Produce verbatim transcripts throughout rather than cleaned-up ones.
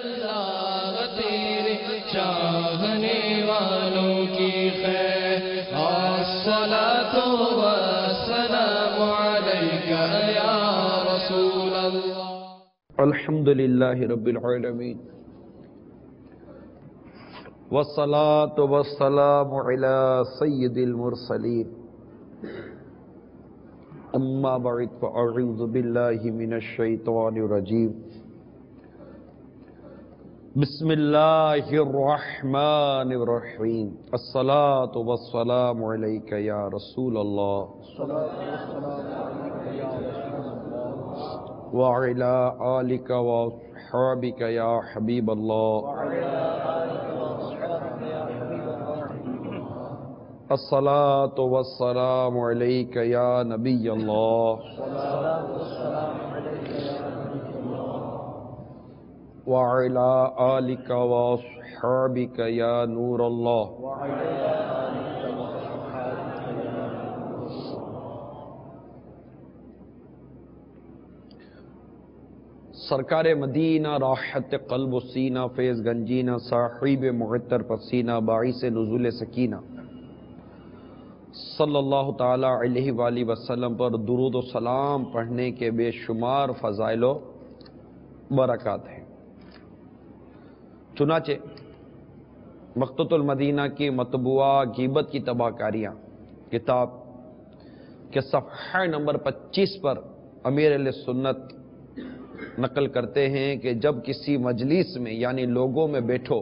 اللہ تیرے چاہنے والوں کی خیر الصلاۃ والسلام علیک یا رسول اللہ الحمد للہ رب العالمین والصلاة والسلام علی سید المرسلین اما بعد فاعوذ باللہ من الشیطان الرجیم بسم اللہ الرحمن الرحیم الصلاة والسلام علیک یا رسول اللہ وعلی آلک واصحابک یا حبیب اللہ الصلاة والسلام علیک یا نبی اللہ وعلی آلک واصحابک یا نور اللہ سرکار مدینہ راحت قلب و سینہ فیض گنجینہ صاحب معطر پسینہ باعث نزول سکینہ صلی اللہ تعالی علیہ وآلہ وسلم پر درود و سلام پڑھنے کے بے شمار فضائل و برکات ہیں۔ چنانچہ مقتۃ المدینہ کی مطبوعہ غیبت کی تباہ کاریاں کتاب کے صفحہ نمبر پچیس پر امیر اہل سنت نقل کرتے ہیں کہ جب کسی مجلس میں یعنی لوگوں میں بیٹھو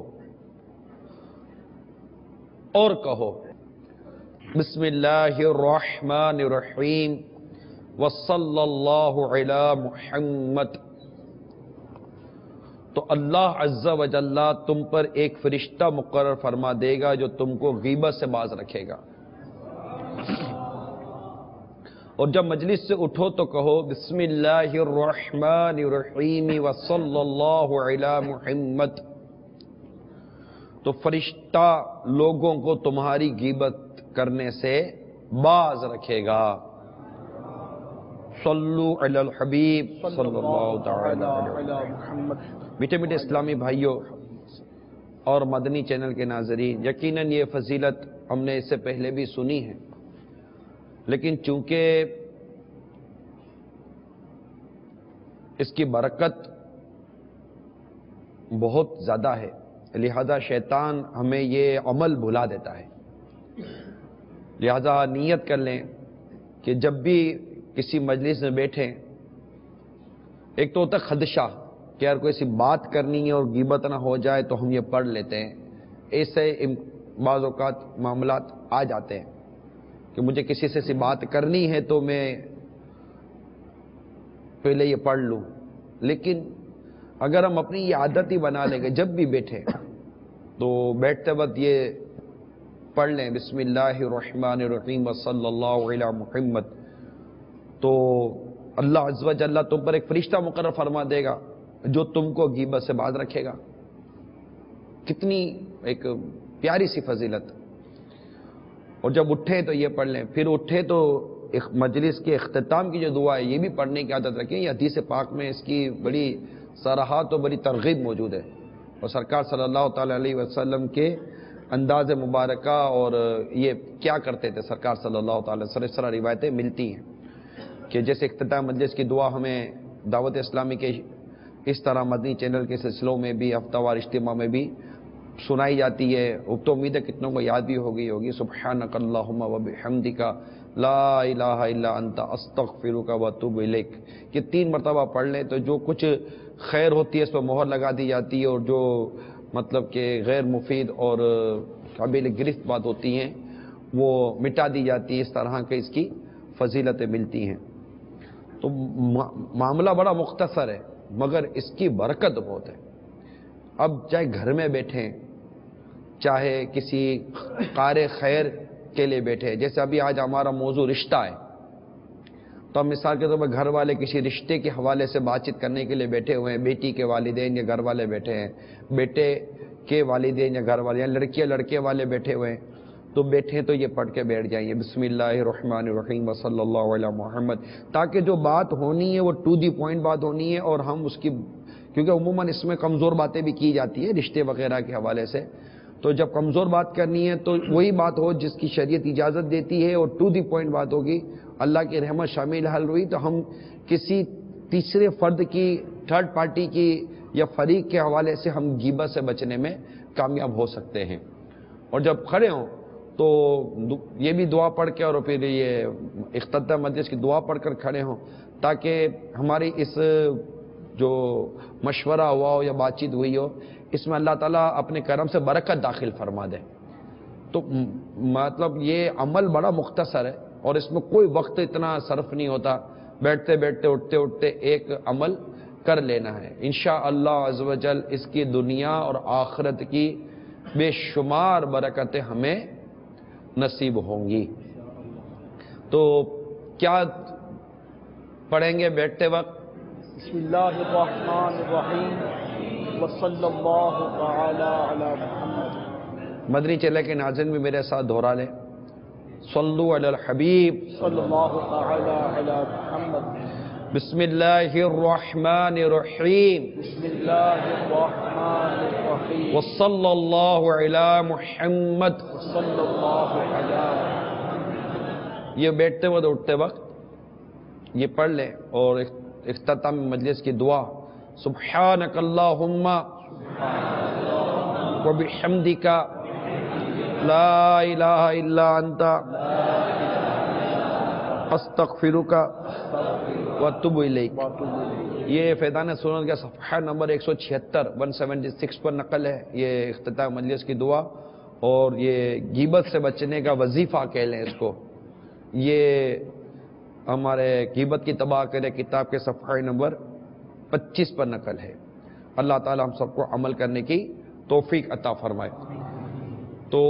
اور کہو بسم اللہ الرحمن الرحیم وصلی اللہ علی محمد تو اللہ عز و جل تم پر ایک فرشتہ مقرر فرما دے گا جو تم کو غیبت سے باز رکھے گا، اور جب مجلس سے اٹھو تو کہو بسم اللہ الرحمن الرحیم وصلی اللہ علی محمد تو فرشتہ لوگوں کو تمہاری غیبت کرنے سے باز رکھے گا۔ صلو علی الحبیب صلی اللہ تعالی علیہ محمد۔ میٹھے میٹھے اسلامی بھائیوں اور مدنی چینل کے ناظرین، یقیناً یہ فضیلت ہم نے اس سے پہلے بھی سنی ہے، لیکن چونکہ اس کی برکت بہت زیادہ ہے لہذا شیطان ہمیں یہ عمل بھلا دیتا ہے، لہذا نیت کر لیں کہ جب بھی کسی مجلس میں بیٹھیں، ایک تو ہوتا ہے خدشہ کہ یار کوئی سی بات کرنی ہے اور غیبت نہ ہو جائے تو ہم یہ پڑھ لیتے ہیں، ایسے بعض اوقات معاملات آ جاتے ہیں کہ مجھے کسی سے سی بات کرنی ہے تو میں پہلے یہ پڑھ لوں، لیکن اگر ہم اپنی یہ عادت ہی بنا لیں گے جب بھی بیٹھیں تو بیٹھتے وقت یہ پڑھ لیں بسم اللہ الرحمن الرحیم صلی اللہ علی محمد، تو اللہ عز و جل تم پر ایک فرشتہ مقرر فرما دے گا جو تم کو غیبت سے باز رکھے گا۔ کتنی ایک پیاری سی فضیلت۔ اور جب اٹھے تو یہ پڑھ لیں، پھر اٹھے تو مجلس کے اختتام کی جو دعا ہے یہ بھی پڑھنے کی عادت رکھیں۔ یہ حدیث پاک میں اس کی بڑی صراحت اور بڑی ترغیب موجود ہے، اور سرکار صلی اللہ تعالی علیہ وسلم کے انداز مبارکہ اور یہ کیا کرتے تھے سرکار صلی اللہ تعالی وسلم، اس طرح روایتیں ملتی ہیں کہ جیسے اختتام مجلس کی دعا ہمیں دعوت اسلامی کے اس طرح مدنی چینل کے سلسلوں میں بھی ہفتہ وار اجتماع میں بھی سنائی جاتی ہے، اب تو امید ہے کتنوں کو یاد بھی ہوگی ہوگی سبحانک اللہم وبحمدک لا الہ الا انت استغفرک واتوب الیک، کہ تین مرتبہ پڑھ لیں تو جو کچھ خیر ہوتی ہے اس پر مہر لگا دی جاتی ہے، اور جو مطلب کہ غیر مفید اور قابل گرفت بات ہوتی ہیں وہ مٹا دی جاتی ہے، اس طرح کے اس کی فضیلتیں ملتی ہیں۔ تو معاملہ بڑا مختصر ہے مگر اس کی برکت بہت ہے۔ اب چاہے گھر میں بیٹھیں، چاہے کسی قارئ خیر کے لیے بیٹھے، جیسے ابھی آج ہمارا موضوع رشتہ ہے، تو ہم مثال کے طور پر گھر والے کسی رشتے کے حوالے سے بات چیت کرنے کے لیے بیٹھے ہوئے ہیں، بیٹی کے والدین یا گھر والے بیٹھے ہیں، بیٹے کے والدین یا گھر والے، یا لڑکیاں لڑکے والے بیٹھے ہوئے ہیں، تو بیٹھے تو یہ پڑھ کے بیٹھ جائیں بسم اللہ الرحمن الرحیم وصلی اللہ علی محمد، تاکہ جو بات ہونی ہے وہ ٹو دی پوائنٹ بات ہونی ہے اور ہم اس کی کیونکہ عموماً اس میں کمزور باتیں بھی کی جاتی ہیں رشتے وغیرہ کے حوالے سے. تو جب کمزور بات کرنی ہے تو وہی بات ہو جس کی شریعت اجازت دیتی ہے اور ٹو دی پوائنٹ بات ہوگی, اللہ کی رحمت شامل حل ہوئی تو ہم کسی تیسرے فرد کی, تھرڈ پارٹی کی یا فریق کے حوالے سے ہم غیبت سے بچنے میں کامیاب ہو سکتے ہیں. اور جب کھڑے ہوں تو یہ بھی دعا پڑھ کے اور پھر یہ اختتام مجلس کی دعا پڑھ کر کھڑے ہوں, تاکہ ہماری اس جو مشورہ ہوا ہو یا بات چیت ہوئی ہو اس میں اللہ تعالیٰ اپنے کرم سے برکت داخل فرما دے. تو مطلب یہ عمل بڑا مختصر ہے اور اس میں کوئی وقت اتنا صرف نہیں ہوتا, بیٹھتے بیٹھتے اٹھتے اٹھتے ایک عمل کر لینا ہے. انشاءاللہ عز و جل اس کی دنیا اور آخرت کی بے شمار برکتیں ہمیں نصیب ہوں گی. تو کیا پڑھیں گے بیٹھتے وقت؟ بسم اللہ الرحمن الرحیم وصلی اللہ تعالی علی محمد. مدنی چلے کے ناظرین بھی میرے ساتھ دہرا لیں, صلو علی الحبیب صلی اللہ تعالی علی محمد. بسم اللہ الرحمن الرحیم بسم اللہ الرحمن الرحیم وصلی اللہ علی محمد. وصلی اللہ علی. یہ بیٹھتے وقت اٹھتے وقت یہ پڑھ لیں اور اختتام مجلس کی دعا سبحانک اللہم وبحمدک لا الہ الا انت استغفرک واتوب الیک. یہ فیضان سنت کا صفحہ نمبر ایک سو چھہتر ون سیونٹی سکس پر نقل ہے یہ اختتام مجلس کی دعا. اور یہ غیبت سے بچنے کا وظیفہ کہہ لیں اس کو. یہ ہمارے غیبت کی تباہ کرے کتاب کے صفحہ نمبر پچیس پر نقل ہے. اللہ تعالی ہم سب کو عمل کرنے کی توفیق عطا فرمائے. تو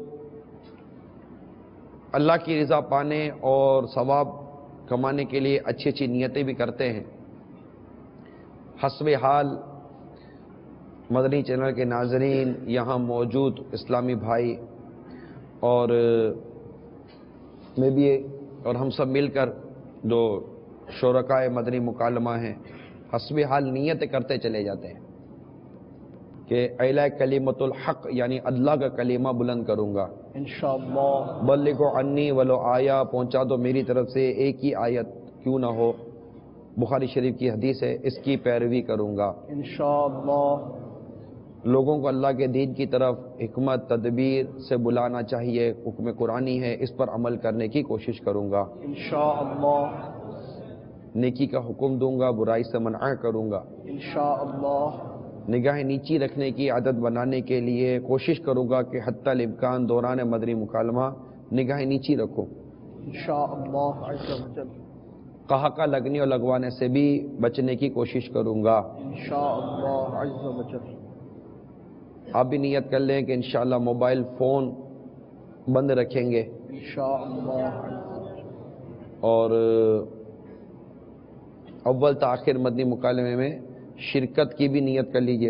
اللہ کی رضا پانے اور ثواب کمانے کے لیے اچھی اچھی نیتیں بھی کرتے ہیں. حسب حال مدنی چینل کے ناظرین, یہاں موجود اسلامی بھائی اور میں بھی اور ہم سب مل کر جو شرکائے مدنی مکالمہ ہیں حسب حال نیت کرتے چلے جاتے ہیں کہ اعلی کلمۃ الحق یعنی اللہ کا کلمہ بلند کروں گا. انشاءاللہ. بلغوا عنی ولو آیا, پہنچا دو میری طرف سے ایک ہی آیت کیوں نہ ہو. بخاری شریف کی حدیث ہے, اس کی پیروی کروں گا انشاءاللہ. لوگوں کو اللہ کے دین کی طرف حکمت تدبیر سے بلانا چاہیے, حکم قرآنی ہے, اس پر عمل کرنے کی کوشش کروں گا انشاءاللہ. نیکی کا حکم دوں گا, برائی سے منع کروں گا. انشاءاللہ. نگاہ نیچی رکھنے کی عادت بنانے کے لیے کوشش کروں گا کہ حتی الامکان دوران مدنی مکالمہ نگاہ نیچی رکھو. انشاءاللہ عز و جل. قہقہ لگنے اور لگوانے سے بھی بچنے کی کوشش کروں گا. انشاءاللہ عز و جل. آپ بھی نیت کر لیں کہ انشاءاللہ موبائل فون بند رکھیں گے انشاءاللہ. اور اول تاخیر مدنی مکالمے میں شرکت کی بھی نیت کر لیجئے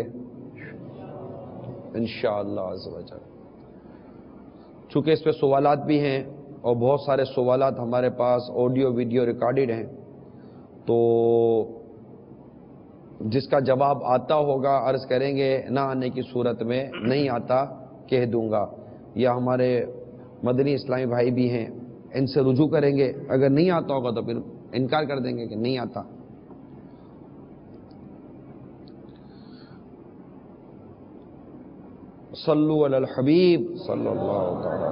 انشاءاللہ عز و جل. چونکہ اس پہ سوالات بھی ہیں اور بہت سارے سوالات ہمارے پاس آڈیو ویڈیو ریکارڈڈ ہیں, تو جس کا جواب آتا ہوگا عرض کریں گے, نہ آنے کی صورت میں نہیں آتا کہہ دوں گا. یا ہمارے مدنی اسلامی بھائی بھی ہیں, ان سے رجوع کریں گے, اگر نہیں آتا ہوگا تو پھر انکار کر دیں گے کہ نہیں آتا. صلو علی الحبیب صلی اللہ تعالی.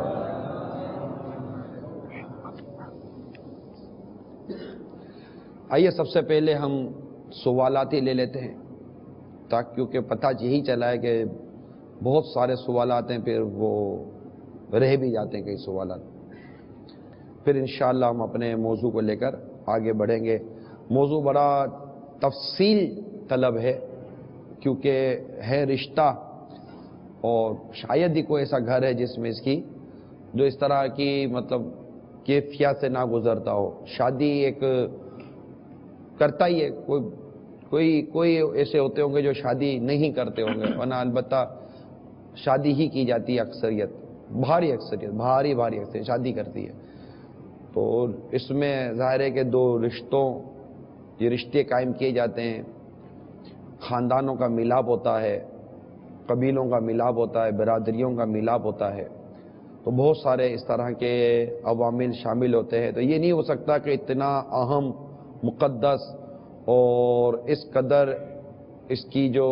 آئیے سب سے پہلے ہم سوالات ہی لے لیتے ہیں, تاکہ کیونکہ پتہ یہی چلا ہے کہ بہت سارے سوالات ہیں, پھر وہ رہ بھی جاتے ہیں کئی سوالات. پھر انشاءاللہ ہم اپنے موضوع کو لے کر آگے بڑھیں گے. موضوع بڑا تفصیل طلب ہے کیونکہ ہے رشتہ, اور شاید ہی کوئی ایسا گھر ہے جس میں اس کی جو اس طرح کی مطلب کیفیت سے نہ گزرتا ہو. شادی ایک کرتا ہی ہے, کوئی کوئی کوئی ایسے ہوتے ہوں گے جو شادی نہیں کرتے ہوں گے, ورنہ البتہ شادی ہی کی جاتی ہے اکثریت, بھاری اکثریت بھاری بھاری اکثریت شادی کرتی ہے. تو اس میں ظاہر ہے کہ دو رشتوں یہ رشتے قائم کیے جاتے ہیں. خاندانوں کا ملاپ ہوتا ہے، قبیلوں کا ملاپ ہوتا ہے، برادریوں کا ملاپ ہوتا ہے، تو بہت سارے اس طرح کے عوامل شامل ہوتے ہیں. تو یہ نہیں ہو سکتا کہ اتنا اہم، مقدس اور اس قدر اس کی جو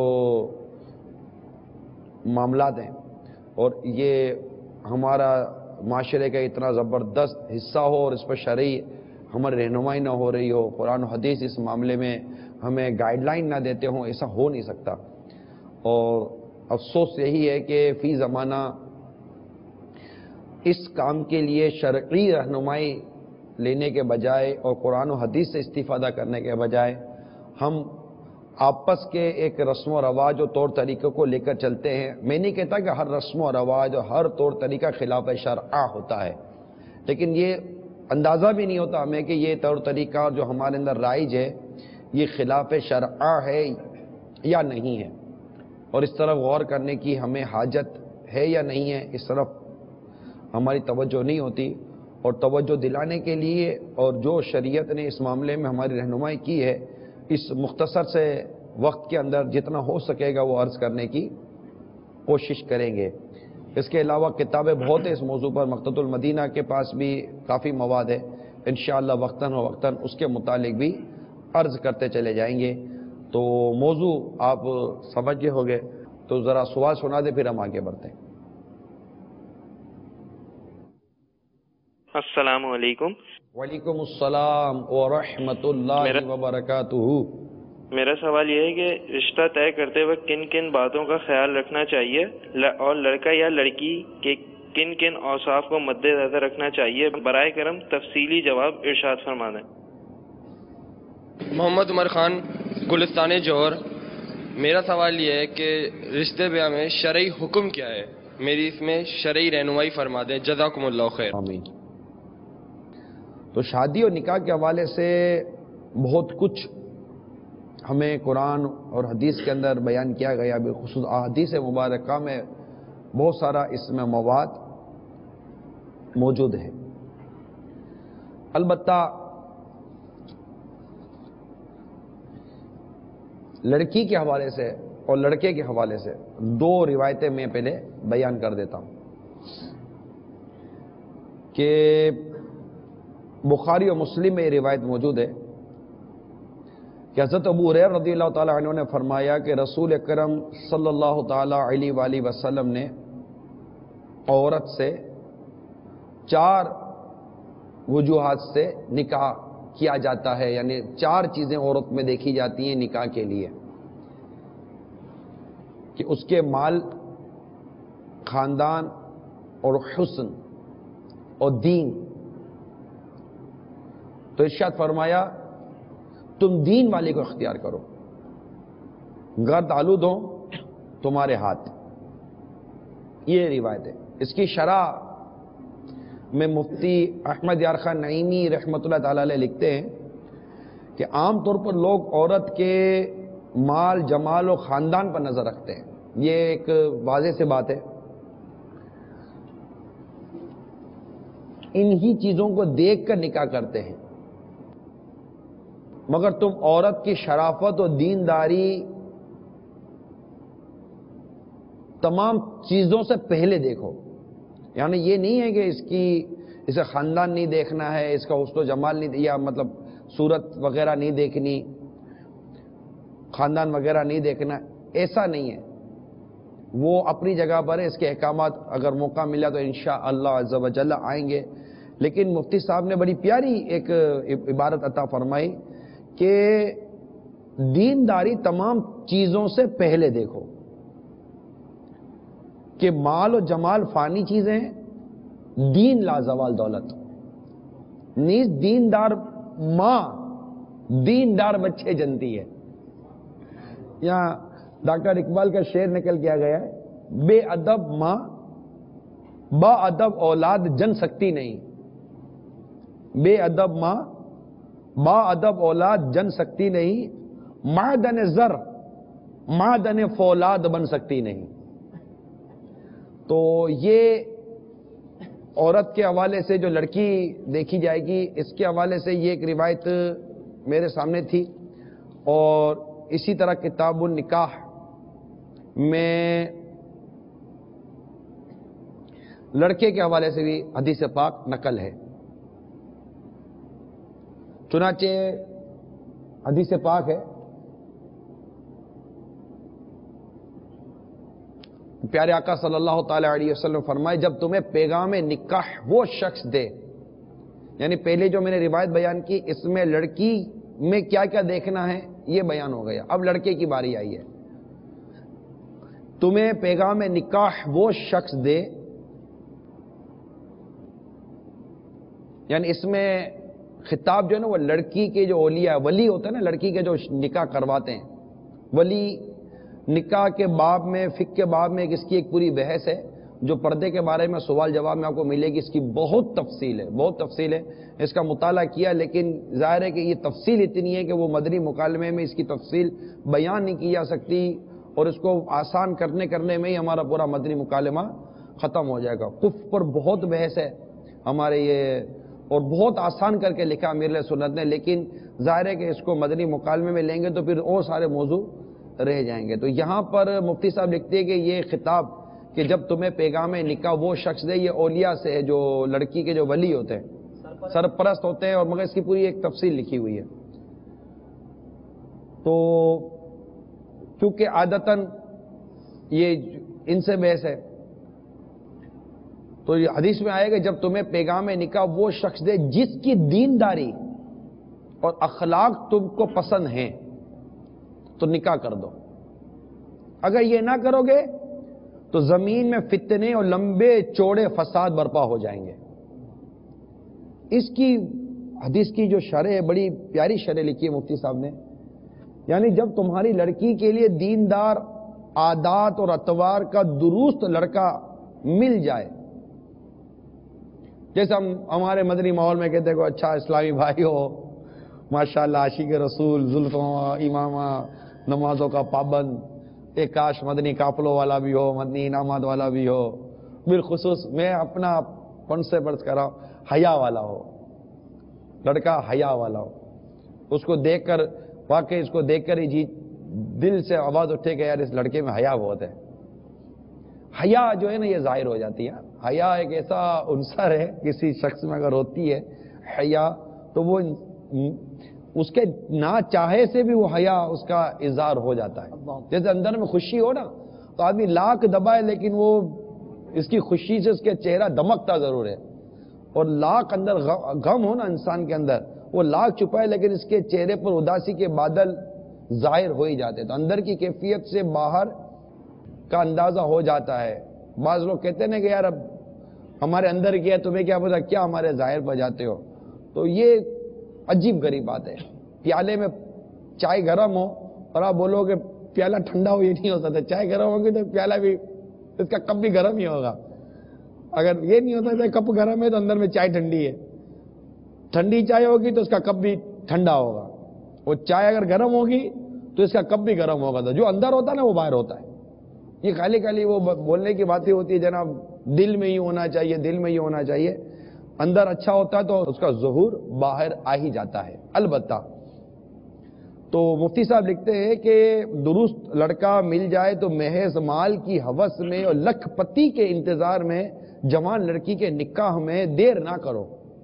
معاملات ہیں اور یہ ہمارا معاشرے کا اتنا زبردست حصہ ہو اور اس پر شرعی ہماری رہنمائی نہ ہو رہی ہو، قرآن و حدیث اس معاملے میں ہمیں گائیڈ لائن نہ دیتے ہوں، ایسا ہو نہیں سکتا. اور افسوس یہی ہے کہ فی زمانہ اس کام کے لیے شرعی رہنمائی لینے کے بجائے اور قرآن و حدیث سے استفادہ کرنے کے بجائے ہم آپس کے ایک رسم و رواج اور طور طریقوں کو لے کر چلتے ہیں. میں نہیں کہتا کہ ہر رسم و رواج اور ہر طور طریقہ خلاف شرع ہوتا ہے، لیکن یہ اندازہ بھی نہیں ہوتا ہمیں کہ یہ طور طریقہ جو ہمارے اندر رائج ہے یہ خلاف شرع ہے یا نہیں ہے، اور اس طرف غور کرنے کی ہمیں حاجت ہے یا نہیں ہے، اس طرف ہماری توجہ نہیں ہوتی. اور توجہ دلانے کے لیے اور جو شریعت نے اس معاملے میں ہماری رہنمائی کی ہے، اس مختصر سے وقت کے اندر جتنا ہو سکے گا وہ عرض کرنے کی کوشش کریں گے. اس کے علاوہ کتابیں بہت ہیں اس موضوع پر، مقتۃ المدینہ کے پاس بھی کافی مواد ہے، انشاءاللہ وقتاً و وقتاً اس کے متعلق بھی عرض کرتے چلے جائیں گے. تو موضوع آپ سمجھ گئے ہو گے، تو ذرا سوال سنا دے پھر ہم آگے بڑھتے ہیں. السلام علیکم. وعلیکم السلام ورحمۃ اللہ وبرکاتہ. میرا سوال یہ ہے کہ رشتہ طے کرتے وقت کن کن باتوں کا خیال رکھنا چاہیے اور لڑکا یا لڑکی کے کن کن اوصاف کو مد نظر رکھنا چاہیے؟ برائے کرم تفصیلی جواب ارشاد فرما دیں. محمد عمر خان، گلستان جوہر. میرا سوال یہ ہے کہ رشتے بیاہ میں شرعی حکم کیا ہے؟ میری اس میں شرعی رہنمائی فرما دیں. جزاکم اللہ خیر. آمین. تو شادی اور نکاح کے حوالے سے بہت کچھ ہمیں قرآن اور حدیث کے اندر بیان کیا گیا، بالخصوص احادیث مبارکہ میں بہت سارا اس میں مواد موجود ہے. البتہ لڑکی کے حوالے سے اور لڑکے کے حوالے سے دو روایتیں میں پہلے بیان کر دیتا ہوں کہ بخاری اور مسلم میں یہ روایت موجود ہے کہ حضرت ابو ہریرہ رضی اللہ تعالی عنہ نے فرمایا کہ رسول اکرم صلی اللہ تعالی علیہ وآلہ وسلم نے عورت سے چار وجوہات سے نکاح کیا جاتا ہے، یعنی چار چیزیں عورت میں دیکھی جاتی ہیں نکاح کے لیے، کہ اس کے مال، خاندان اور حسن اور دین. تو ارشاد فرمایا تم دین والے کو اختیار کرو، گرد آلود ہو تمہارے ہاتھ. یہ روایت ہے. اس کی شرح میں مفتی احمد یار خان نعیمی رحمۃ اللہ تعالی علیہ لکھتے ہیں کہ عام طور پر لوگ عورت کے مال، جمال و خاندان پر نظر رکھتے ہیں. یہ ایک واضح سی بات ہے. انہی چیزوں کو دیکھ کر نکاح کرتے ہیں، مگر تم عورت کی شرافت و دینداری تمام چیزوں سے پہلے دیکھو. یعنی یہ نہیں ہے کہ اس کی اسے خاندان نہیں دیکھنا ہے، اس کا حسن و جمال نہیں، یا مطلب صورت وغیرہ نہیں دیکھنی، خاندان وغیرہ نہیں دیکھنا، ایسا نہیں ہے. وہ اپنی جگہ پر ہے. اس کے احکامات اگر موقع ملا تو انشاءاللہ عز و جل آئیں گے. لیکن مفتی صاحب نے بڑی پیاری ایک عبارت عطا فرمائی کہ دینداری تمام چیزوں سے پہلے دیکھو، کہ مال و جمال فانی چیزیں ہیں، دین لازوال دولت. نیز دیندار ماں دیندار بچے جنتی ہے. یہاں ڈاکٹر اقبال کا شعر نکل کیا گیا ہے، بے ادب ماں با ادب اولاد جن سکتی نہیں. بے ادب ماں با ادب اولاد جن سکتی نہیں، معدن زر معدن فولاد بن سکتی نہیں. تو یہ عورت کے حوالے سے جو لڑکی دیکھی جائے گی، اس کے حوالے سے یہ ایک روایت میرے سامنے تھی، اور اسی طرح کتاب النکاح میں لڑکے کے حوالے سے بھی حدیث پاک نقل ہے. چنانچہ حدیث پاک ہے پیارے آقا صلی اللہ تعالی علیہ وسلم فرمائے جب تمہیں پیغام نکاح وہ شخص دے، یعنی پہلے جو میں نے روایت بیان کی اس میں لڑکی میں کیا کیا دیکھنا ہے یہ بیان ہو گیا، اب لڑکے کی باری آئی ہے. تمہیں پیغام نکاح وہ شخص دے، یعنی اس میں خطاب جو ہے نا وہ لڑکی کے جو اولیاء ولی ہوتے ہیں نا، لڑکی کے جو نکاح کرواتے ہیں ولی، نکاح کے باب میں فقہ کے باب میں اس کی ایک پوری بحث ہے جو پردے کے بارے میں سوال جواب میں آپ کو ملے گی. اس کی بہت تفصیل ہے، بہت تفصیل ہے، اس کا مطالعہ کیا، لیکن ظاہر ہے کہ یہ تفصیل اتنی ہے کہ وہ مدنی مکالمے میں اس کی تفصیل بیان نہیں کی جا سکتی، اور اس کو آسان کرنے کرنے میں ہی ہمارا پورا مدنی مکالمہ ختم ہو جائے گا. کفر پر بہت بحث ہے ہمارے یہ، اور بہت آسان کر کے لکھا امیر علیہ سنت نے، لیکن ظاہر ہے کہ اس کو مدنی مکالمے میں لیں گے تو پھر اور سارے موضوع رہ جائیں گے. تو یہاں پر مفتی صاحب لکھتے ہیں کہ یہ خطاب کہ جب تمہیں پیغام نکاح وہ شخص دے، یہ اولیاء سے ہے جو لڑکی کے جو ولی ہوتے ہیں، سرپرست ہوتے ہیں، اور مگر اس کی پوری ایک تفصیل لکھی ہوئی ہے. تو چونکہ عادتاً یہ ان سے بحث ہے تو یہ حدیث میں آئے گا جب تمہیں پیغام نکاح وہ شخص دے جس کی دینداری اور اخلاق تم کو پسند ہیں تو نکاح کر دو. اگر یہ نہ کرو گے تو زمین میں فتنے اور لمبے چوڑے فساد برپا ہو جائیں گے. اس کی حدیث کی جو شرح ہے بڑی پیاری شرح لکھی ہے مفتی صاحب نے، یعنی جب تمہاری لڑکی کے لیے دیندار عادات اور اطوار کا درست لڑکا مل جائے، جیسے ہم ہمارے مدنی ماحول میں کہتے ہیں کہ اچھا اسلامی بھائی ہو، ماشاءاللہ عاشق رسول، زلفوں امامہ، نمازوں کا پابند، ایک کاش مدنی قافلوں والا بھی ہو، مدنی انعامات والا بھی ہو، بالخصوص میں اپنا پن سے برس کر رہا ہوں، حیا والا ہو، لڑکا حیا والا ہو. اس کو دیکھ کر واقعی اس کو دیکھ کر ہی جی دل سے آواز اٹھے کہ یار اس لڑکے میں حیا بہت ہے. حیا جو ہے نا یہ ظاہر ہو جاتی ہے. حیا ایک ایسا عنصر ہے کسی شخص میں اگر ہوتی ہے حیا تو وہ اس کے نہ چاہے سے بھی وہ حیا اس کا اظہار ہو جاتا ہے. جیسے اندر میں خوشی ہو نا تو آدمی لاکھ دبائے لیکن وہ اس کی خوشی سے اس کے چہرہ دمکتا ضرور ہے، اور لاکھ اندر غم ہو نا انسان کے اندر وہ لاکھ چھپائے لیکن اس کے چہرے پر اداسی کے بادل ظاہر ہو ہی جاتے. تو اندر کی کیفیت سے باہر کا اندازہ ہو جاتا ہے. بعض لوگ کہتے ہیں کہ یار اب ہمارے اندر کیا ہے تمہیں کیا پتا کیا ہمارے ظاہر پر جاتے ہو. تو یہ عجیب غریب بات ہے. پیالے میں چائے گرم ہو اور آپ بولو کہ پیالہ ٹھنڈا ہو، یہ نہیں ہو سکتا. چائے گرم ہوگی تو پیالہ بھی اس کا کپ بھی گرم ہی ہوگا. اگر یہ نہیں ہوتا ہے کپ گرم ہے تو اندر میں چائے ٹھنڈی ہے، ٹھنڈی چائے ہوگی تو اس کا کپ بھی ٹھنڈا ہوگا. وہ چائے اگر گرم ہوگی تو اس کا کپ بھی گرم ہوگا. تو جو اندر ہوتا ہے نا وہ باہر ہوتا ہے. یہ خالی خالی وہ بولنے کی باتیں ہوتی ہے جناب دل میں ہی ہونا چاہیے، دل میں ہی ہونا چاہیے. اندر اچھا ہوتا ہے تو اس کا ظہور باہر آ ہی جاتا ہے. البتہ تو مفتی صاحب لکھتے ہیں کہ درست لڑکا مل جائے تو محض مال کی ہوس میں اور لکھ پتی کے انتظار میں جوان لڑکی کے نکاح میں دیر نہ کرو.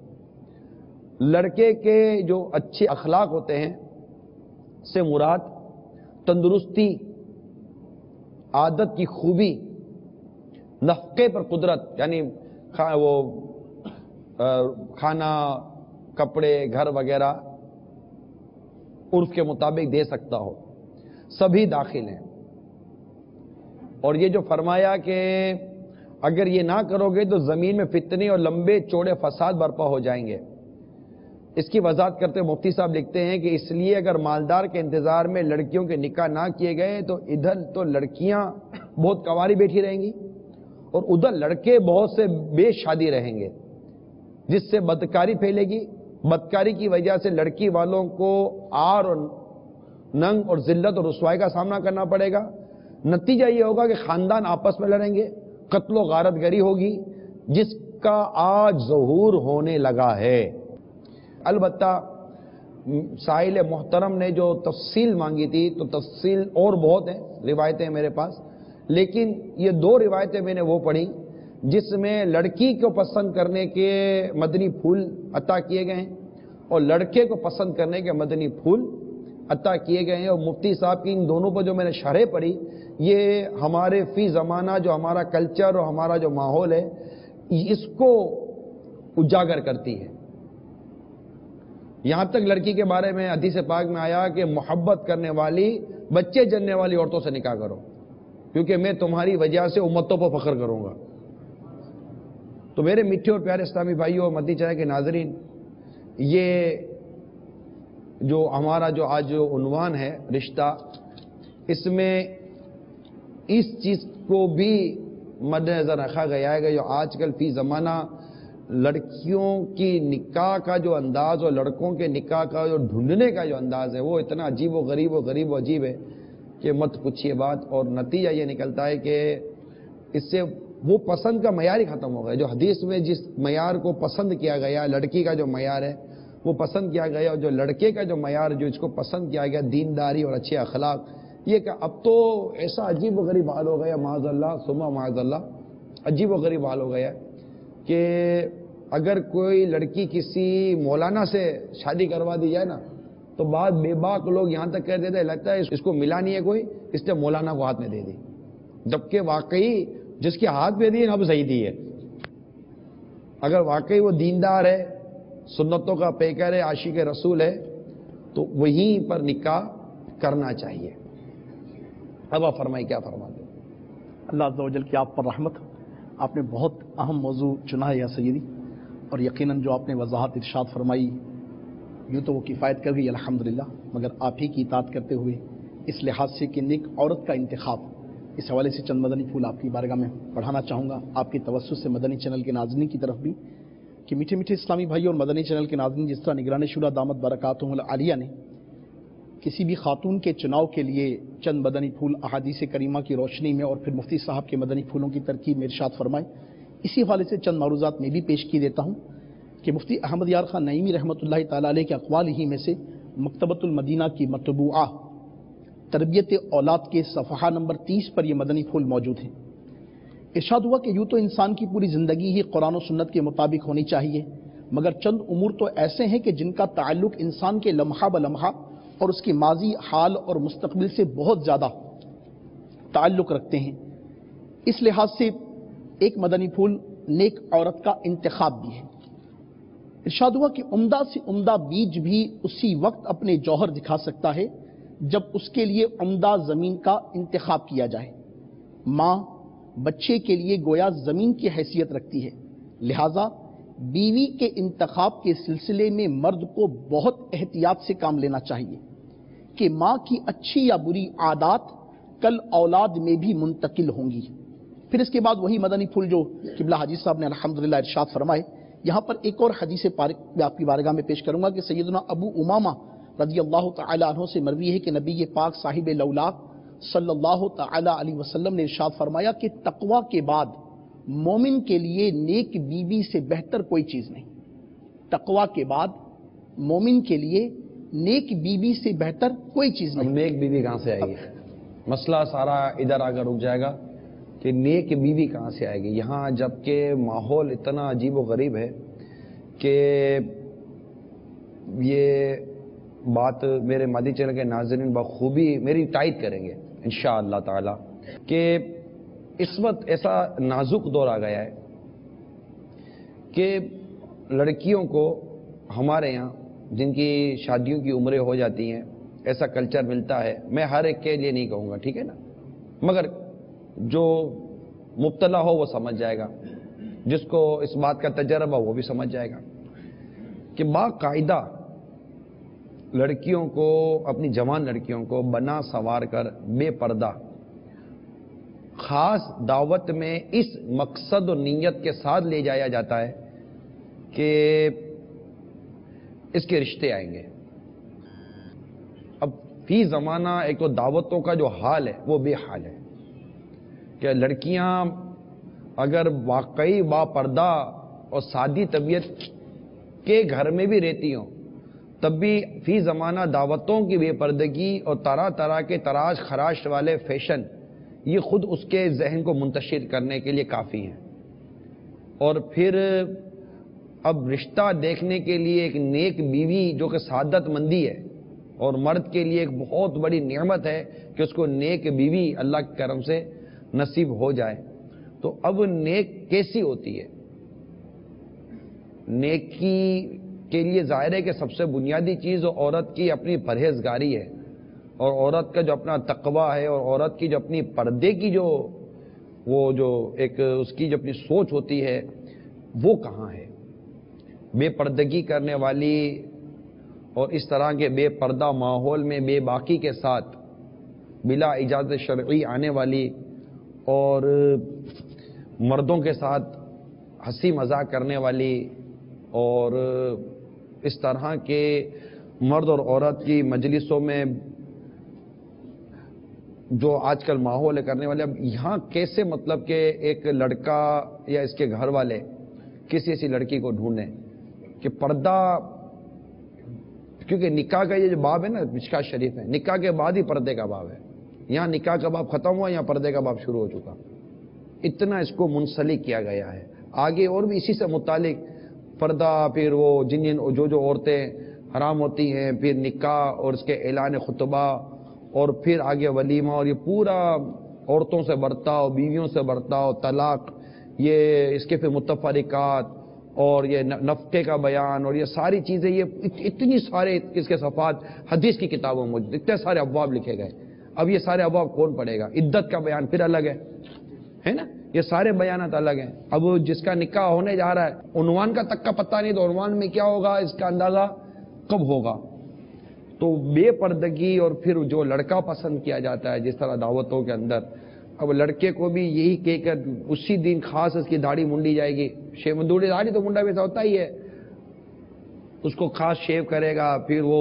لڑکے کے جو اچھے اخلاق ہوتے ہیں سے مراد تندرستی، عادت کی خوبی، نفقے پر قدرت، یعنی وہ کھانا، کپڑے، گھر وغیرہ عرف کے مطابق دے سکتا ہو، سبھی داخل ہیں. اور یہ جو فرمایا کہ اگر یہ نہ کرو گے تو زمین میں فتنے اور لمبے چوڑے فساد برپا ہو جائیں گے. اس کی وضاحت کرتے مفتی صاحب لکھتے ہیں کہ اس لیے اگر مالدار کے انتظار میں لڑکیوں کے نکاح نہ کیے گئے تو ادھر تو لڑکیاں بہت کنواری بیٹھی رہیں گی اور ادھر لڑکے بہت سے بے شادی رہیں گے، جس سے بدکاری پھیلے گی. بدکاری کی وجہ سے لڑکی والوں کو آر اور ننگ اور ذلت اور رسوائی کا سامنا کرنا پڑے گا. نتیجہ یہ ہوگا کہ خاندان آپس میں لڑیں گے، قتل و غارت گری ہوگی، جس کا آج ظہور ہونے لگا ہے. البتہ سائل محترم نے جو تفصیل مانگی تھی تو تفصیل اور بہت ہیں روایتیں میرے پاس، لیکن یہ دو روایتیں میں نے وہ پڑھی جس میں لڑکی کو پسند کرنے کے مدنی پھول عطا کیے گئے ہیں اور لڑکے کو پسند کرنے کے مدنی پھول عطا کیے گئے ہیں، اور مفتی صاحب کی ان دونوں پر جو میں نے شرح پڑھی یہ ہمارے فی زمانہ جو ہمارا کلچر اور ہمارا جو ماحول ہے اس کو اجاگر کرتی ہے۔ یہاں تک لڑکی کے بارے میں حدیث پاک میں آیا کہ محبت کرنے والی بچے جننے والی عورتوں سے نکاح کرو کیونکہ میں تمہاری وجہ سے امتوں پر فخر کروں گا۔ تو میرے میٹھے اور پیارے اسلامی بھائیوں اور مدنی چینل کے ناظرین، یہ جو ہمارا جو آج جو عنوان ہے رشتہ، اس میں اس چیز کو بھی مد نظر رکھا گیا ہے کہ جو آج کل فی زمانہ لڑکیوں کی نکاح کا جو انداز اور لڑکوں کے نکاح کا جو ڈھونڈنے کا جو انداز ہے وہ اتنا عجیب و غریب و غریب و عجیب ہے کہ مت پوچھیے بات، اور نتیجہ یہ نکلتا ہے کہ اس سے وہ پسند کا معیار ہی ختم ہو گیا۔ جو حدیث میں جس معیار کو پسند کیا گیا، لڑکی کا جو معیار ہے وہ پسند کیا گیا، اور جو لڑکے کا جو معیار جو اس کو پسند کیا گیا دینداری اور اچھے اخلاق، یہ کہ اب تو ایسا عجیب و غریب حال ہو گیا، معاذ اللہ ثم معاذ اللہ، عجیب و غریب حال ہو گیا کہ اگر کوئی لڑکی کسی مولانا سے شادی کروا دی جائے نا تو بعد بے باک لوگ یہاں تک کہہ دیتے لگتا ہے اس کو ملا نہیں ہے کوئی، اس نے مولانا کو ہاتھ میں دے دی، جبکہ واقعی جس کے ہاتھ میں دی اب صحیح دی ہے۔ اگر واقعی وہ دیندار ہے، سنتوں کا پیکر ہے، عاشق رسول ہے، تو وہیں پر نکاح کرنا چاہیے۔ اب آپ فرمائی کیا فرماتے ہیں؟ اللہ عز و جل کی آپ پر رحمت۔ آپ نے بہت اہم موضوع چنا ہے یا سیدی، اور یقیناً جو آپ نے وضاحت ارشاد فرمائی یوں تو وہ کفایت کر گئی الحمدللہ، مگر آپ ہی کی اطاعت کرتے ہوئے اس لحاظ سے کہ نیک عورت کا انتخاب، اس حوالے سے چند مدنی پھول آپ کی بارگاہ میں پڑھانا چاہوں گا آپ کے توسط سے مدنی چینل کے ناظرین کی طرف بھی، کہ میٹھے میٹھے اسلامی بھائی اور مدنی چینل کے ناظرین، جس طرح نگران شورا دامت برکاتہم العالیہ نے کسی بھی خاتون کے چناؤ کے لیے چند مدنی پھول احادیث کریمہ کی روشنی میں اور پھر مفتی صاحب کے مدنی پھولوں کی ترکیب میں ارشاد فرمائے، اسی حوالے سے چند معروضات میں بھی پیش کی دیتا ہوں کہ مفتی احمد یار خان نعیمی رحمۃ اللہ تعالی علیہ کے اقوال ہی میں سے مکتبۃ المدینہ کی مطبوعہ تربیت اولاد کے صفحہ نمبر تیس پر یہ مدنی پھول موجود ہیں۔ ارشاد ہوا کہ یوں تو انسان کی پوری زندگی ہی قرآن و سنت کے مطابق ہونی چاہیے، مگر چند امور تو ایسے ہیں کہ جن کا تعلق انسان کے لمحہ بلمحہ اور اس کے ماضی، حال اور مستقبل سے بہت زیادہ تعلق رکھتے ہیں۔ اس لحاظ سے ایک مدنی پھول نیک عورت کا انتخاب بھی ہے۔ ارشاد ہوا کہ عمدہ سے عمدہ بیج بھی اسی وقت اپنے جوہر دکھا سکتا ہے جب اس کے لیے عمدہ زمین کا انتخاب کیا جائے۔ ماں بچے کے لیے گویا زمین کی حیثیت رکھتی ہے، لہذا بیوی کے انتخاب کے سلسلے میں مرد کو بہت احتیاط سے کام لینا چاہیے کہ ماں کی اچھی یا بری عادات کل اولاد میں بھی منتقل ہوں گی۔ پھر اس کے بعد وہی مدنی پھول جو قبلہ حاجی صاحب نے الحمدللہ ارشاد فرمائے، یہاں پر ایک اور حدیث پاک میں آپ کی بارگاہ میں پیش کروں گا کہ سیدنا ابو امامہ رضی اللہ تعالی عنہ سے مروی ہے کہ نبی پاک صاحب لولاک صلی اللہ تعالی علیہ وسلم نے ارشاد فرمایا کہ تقوی کے بعد مومن کے لیے نیک بیوی سے بہتر کوئی چیز نہیں۔ تقوی کے بعد مومن کے لیے نیک بیوی سے بہتر کوئی چیز نہیں۔ نیک بیوی کہاں سے آئے گی؟ مسئلہ سارا ادھر آ کر رک جائے گا کہ نیک بیوی کہاں سے آئے گی۔ یہاں جبکہ ماحول اتنا عجیب و غریب ہے کہ یہ بات میرے مادی چینل کے ناظرین بخوبی میری تائید کریں گے انشاءاللہ تعالی کہ اس وقت ایسا نازک دور آ گیا ہے کہ لڑکیوں کو ہمارے یہاں جن کی شادیوں کی عمریں ہو جاتی ہیں ایسا کلچر ملتا ہے، میں ہر ایک کے لیے نہیں کہوں گا، ٹھیک ہے نا، مگر جو مبتلا ہو وہ سمجھ جائے گا، جس کو اس بات کا تجربہ وہ بھی سمجھ جائے گا کہ باقاعدہ لڑکیوں کو، اپنی جوان لڑکیوں کو بنا سنوار کر بے پردہ خاص دعوت میں اس مقصد و نیت کے ساتھ لے جایا جاتا ہے کہ اس کے رشتے آئیں گے۔ اب فی زمانہ ایک تو دعوتوں کا جو حال ہے وہ بے حال ہے کہ لڑکیاں اگر واقعی با پردہ اور سادی طبیعت کے گھر میں بھی رہتی ہوں تب بھی فی زمانہ دعوتوں کی بے پردگی اور طرح طرح کے تراش خراش والے فیشن یہ خود اس کے ذہن کو منتشر کرنے کے لیے کافی ہیں. اور پھر اب رشتہ دیکھنے کے لیے ایک نیک بیوی جو کہ سعادت مندی ہے اور مرد کے لیے ایک بہت بڑی نعمت ہے کہ اس کو نیک بیوی اللہ کے کرم سے نصیب ہو جائے. تو اب نیک کیسی ہوتی ہے؟ نیکی کے لیے ظاہر ہے کہ سب سے بنیادی چیز عورت کی اپنی پرہیزگاری ہے اور عورت کا جو اپنا تقوی ہے اور عورت کی جو اپنی پردے کی جو وہ جو ایک اس کی جو اپنی سوچ ہوتی ہے وہ کہاں ہے. بے پردگی کرنے والی اور اس طرح کے بے پردہ ماحول میں بے باکی کے ساتھ بلا اجازت شرعی آنے والی اور مردوں کے ساتھ ہنسی مذاق کرنے والی اور اس طرح کے مرد اور عورت کی مجلسوں میں جو آج کل ماحول کرنے والے، اب یہاں کیسے مطلب کہ ایک لڑکا یا اس کے گھر والے کسی ایسی لڑکی کو ڈھونڈیں کہ پردہ، کیونکہ نکاح کا یہ جو باب ہے نا مشکات شریف ہے، نکاح کے بعد ہی پردے کا باب ہے. یہاں نکاح کا باب ختم ہوا، یہاں پردے کا باب شروع ہو چکا. اتنا اس کو منسلک کیا گیا ہے. آگے اور بھی اسی سے متعلق پردہ، پھر وہ جن جن جو جو عورتیں حرام ہوتی ہیں، پھر نکاح اور اس کے اعلان خطبہ اور پھر آگے ولیمہ اور یہ پورا عورتوں سے برتاؤ، بیویوں سے برتاؤ، طلاق، یہ اس کے پھر متفرقات اور یہ نفقے کا بیان اور یہ ساری چیزیں، یہ اتنی سارے اس کے صفحات حدیث کی کتابوں میں اتنے سارے ابواب لکھے گئے. اب یہ سارے ابواب کون پڑھے گا؟ عدت کا بیان پھر الگ ہے ہے نا، یہ سارے بیانات الگ ہیں. اب جس کا نکاح ہونے جا رہا ہے عنوان کا تک کا پتہ نہیں، تو عنوان میں کیا ہوگا اس کا اندازہ کب ہوگا؟ تو بے پردگی اور پھر جو لڑکا پسند کیا جاتا ہے جس طرح دعوتوں کے اندر، اب لڑکے کو بھی یہی کہہ کر اسی دن خاص اس کی داڑھی منڈی جائے گی. شیو مندوڑی داڑھی تو منڈا ویسا ہوتا ہی ہے، اس کو خاص شیو کرے گا، پھر وہ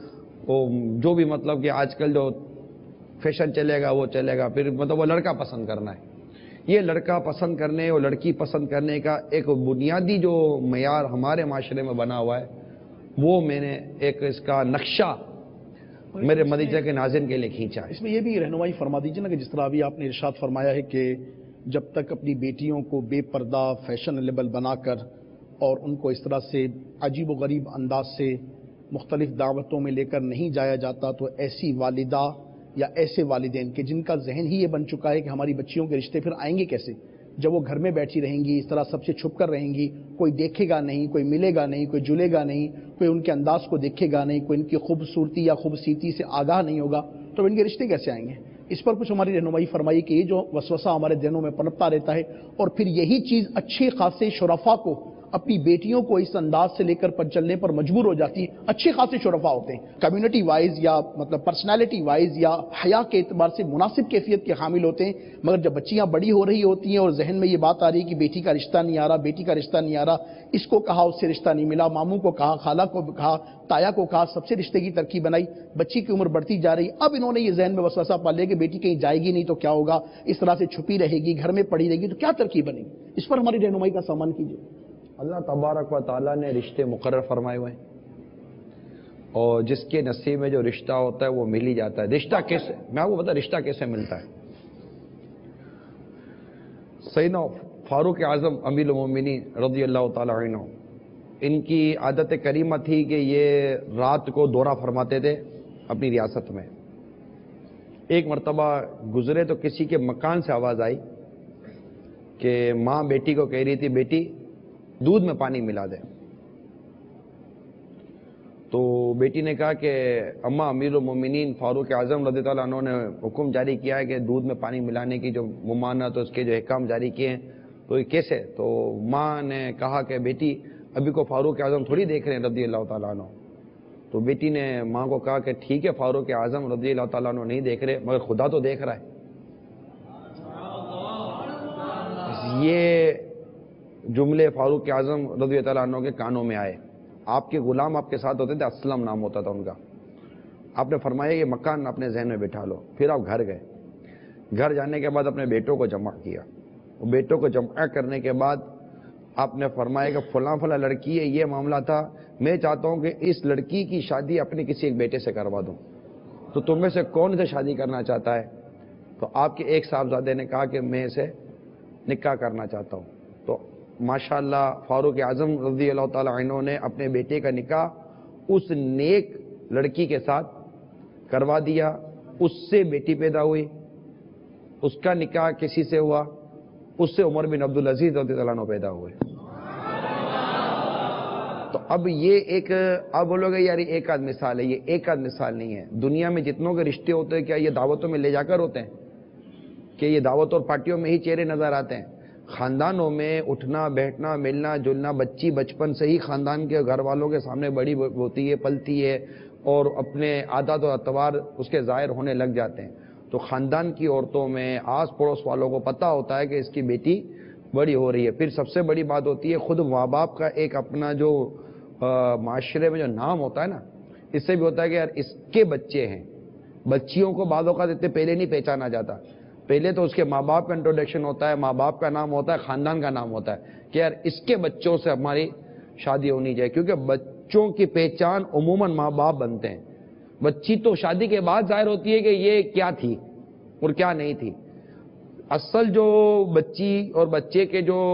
جو بھی مطلب کہ آج کل جو فیشن چلے گا وہ چلے گا، پھر مطلب وہ لڑکا پسند کرنا ہے. یہ لڑکا پسند کرنے اور لڑکی پسند کرنے کا ایک بنیادی جو معیار ہمارے معاشرے میں بنا ہوا ہے، وہ میں نے ایک اس کا نقشہ میرے مدیجہ کے ناظرین کے لیے کھینچا ہے. اس میں یہ بھی رہنمائی فرما دیجیے نا کہ جس طرح ابھی آپ نے ارشاد فرمایا ہے کہ جب تک اپنی بیٹیوں کو بے پردہ فیشن لیبل بنا کر اور ان کو اس طرح سے عجیب و غریب انداز سے مختلف دعوتوں میں لے کر نہیں جایا جاتا، تو ایسی والدہ یا ایسے والدین کہ جن کا ذہن ہی یہ بن چکا ہے کہ ہماری بچیوں کے رشتے پھر آئیں گے کیسے جب وہ گھر میں بیٹھی رہیں گی، اس طرح سب سے چھپ کر رہیں گی، کوئی دیکھے گا نہیں، کوئی ملے گا نہیں، کوئی جلے گا نہیں، کوئی ان کے انداز کو دیکھے گا نہیں، کوئی ان کی خوبصورتی یا خوبصورتی سے آگاہ نہیں ہوگا، تو ان کے رشتے کیسے آئیں گے؟ اس پر کچھ ہماری رہنمائی فرمائی کہ یہ جو وسوسہ ہمارے ذہنوں میں پنپتا رہتا ہے اور پھر یہی چیز اچھے خاصے شرفا کو اپنی بیٹیوں کو اس انداز سے لے کر پر چلنے پر مجبور ہو جاتی ہے. اچھے خاصے شرفا ہوتے ہیں، کمیونٹی وائز یا مطلب پرسنالٹی وائز یا حیا کے اعتبار سے مناسب کیفیت کے حامل ہوتے ہیں، مگر جب بچیاں بڑی ہو رہی ہوتی ہیں اور ذہن میں یہ بات آ رہی ہے کہ بیٹی کا رشتہ نہیں آ رہا، بیٹی کا رشتہ نہیں آ رہا، اس کو کہا اس سے رشتہ نہیں ملا، ماموں کو کہا، خالہ کو کہا، تایا کو کہا، سب سے رشتے کی ترکیب بنائی، بچی کی عمر بڑھتی جا رہی. اب انہوں نے یہ ذہن میں وسوسہ پال لیا کہ بیٹی کہیں جائے گی نہیں تو کیا ہوگا، اس طرح سے چھپی رہے گی، گھر میں پڑی رہے گی تو کیا ترکیب بنے گی. اس پر ہماری رہنمائی کا سامان کیجیے. اللہ تبارک و تعالیٰ نے رشتے مقرر فرمائے ہوئے ہیں اور جس کے نصیب میں جو رشتہ ہوتا ہے وہ مل ہی جاتا ہے. رشتہ کیسے، میں آپ کو بتا رشتہ کیسے ملتا ہے. سیدنا فاروق اعظم امیر المومنین رضی اللہ تعالیٰ عنہ، ان کی عادت کریمہ تھی کہ یہ رات کو دورہ فرماتے تھے اپنی ریاست میں. ایک مرتبہ گزرے تو کسی کے مکان سے آواز آئی کہ ماں بیٹی کو کہہ رہی تھی بیٹی دودھ میں پانی ملا دے. تو بیٹی نے کہا کہ اماں امیر المومنین فاروق اعظم رضی اللہ عنہ نے حکم جاری کیا ہے کہ دودھ میں پانی ملانے کی جو ممانعت اس کے جو احکام جاری کیے ہیں تو یہ کیسے. تو ماں نے کہا کہ بیٹی ابھی کو فاروق اعظم تھوڑی دیکھ رہے ہیں رضی اللہ تعالیٰ عنہ. تو بیٹی نے ماں کو کہا کہ ٹھیک ہے فاروق اعظم رضی اللہ تعالیٰ عنہ نہیں دیکھ رہے مگر خدا تو دیکھ رہا ہے. یہ جملے فاروق اعظم رضی اللہ عنہ کے کانوں میں آئے. آپ کے غلام آپ کے ساتھ ہوتے تھے، اسلم نام ہوتا تھا ان کا. آپ نے فرمایا یہ مکان اپنے ذہن میں بٹھا لو. پھر آپ گھر گئے. گھر جانے کے بعد اپنے بیٹوں کو جمع کیا. وہ بیٹوں کو جمع کرنے کے بعد آپ نے فرمایا کہ فلاں فلاں لڑکی ہے، یہ معاملہ تھا، میں چاہتا ہوں کہ اس لڑکی کی شادی اپنے کسی ایک بیٹے سے کروا دوں، تو تم میں سے کون سے شادی کرنا چاہتا ہے؟ تو آپ کے ایک صاحبزادے نے کہا کہ میں اسے نکاح کرنا چاہتا ہوں. تو ماشاءاللہ فاروق اعظم رضی اللہ تعالی عنہ نے اپنے بیٹے کا نکاح اس نیک لڑکی کے ساتھ کروا دیا. اس سے بیٹی پیدا ہوئی، اس کا نکاح کسی سے ہوا، اس سے عمر بن عبدالعزیز رضی اللہ عنہ پیدا ہوئے. تو اب یہ ایک، اب بولو گے یار ایک آدھ مثال ہے، یہ ایک آدھ مثال نہیں ہے. دنیا میں جتنوں کے رشتے ہوتے ہیں کیا یہ دعوتوں میں لے جا کر ہوتے ہیں؟ کہ یہ دعوت اور پارٹیوں میں ہی چہرے نظر آتے ہیں؟ خاندانوں میں اٹھنا بیٹھنا ملنا جلنا، بچی بچپن سے ہی خاندان کے گھر والوں کے سامنے بڑی ہوتی ہے، پلتی ہے، اور اپنے عادات و اطوار اس کے ظاہر ہونے لگ جاتے ہیں. تو خاندان کی عورتوں میں آس پڑوس والوں کو پتہ ہوتا ہے کہ اس کی بیٹی بڑی ہو رہی ہے. پھر سب سے بڑی بات ہوتی ہے خود ماں باپ کا ایک اپنا جو معاشرے میں جو نام ہوتا ہے نا، اس سے بھی ہوتا ہے کہ یار اس کے بچے ہیں. بچیوں کو بعض اوقات اتنے پہلے نہیں پہچانا جاتا، پہلے تو اس کے ماں باپ کا انٹروڈکشن ہوتا ہے، ماں باپ کا نام ہوتا ہے، خاندان کا نام ہوتا ہے کہ یار اس کے بچوں سے ہماری شادی ہونی چاہیے. کیونکہ بچوں کی پہچان عموماً ماں باپ بنتے ہیں. بچی تو شادی کے بعد ظاہر ہوتی ہے کہ یہ کیا تھی اور کیا نہیں تھی. اصل جو بچی اور بچے کے جو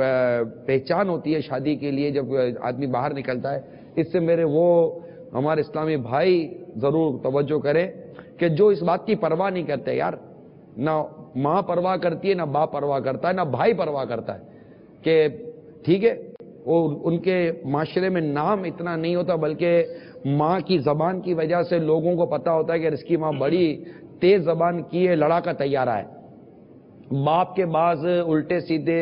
پہچان ہوتی ہے شادی کے لیے جب آدمی باہر نکلتا ہے، اس سے میرے وہ ہمارے اسلامی بھائی ضرور توجہ کریں کہ جو اس بات کی پرواہ نہیں کرتے. یار نہ ماں پرواہ کرتی ہے، نہ باپ پرواہ کرتا ہے، نہ بھائی پرواہ کرتا ہے کہ ٹھیک ہے وہ ان کے معاشرے میں نام اتنا نہیں ہوتا، بلکہ ماں کی زبان کی وجہ سے لوگوں کو پتا ہوتا ہے کہ اس کی ماں بڑی تیز زبان کی ہے، لڑاکا تیارہ ہے. باپ کے بعض الٹے سیدھے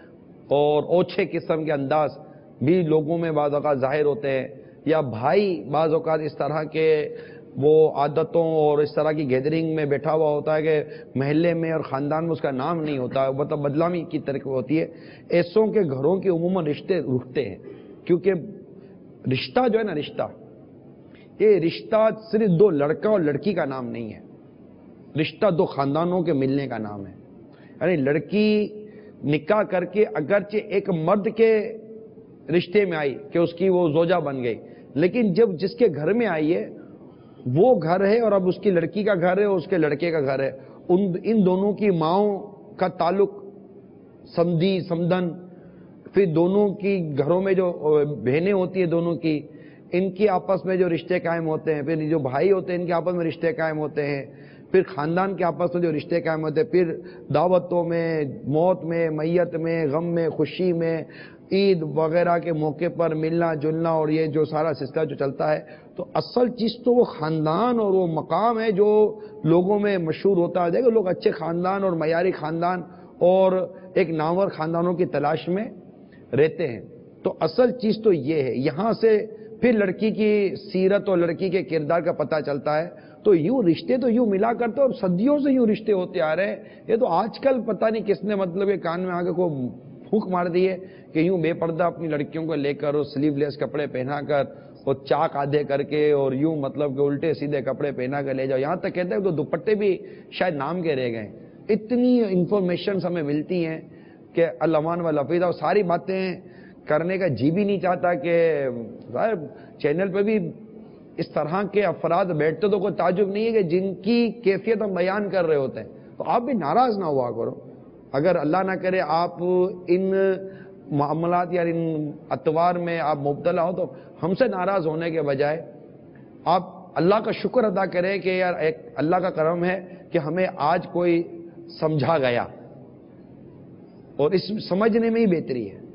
اور اوچھے قسم کے انداز بھی لوگوں میں بعض اوقات ظاہر ہوتے ہیں، یا بھائی بعض اوقات اس طرح کے وہ عادتوں اور اس طرح کی گیدرنگ میں بیٹھا ہوا ہوتا ہے کہ محلے میں اور خاندان میں اس کا نام نہیں ہوتا، مطلب بدنامی کی طرف ہوتی ہے. ایسوں کے گھروں کے عموماً رشتے رکتے ہیں، کیونکہ رشتہ جو ہے نا، رشتہ یہ رشتہ صرف دو لڑکا اور لڑکی کا نام نہیں ہے، رشتہ دو خاندانوں کے ملنے کا نام ہے. یعنی لڑکی نکاح کر کے اگرچہ ایک مرد کے رشتے میں آئی کہ اس کی وہ زوجہ بن گئی، لیکن جب جس کے گھر میں آئی ہے وہ گھر ہے، اور اب اس کی لڑکی کا گھر ہے اور اس کے لڑکے کا گھر ہے. ان ان دونوں کی ماؤں کا تعلق سمدھی سمدن، پھر دونوں کی گھروں میں جو بہنیں ہوتی ہیں دونوں کی، ان کی آپس میں جو رشتے قائم ہوتے ہیں، پھر جو بھائی ہوتے ہیں ان کے آپس میں رشتے قائم ہوتے ہیں، پھر خاندان کے آپس میں جو رشتے قائم ہوتے ہیں، پھر دعوتوں میں، موت میں، میت میں، غم میں، خوشی میں، عید وغیرہ کے موقع پر ملنا جلنا، اور یہ جو سارا سلسلہ جو چلتا ہے. تو اصل چیز تو وہ خاندان اور وہ مقام ہے جو لوگوں میں مشہور ہوتا ہے. دیکھو لوگ اچھے خاندان اور معیاری خاندان اور ایک نامور خاندانوں کی تلاش میں رہتے ہیں. تو اصل چیز تو یہ ہے. یہاں سے پھر لڑکی کی سیرت اور لڑکی کے کردار کا پتہ چلتا ہے. تو یوں رشتے تو یوں ملا کرتے اور صدیوں سے یوں رشتے ہوتے آ رہے ہیں. یہ تو آج کل پتہ نہیں کس نے مطلب یہ کان میں آگے کو پھونک مار دی ہے کہ یوں بے پردہ اپنی لڑکیوں کو لے کر اور سلیو لیس کپڑے پہنا کر اور چاک آدھے کر کے اور یوں مطلب کہ الٹے سیدھے کپڑے پہنا کر لے جاؤ. یہاں تک کہتے ہیں تو دوپٹے بھی شاید نام کے رہ گئے. اتنی انفارمیشنز ہمیں ملتی ہیں کہ الامان و لفیدہ، اور ساری باتیں کرنے کا جی بھی نہیں چاہتا کہ ظاہر چینل پہ بھی اس طرح کے افراد بیٹھتے تو کوئی تعجب نہیں ہے کہ جن کی کیفیت ہم بیان کر رہے ہوتے ہیں. تو آپ بھی ناراض نہ ہوا کرو اگر اللہ نہ کرے آپ ان معاملات یا ان اطوار میں آپ مبتلا ہو. تو ہم سے ناراض ہونے کے بجائے آپ اللہ کا شکر ادا کریں کہ یار ایک اللہ کا کرم ہے کہ ہمیں آج کوئی سمجھا گیا، اور اس سمجھنے میں ہی بہتری ہے.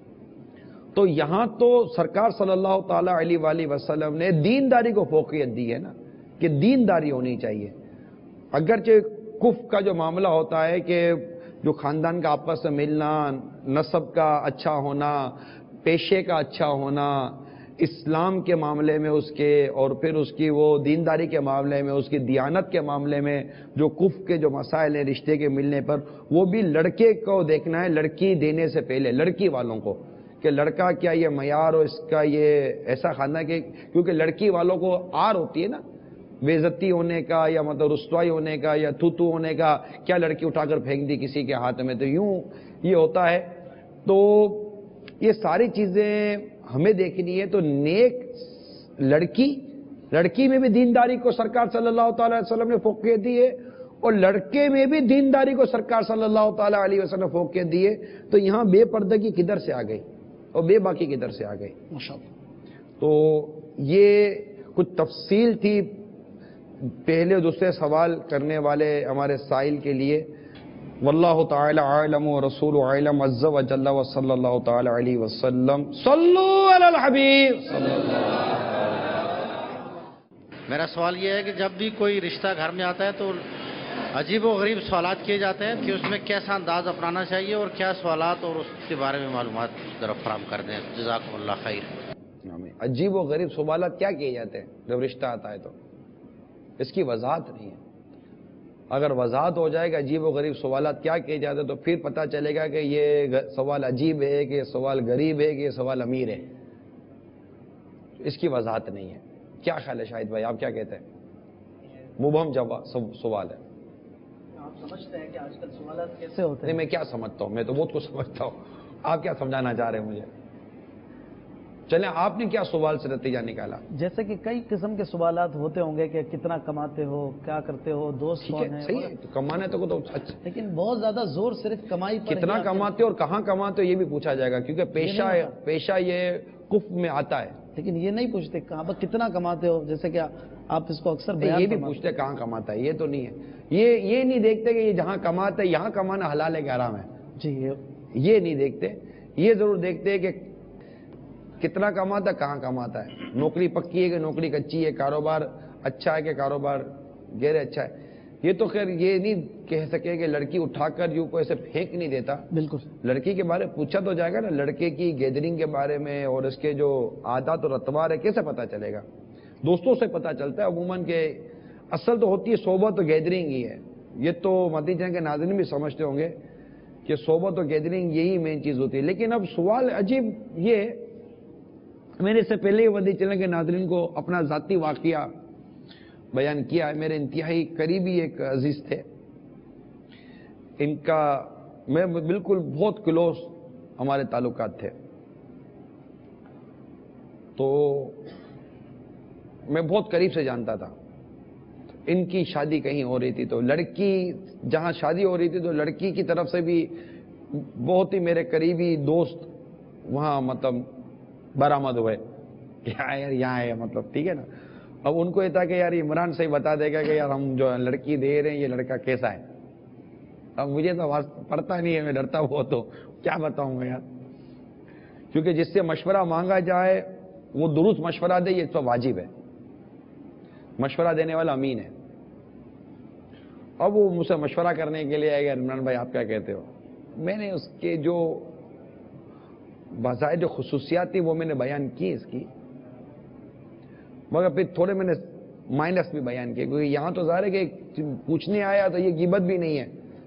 تو یہاں تو سرکار صلی اللہ تعالی علیہ وآلہ وسلم نے دینداری کو فوقیت دی ہے نا، کہ دینداری ہونی چاہیے. اگرچہ کفر کا جو معاملہ ہوتا ہے کہ جو خاندان کا آپس میں ملنا، نسب کا اچھا ہونا، پیشے کا اچھا ہونا، اسلام کے معاملے میں اس کے، اور پھر اس کی وہ دینداری کے معاملے میں، اس کی دیانت کے معاملے میں جو کفر کے جو مسائل ہیں رشتے کے ملنے پر، وہ بھی لڑکے کو دیکھنا ہے لڑکی دینے سے پہلے، لڑکی والوں کو، کہ لڑکا کیا یہ معیار اور اس کا یہ ایسا خاندان، کہ کیونکہ لڑکی والوں کو آر ہوتی ہے نا بے عزتی ہونے کا، یا مطلب رسوائی ہونے کا، یا تھو تھو ہونے کا، کیا لڑکی اٹھا کر پھینک دی کسی کے ہاتھ میں، تو یوں یہ ہوتا ہے. تو یہ ساری چیزیں ہمیں دیکھنی ہے تو نیک لڑکی لڑکی میں بھی دینداری کو سرکار صلی اللہ تعالی علیہ وسلم نے فوقیت دی ہے اور لڑکے میں بھی دینداری کو سرکار صلی اللہ تعالی علیہ وسلم نے فوقیت دی ہے. تو یہاں بے پردگی کدھر سے آ گئی اور بے باکی کدھر سے آ گئی؟ ماشاءاللہ. تو یہ کچھ تفصیل تھی پہلے دوسرے سوال کرنے والے ہمارے سائل کے لیے. واللہ تعالی عالم و رسول عالم عز و جل و صلی اللہ تعالی علیہ وسلم. صلو علی الحبیب. میرا سوال یہ ہے کہ جب بھی کوئی رشتہ گھر میں آتا ہے تو عجیب و غریب سوالات کیے جاتے ہیں کہ اس میں کیسا انداز اپنانا چاہیے اور کیا سوالات اور اس کے بارے میں معلومات ذرا فراہم کر دیں. جزاکم اللہ خیر. عجیب و غریب سوالات کیا کیے جاتے ہیں جب رشتہ آتا ہے تو اس کی وضاحت نہیں ہے. اگر وضاحت ہو جائے گا عجیب و غریب سوالات کیا کیے جاتے ہیں تو پھر پتہ چلے گا کہ یہ سوال عجیب ہے کہ یہ سوال غریب ہے کہ یہ سوال امیر ہے. اس کی وضاحت نہیں ہے. کیا خیال ہے شاہد بھائی، آپ کیا کہتے ہیں؟ مبہم جواب سوال ہے. آپ سمجھتے ہیں کہ آج کل سوالات کیسے ہوتے ہیں؟ نہیں، میں کیا سمجھتا ہوں، میں تو بہت کچھ سمجھتا ہوں. آپ کیا سمجھانا چاہ رہے ہیں مجھے؟ چلیں آپ نے کیا سوال سے نتیجہ نکالا؟ جیسے کہ کئی قسم کے سوالات ہوتے ہوں گے کہ کتنا کماتے ہو، کیا کرتے ہو، دوست کون ہے. صحیح ہے، تو کمانے تو تو اچھا، لیکن بہت زیادہ زور صرف کمائی پر کتنا کماتے اور کہاں کماتے یہ بھی پوچھا جائے گا کیونکہ پیشہ پیشہ یہ کفر میں آتا ہے. لیکن یہ نہیں پوچھتے کہاں پر کتنا کماتے ہو، جیسے کہ آپ اس کو اکثر یہ بھی پوچھتے کہاں کماتا ہے. یہ تو نہیں ہے. یہ یہ نہیں دیکھتے کہ یہ جہاں کماتا ہے یہاں کمانا حلال ہے کہ حرام ہے. جی یہ نہیں دیکھتے. یہ ضرور دیکھتے کہ کتنا کماتا ہے، کہاں کماتا ہے، نوکری پکی ہے کہ نوکری کچی ہے، کاروبار اچھا ہے کہ کاروبار غیر اچھا ہے. یہ تو خیر یہ نہیں کہہ سکے کہ لڑکی اٹھا کر یوں کو ایسے پھینک نہیں دیتا. بالکل. لڑکی کے بارے پوچھا تو جائے گا نا، لڑکے کی گیدرنگ کے بارے میں اور اس کے جو عادات اور اطوار ہے کیسے پتہ چلے گا؟ دوستوں سے پتہ چلتا ہے عموماً کہ اصل تو ہوتی ہے صحبت و گیدرنگ ہی ہے. یہ تو مدنی چینل کے ناظرین بھی سمجھتے ہوں گے کہ صحبت و گیدرنگ یہی مین چیز ہوتی ہے. لیکن اب سوال عجیب یہ، میں نے اس سے پہلے ہی مدنی چینل کے ناظرین کو اپنا ذاتی واقعہ بیان کیا ہے. میرے انتہائی قریبی ایک عزیز تھے، ان کا میں بالکل بہت کلوز ہمارے تعلقات تھے. تو میں بہت قریب سے جانتا تھا. ان کی شادی کہیں ہو رہی تھی تو لڑکی جہاں شادی ہو رہی تھی تو لڑکی کی طرف سے بھی بہت ہی میرے قریبی دوست وہاں مطلب برآمد ہوئے کہ یار یہاں ہے، مطلب ٹھیک ہے نا. اب ان کو یہ تھا کہ یار عمران سے ہی بتا دے گا کہ یار ہم جو لڑکی دے رہے ہیں یہ لڑکا کیسا ہے. اب مجھے تو پڑتا نہیں ہے، میں ڈرتا ہوا تو کیا بتاؤں میں یار، کیونکہ جس سے مشورہ مانگا جائے وہ درست مشورہ دے یہ تو واجب ہے. مشورہ دینے والا امین ہے. اب وہ مجھ سے مشورہ کرنے کے لیے آئے گا، عمران بھائی آپ کیا کہتے ہو. میں نے اس کے جو بظاہر جو خصوصیات تھی وہ میں نے بیان کی اس کی، مگر پھر تھوڑے میں نے مائنس بھی بیان کیے کیونکہ یہاں تو ظاہر ہے کہ پوچھنے آیا تو یہ غیبت بھی نہیں ہے.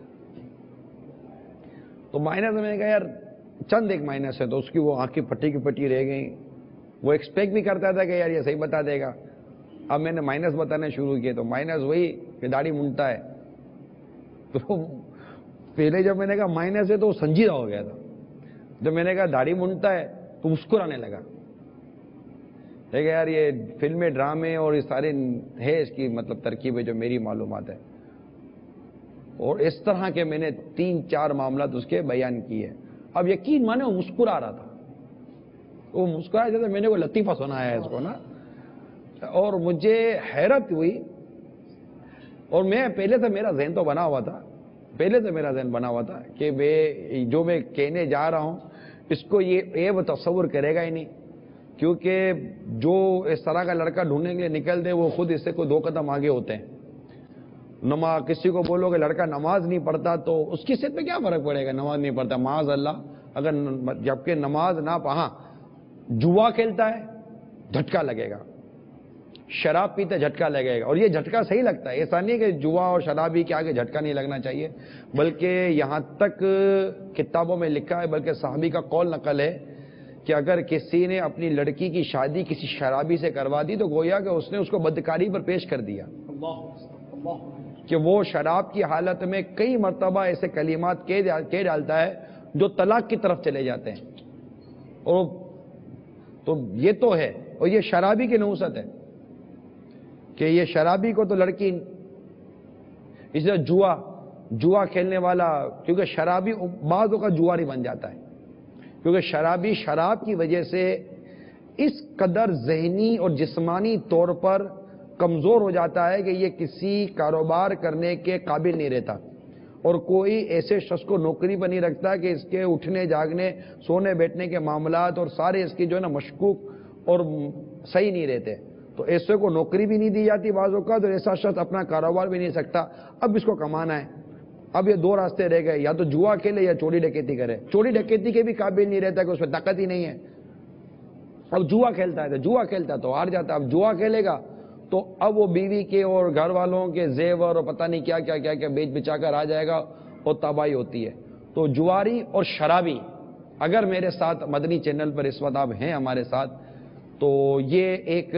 تو مائنس میں نے کہا یار چند ایک مائنس ہے تو اس کی وہ آنکھیں پٹی کی پٹی رہ گئیں. وہ ایکسپیکٹ بھی کرتا تھا کہ یار یہ صحیح بتا دے گا. اب میں نے مائنس بتانے شروع کیے تو مائنس وہی کہ داڑھی منڈتا ہے. تو پہلے جب میں نے کہا مائنس ہے تو وہ سنجیدہ ہو گیا تھا. جب میں نے کہا داڑھی منڈتا ہے تو مسکرانے لگا. دیکھا یار یہ فلمیں ڈرامے اور یہ سارے ہے اس کی مطلب ترکیب ہے جو میری معلومات ہے. اور اس طرح کے میں نے تین چار معاملات اس کے بیان کیے. اب یقین مانے وہ مسکرا رہا تھا. وہ مسکرایا جیسے میں نے وہ لطیفہ سنایا ہے اس کو نا. اور مجھے حیرت ہوئی اور میں پہلے سے میرا ذہن تو بنا ہوا تھا پہلے سے میرا ذہن بنا ہوا تھا کہ میں جو میں کہنے جا رہا ہوں اس کو یہ ایب تصور کرے گا ہی نہیں، کیونکہ جو اس طرح کا لڑکا ڈھونڈنے کے لیے نکل دے وہ خود اس سے کوئی دو قدم آگے ہوتے ہیں. نماز کسی کو بولو کہ لڑکا نماز نہیں پڑھتا تو اس کی صحت پہ کیا فرق پڑے گا، نماز نہیں پڑھتا معاذ اللہ. اگر جبکہ نماز نہ پڑھا جوا کھیلتا ہے جھٹکا لگے گا، شراب پیتا جھٹکا لگے گا. اور یہ جھٹکا صحیح لگتا ہے، ایسا نہیں کہ جوا اور شرابی کے آگے جھٹکا نہیں لگنا چاہیے، بلکہ یہاں تک کتابوں میں لکھا ہے بلکہ صحابی کا قول نقل ہے کہ اگر کسی نے اپنی لڑکی کی شادی کسی شرابی سے کروا دی تو گویا کہ اس نے اس کو بدکاری پر پیش کر دیا. کہ وہ شراب کی حالت میں کئی مرتبہ ایسے کلمات کہہ ڈالتا ہے جو طلاق کی طرف چلے جاتے ہیں. اور تو یہ تو ہے. اور یہ شرابی کی نحوست ہے کہ یہ شرابی کو تو لڑکی, اس طرح جوا جوا کھیلنے والا, کیونکہ شرابی بعضوں کا جواری بن جاتا ہے, کیونکہ شرابی شراب کی وجہ سے اس قدر ذہنی اور جسمانی طور پر کمزور ہو جاتا ہے کہ یہ کسی کاروبار کرنے کے قابل نہیں رہتا, اور کوئی ایسے شخص کو نوکری پر نہیں رکھتا کہ اس کے اٹھنے جاگنے سونے بیٹھنے کے معاملات اور سارے اس کی جو ہے نا مشکوک اور صحیح نہیں رہتے. تو ایسے کو نوکری بھی نہیں دی جاتی بعض اوقات, اور ایسا شخص اپنا کاروبار بھی نہیں سکتا. اب اس کو کمانا ہے, اب یہ دو راستے رہ گئے, یا تو جوا کھیلے یا چوری ڈکیتی کرے. چوری ڈکیتی کے بھی قابل نہیں رہتا کہ اس میں طاقت ہی نہیں ہے. اب جوا کھیلتا ہے تو جوا کھیلتا ہے تو ہار جاتا ہے. اب جوا کھیلے گا تو اب وہ بیوی کے اور گھر والوں کے زیور اور پتہ نہیں کیا کیا کیا کیا بیچ بچا کر آ جائے گا اور تباہی ہوتی ہے. تو جواری اور شرابی اگر میرے ساتھ مدنی چینل پر اس وقت آپ ہیں ہمارے ساتھ, تو یہ ایک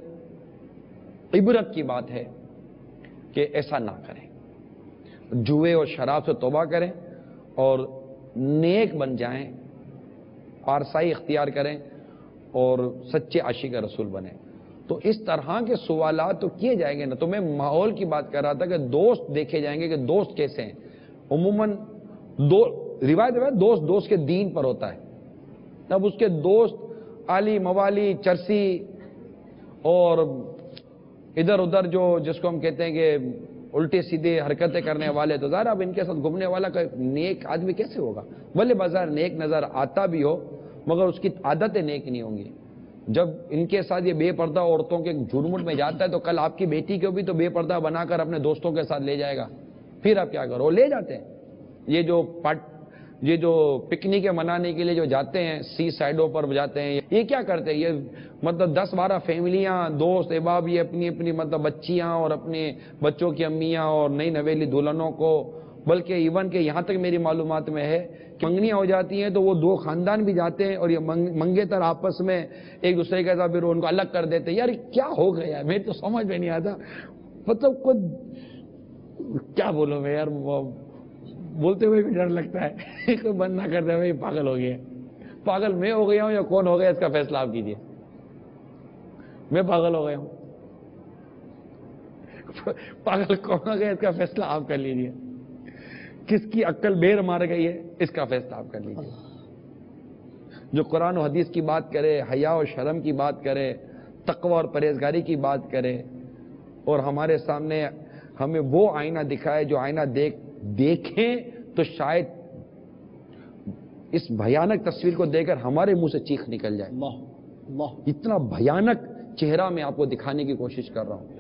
عبرت کی بات ہے کہ ایسا نہ کریں. جوئے اور شراب سے توبہ کریں اور نیک بن جائیں, پارسائی اختیار کریں اور سچے عاشق رسول بنیں. تو اس طرح کے سوالات تو کیے جائیں گے نا. تو میں ماحول کی بات کر رہا تھا کہ دوست دیکھے جائیں گے کہ دوست کیسے ہیں. عموماً دو روایت ہے دوست دوست کے دین پر ہوتا ہے. اب اس کے دوست عالی موالی چرسی اور ادھر ادھر جو جس کو ہم کہتے ہیں کہ الٹے سیدھے حرکتیں کرنے والے, تو ظاہر اب ان کے ساتھ گھومنے والا کوئی نیک آدمی کیسے ہوگا؟ بھلے بازار نیک نظر آتا بھی ہو مگر اس کی عادتیں نیک نہیں ہوں گی. جب ان کے ساتھ یہ بے پردہ عورتوں کے جھرمٹ میں جاتا ہے تو کل آپ کی بیٹی کو بھی تو بے پردہ بنا کر اپنے دوستوں کے ساتھ لے جائے گا. پھر آپ کیا کرو؟ لے جاتے ہیں. یہ جو پٹ یہ جو پکنک منانے کے لیے جو جاتے ہیں سی سائڈوں پر جاتے ہیں, یہ کیا کرتے ہیں؟ یہ مطلب دس بارہ فیملیاں دوست احباب یہ اپنی اپنی مطلب بچیاں اور اپنے بچوں کی امیاں اور نئی نویلی دلہنوں کو, بلکہ ایون کہ یہاں تک میری معلومات میں ہے کہ منگنیاں ہو جاتی ہیں تو وہ دو خاندان بھی جاتے ہیں اور یہ منگیتر آپس میں ایک دوسرے کے ساتھ پھر ان کو الگ کر دیتے ہیں. یار کیا ہو گیا؟ میرے تو سمجھ میں نہیں آتا. مطلب خود کیا بولوں میں یار, بولتے ہوئے بھی ڈر لگتا ہے. کوئی بند نہ کرتے ہوئے پاگل ہو گیا. پاگل میں ہو گیا ہوں یا کون ہو گیا اس کا فیصلہ آپ کیجیے. میں پاگل ہو گیا ہوں, پاگل کون ہو گیا اس کا فیصلہ آپ کر لیجیے. کس کی عقل بیر مار گئی ہے اس کا فیصلہ آپ کر لیجیے. جو قرآن و حدیث کی بات کرے, حیا و شرم کی بات کرے, تقوی اور پرہیزگاری کی بات کرے, اور ہمارے سامنے ہمیں وہ آئینہ دکھائے جو آئینہ دیکھ دیکھیں تو شاید اس بھیانک تصویر کو دیکھ کر ہمارے منہ سے چیخ نکل جائے. اللہ اللہ, اتنا بھیانک چہرہ میں آپ کو دکھانے کی کوشش کر رہا ہوں.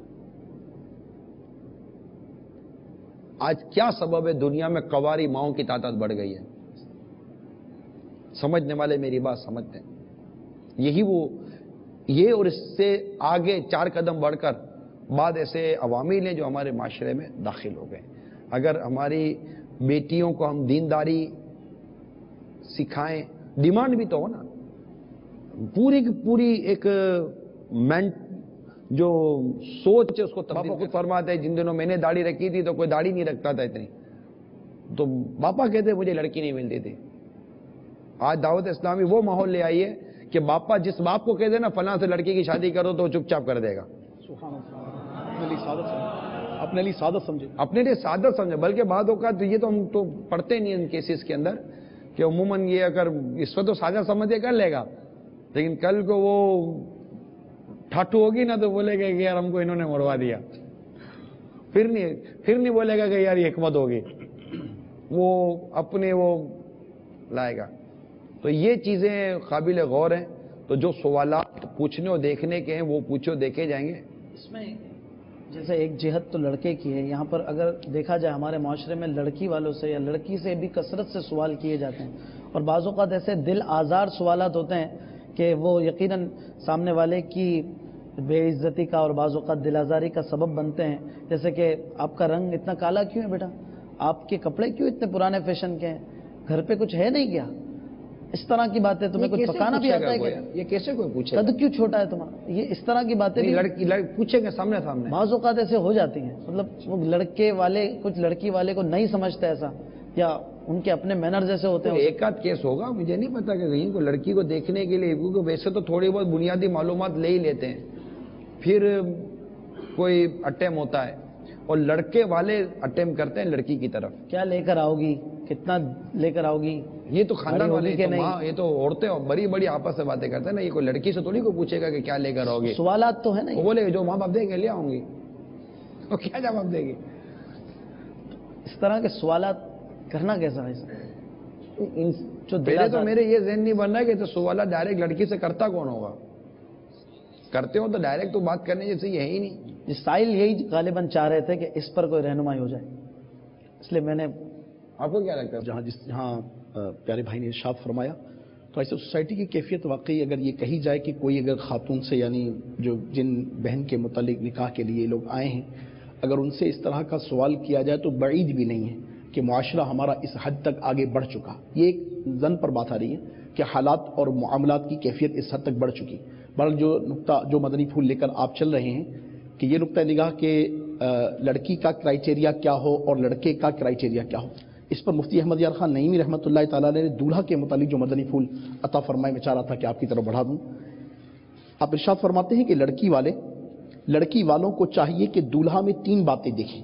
آج کیا سبب ہے دنیا میں کنواری ماؤں کی تعداد بڑھ گئی ہے؟ سمجھنے والے میری بات سمجھتے ہیں. یہی وہ یہ اور اس سے آگے چار قدم بڑھ کر بعد ایسے عوامل ہیں جو ہمارے معاشرے میں داخل ہو گئے. اگر ہماری بیٹیوں کو ہم دینداری سکھائیں, ڈیمانڈ بھی تو ہو نا, پوری کی پوری ایک مینٹ جو سوچ ہے اس کو تبدیل. خود فرماتے ہیں جن دنوں میں نے داڑھی رکھی تھی تو کوئی داڑھی نہیں رکھتا تھا اتنی, تو باپا کہتے مجھے لڑکی نہیں ملتی تھی. آج دعوت اسلامی وہ ماحول لے آئی ہے کہ باپا جس باپ کو کہتے نا فلاں سے لڑکی کی شادی کرو تو چپ چاپ کر دے گا. سبحان اللہ, اپنے لیے سعادت سمجھے, اپنے لیے سعادت سمجھے. بلکہ بعض اوقات یہ تو ہم تو پڑھتے نہیں ان کیسز کے اندر کہ عموماً یہ اگر اس وقت تو سعادت سمجھے کر لے گا, لیکن کل کو وہ ٹھاٹو ہوگی نا تو بولے گا کہ یار ہم کو انہوں نے مروا دیا. پھر نہیں پھر نہیں بولے گا کہ یار یہ حکمت ہوگی, وہ اپنے وہ لائے گا. تو یہ چیزیں قابل غور ہیں. تو جو سوالات پوچھنے اور دیکھنے کے ہیں وہ پوچھو دیکھے جائیں گے. اس میں جیسے ایک جہت تو لڑکے کی ہے, یہاں پر اگر دیکھا جائے ہمارے معاشرے میں لڑکی والوں سے یا لڑکی سے بھی کثرت سے سوال کیے جاتے ہیں, اور بعض اوقات ایسے دل آزار سوالات ہوتے ہیں کہ وہ یقیناً سامنے والے کی بے عزتی کا اور بعض اوقات دل آزاری کا سبب بنتے ہیں. جیسے کہ آپ کا رنگ اتنا کالا کیوں ہے بیٹا, آپ کے کپڑے کیوں اتنے پرانے فیشن کے ہیں, گھر پہ کچھ ہے نہیں کیا, اس طرح کی باتیں. تمہیں کچھ پکانا بھی آتا ہے کیا, یہ کیسے کوئی پوچھے, قد کیوں چھوٹا ہے تمہارا, یہ اس طرح کی باتیں بھی لڑکی پوچھیں گے سامنے سامنے. بعض اوقات ایسے ہو جاتی ہیں, مطلب وہ لڑکے والے کچھ لڑکی والے کو نہیں سمجھتے ایسا یا ان کے اپنے مینر جیسے ہوتے ہیں؟ ایک آدھ کیس ہوگا، مجھے نہیں پتا کہ کہیں کو لڑکی کو دیکھنے کے لیے، کیونکہ ویسے تو تھوڑی بہت بنیادی معلومات لے ہی لیتے ہیں، پھر کوئی اٹیم ہوتا ہے، اور لڑکے والے اٹیم کرتے ہیں لڑکی کی طرف. کیا لے کر آؤ گی، کتنا لے کر آؤ گی، یہ تو خاندان والے، کہ نہیں؟ یہ تو عورتیں بڑی بڑی آپس سے باتیں کرتے ہیں نا، یہ کوئی لڑکی سے تھوڑی کو پوچھے گا کہ کیا لے کر آؤ گے. سوالات تو ہے نا، وہ بولے گا جو ماں باپ دیں گے لے آؤں گی، وہ کیا جواب دے گی؟ اس طرح کے سوالات کرنا کیسا ہے؟ جو پہلے تو میرے یہ ذہن نہیں بن رہا کہ تو سوالات ڈائریکٹ لڑکی سے کرتا کون ہوگا؟ کرتے ہو تو ڈائریکٹ تو بات کرنے جیسے یہ ہے ہی نہیں. سائل یہی غالباً چاہ رہے تھے کہ اس پر کوئی رہنمائی ہو جائے، اس لیے میں نے. آپ کو کیا لگتا ہے؟ جہاں جس جہاں پیارے بھائی نے ارشاد فرمایا، تو ایسے سوسائٹی کی کیفیت واقعی اگر یہ کہی جائے کہ کوئی اگر خاتون سے، یعنی جو جن بہن کے متعلق نکاح کے لیے لوگ آئے ہیں، اگر ان سے اس طرح کا سوال کیا جائے تو بعید بھی نہیں ہے کہ معاشرہ ہمارا اس حد تک آگے بڑھ چکا. یہ ایک زن پر بات آ رہی ہے کہ حالات اور معاملات کی کیفیت اس حد تک بڑھ چکی. بہرحال جو نقطہ جو مدنی پھول لے کر آپ چل رہے ہیں کہ یہ نقطہ نگاہ کہ لڑکی کا کرائٹیریا کیا ہو اور لڑکے کا کرائٹیریا کیا ہو، اس پر مفتی احمد یار خان نعیمی رحمۃ اللہ تعالیٰ نے دولہا کے متعلق جو مدنی پھول عطا فرمائے، میں چاہ رہا تھا کہ آپ کی طرف بڑھا دوں. آپ ارشاد فرماتے ہیں کہ لڑکی والے لڑکی والوں کو چاہیے کہ دولہا میں تین باتیں دیکھیں.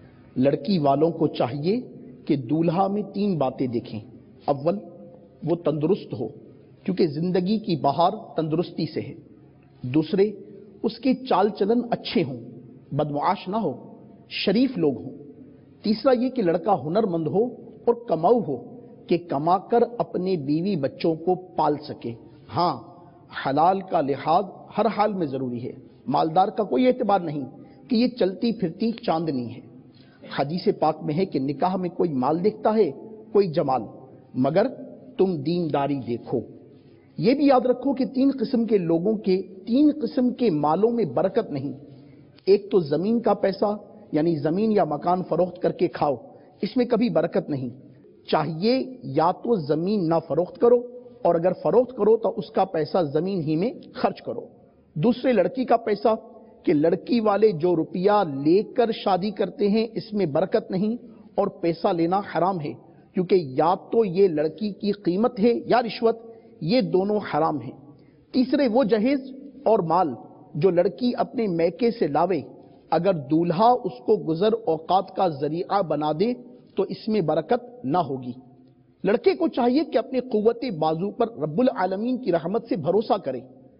لڑکی والوں کو چاہیے کہ دولہا میں تین باتیں دیکھیں. اول، وہ تندرست ہو، کیونکہ زندگی کی بہار تندرستی سے ہے. دوسرے، اس کے چال چلن اچھے ہوں، بدمعاش نہ ہو، شریف لوگ ہوں. تیسرا یہ کہ لڑکا ہنر مند ہو اور کماؤ ہو کہ کما کر اپنے بیوی بچوں کو پال سکے. ہاں، حلال کا لحاظ ہر حال میں ضروری ہے. مالدار کا کوئی اعتبار نہیں کہ یہ چلتی پھرتی چاندنی ہے. حدیث پاک میں ہے کہ نکاح میں کوئی مال دیکھتا ہے، کوئی جمال، مگر تم دینداری دیکھو. یہ بھی یاد رکھو کہ تین قسم کے لوگوں کے تین قسم کے مالوں میں برکت نہیں. ایک تو زمین کا پیسہ، یعنی زمین یا مکان فروخت کر کے کھاؤ، اس میں کبھی برکت نہیں. چاہیے یا تو زمین نہ فروخت کرو، اور اگر فروخت کرو تو اس کا پیسہ زمین ہی میں خرچ کرو. دوسرے، لڑکی کا پیسہ، کہ لڑکی والے جو روپیہ لے کر شادی کرتے ہیں اس میں برکت نہیں اور پیسہ لینا حرام ہے، کیونکہ یا تو یہ لڑکی کی قیمت ہے یا رشوت، یہ دونوں حرام ہیں. تیسرے، وہ جہیز اور مال جو لڑکی اپنے میکے سے لاوے، اگر دولہا اس کو گزر اوقات کا ذریعہ بنا دے تو اس میں برکت نہ ہوگی. لڑکے کو چاہیے کہ اپنے قوت بازو پر رب العالمین کی رحمت سے بھروسہ کرے،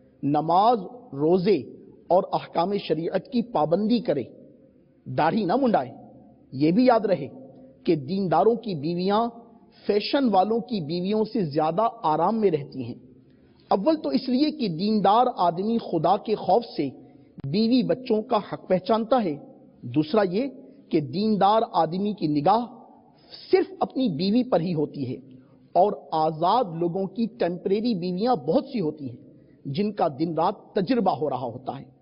نماز، روزے اور احکام شریعت کی پابندی کرے، داڑھی نہ منڈائے. یہ بھی یاد رہے کہ دینداروں کی بیویاں فیشن والوں کی بیویوں سے زیادہ آرام میں رہتی ہیں. اول تو اس لیے کہ دیندار آدمی خدا کے خوف سے بیوی بچوں کا حق پہچانتا ہے. دوسرا یہ کہ دیندار آدمی کی نگاہ صرف اپنی بیوی پر ہی ہوتی ہے، اور آزاد لوگوں کی ٹیمپریری بیویاں بہت سی ہوتی ہیں جن کا دن رات تجربہ ہو رہا ہوتا ہے.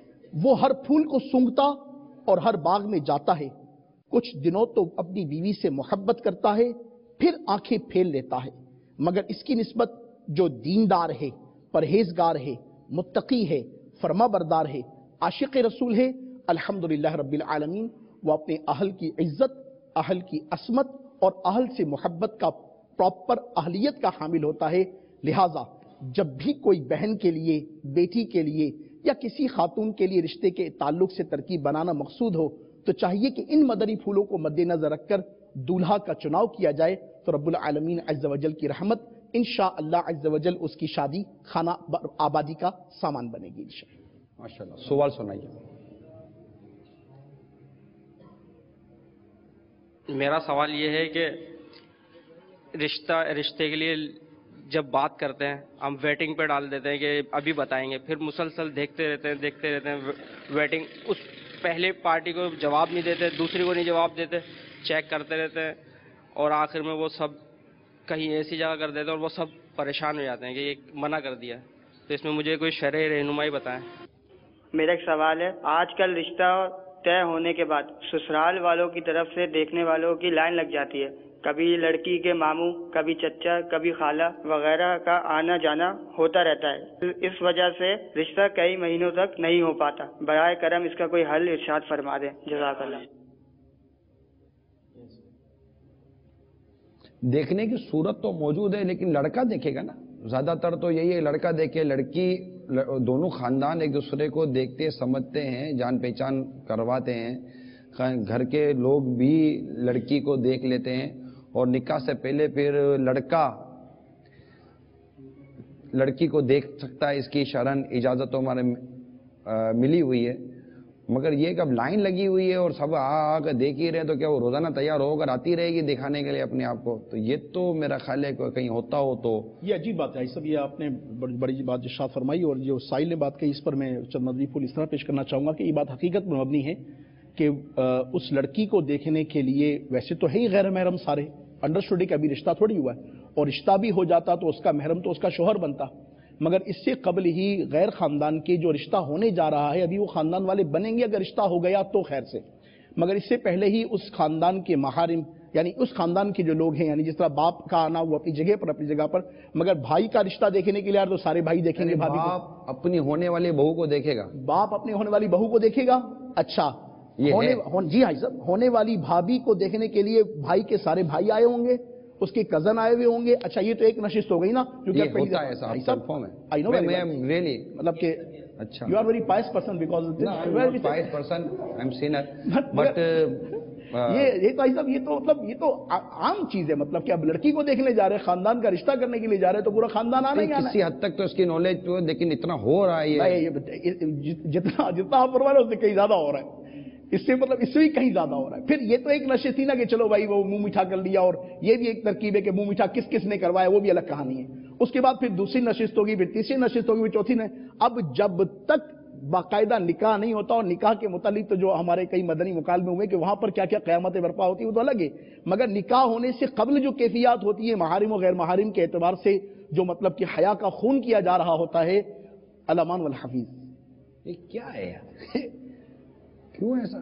وہ ہر پھول کو سونگھتا اور ہر باغ میں جاتا ہے، کچھ دنوں تو اپنی بیوی سے محبت کرتا ہے، پھر آنکھیں پھیل لیتا ہے. مگر اس کی نسبت جو دیندار ہے، پرہیزگار ہے، متقی ہے، فرما بردار ہے، عاشق رسول ہے، الحمدللہ رب العالمین، وہ اپنے اہل کی عزت، اہل کی عصمت اور اہل سے محبت کا پراپر اہلیت کا حامل ہوتا ہے. لہٰذا جب بھی کوئی بہن کے لیے، بیٹی کے لیے یا کسی خاتون کے لیے رشتے کے تعلق سے ترکیب بنانا مقصود ہو تو چاہیے کہ ان مدنی پھولوں کو مد نظر رکھ کر دولہا کا چناؤ کیا جائے، تو رب العالمین عز و جل کی رحمت انشاءاللہ عز و جل اس کی شادی خانہ آبادی کا سامان بنے گی انشاءاللہ. ماشاءاللہ. سوال سنائیے. میرا سوال یہ ہے کہ رشتہ رشتے کے لیے جب بات کرتے ہیں ہم ویٹنگ پہ ڈال دیتے ہیں کہ ابھی بتائیں گے، پھر مسلسل دیکھتے رہتے ہیں دیکھتے رہتے ہیں ویٹنگ، اس پہلے پارٹی کو جواب نہیں دیتے، دوسری کو نہیں جواب دیتے، چیک کرتے رہتے ہیں، اور آخر میں وہ سب کہیں ایسی جگہ کر دیتے ہیں اور وہ سب پریشان ہو جاتے ہیں کہ یہ منع کر دیا. تو اس میں مجھے کوئی شرعی رہنمائی بتائیں. میرا ایک سوال ہے، آج کل رشتہ طے ہونے کے بعد سسرال والوں کی طرف سے دیکھنے والوں کی لائن لگ جاتی ہے. کبھی لڑکی کے ماموں، کبھی چچا، کبھی خالہ وغیرہ کا آنا جانا ہوتا رہتا ہے. اس وجہ سے رشتہ کئی مہینوں تک نہیں ہو پاتا. برائے کرم اس کا کوئی حل ارشاد فرما دیں. جزاک اللہ. دیکھنے کی صورت تو موجود ہے لیکن لڑکا دیکھے گا نا. زیادہ تر تو یہی ہے لڑکا دیکھے لڑکی, دونوں خاندان ایک دوسرے کو دیکھتے سمجھتے ہیں, جان پہچان کرواتے ہیں, گھر کے لوگ بھی لڑکی کو دیکھ لیتے ہیں اور نکاح سے پہلے پھر لڑکا لڑکی کو دیکھ سکتا ہے, اس کی شرعن اجازت تو ہمارے ملی ہوئی ہے. مگر یہ کہ اب لائن لگی ہوئی ہے اور سب آ آ کر دیکھ ہی رہے ہیں تو کیا وہ روزانہ تیار ہو کر آتی رہے گی دکھانے کے لیے اپنے آپ کو؟ تو یہ تو میرا خیال ہے کہ کہیں ہوتا ہو تو یہ عجیب بات ہے. سب یہ آپ نے بڑی بڑی بات ارشاد فرمائی اور جو سائل نے بات کہی اس پر میں چند مدنی پھول اس طرح پیش کرنا چاہوں گا کہ یہ بات حقیقت میں مبنی ہے کہ اس لڑکی کو دیکھنے کے لیے ویسے تو ہے ہی غیر محرم سارے, انڈرسٹوڈی کا بھی رشتہ تھوڑی ہوا ہے, اور رشتہ بھی ہو جاتا تو اس کا محرم تو اس کا شوہر بنتا, مگر اس سے قبل ہی غیر خاندان کے جو رشتہ ہونے جا رہا ہے ابھی وہ خاندان والے بنیں گے, اگر رشتہ ہو گیا تو خیر سے, مگر اس سے پہلے ہی اس خاندان کے محارم یعنی اس خاندان کے جو لوگ ہیں, یعنی جس طرح باپ کا آنا وہ اپنی جگہ پر اپنی جگہ پر, مگر بھائی کا رشتہ دیکھنے کے لیے تو سارے بھائی دیکھیں گے. باپ اپنی ہونے والی بہو کو دیکھے گا, باپ اپنی ہونے والی بہو کو دیکھے گا. اچھا ہونے جی ہاں صاحب, ہونے والی بھابھی کو دیکھنے کے لیے بھائی کے سارے بھائی آئے ہوں گے, اس کے کزن آئے ہوئے ہوں گے. اچھا یہ تو ایک نشست ہو گئی نا, مطلب کہ اچھا you are very pious person because pious person I am sinner but یہ صاحب یہ تو مطلب یہ تو عام چیز ہے, مطلب کہ اب لڑکی کو دیکھنے جا رہے ہیں, خاندان کا رشتہ کرنے کے لیے جا رہے ہیں تو پورا خاندان آنا ہی آنا. کسی حد تک تو اس کی نالج تو لیکن اتنا ہو رہا ہے جتنا جتنا آپ فرما رہے ہیں اس سے کہیں زیادہ ہو رہا ہے, اس سے مطلب اس سے بھی کہیں زیادہ ہو رہا ہے. پھر یہ تو ایک نشست تھی نا کہ چلو بھائی وہ منہ میٹھا کر لیا, اور یہ بھی ایک ترکیب ہے کہ منہ میٹھا کس کس نے کروایا وہ بھی الگ کہانی ہے. اس کے بعد پھر دوسری نشست ہوگی, پھر تیسری نشست ہوگی, پھر چوتھی نے. اب جب تک باقاعدہ نکاح نہیں ہوتا, اور نکاح کے متعلق تو جو ہمارے کئی مدنی مکالمے ہوئے کہ وہاں پر کیا کیا قیامتیں برپا ہوتی ہیں وہ تو الگ ہے, مگر نکاح ہونے سے قبل جو کیفیات ہوتی ہے محارم و غیر محارم کے اعتبار سے جو مطلب کہ حیا کا خون کیا جا رہا ہوتا ہے, الامان والحفیظ. یہ کیا ہے یار, کیوں ایسا؟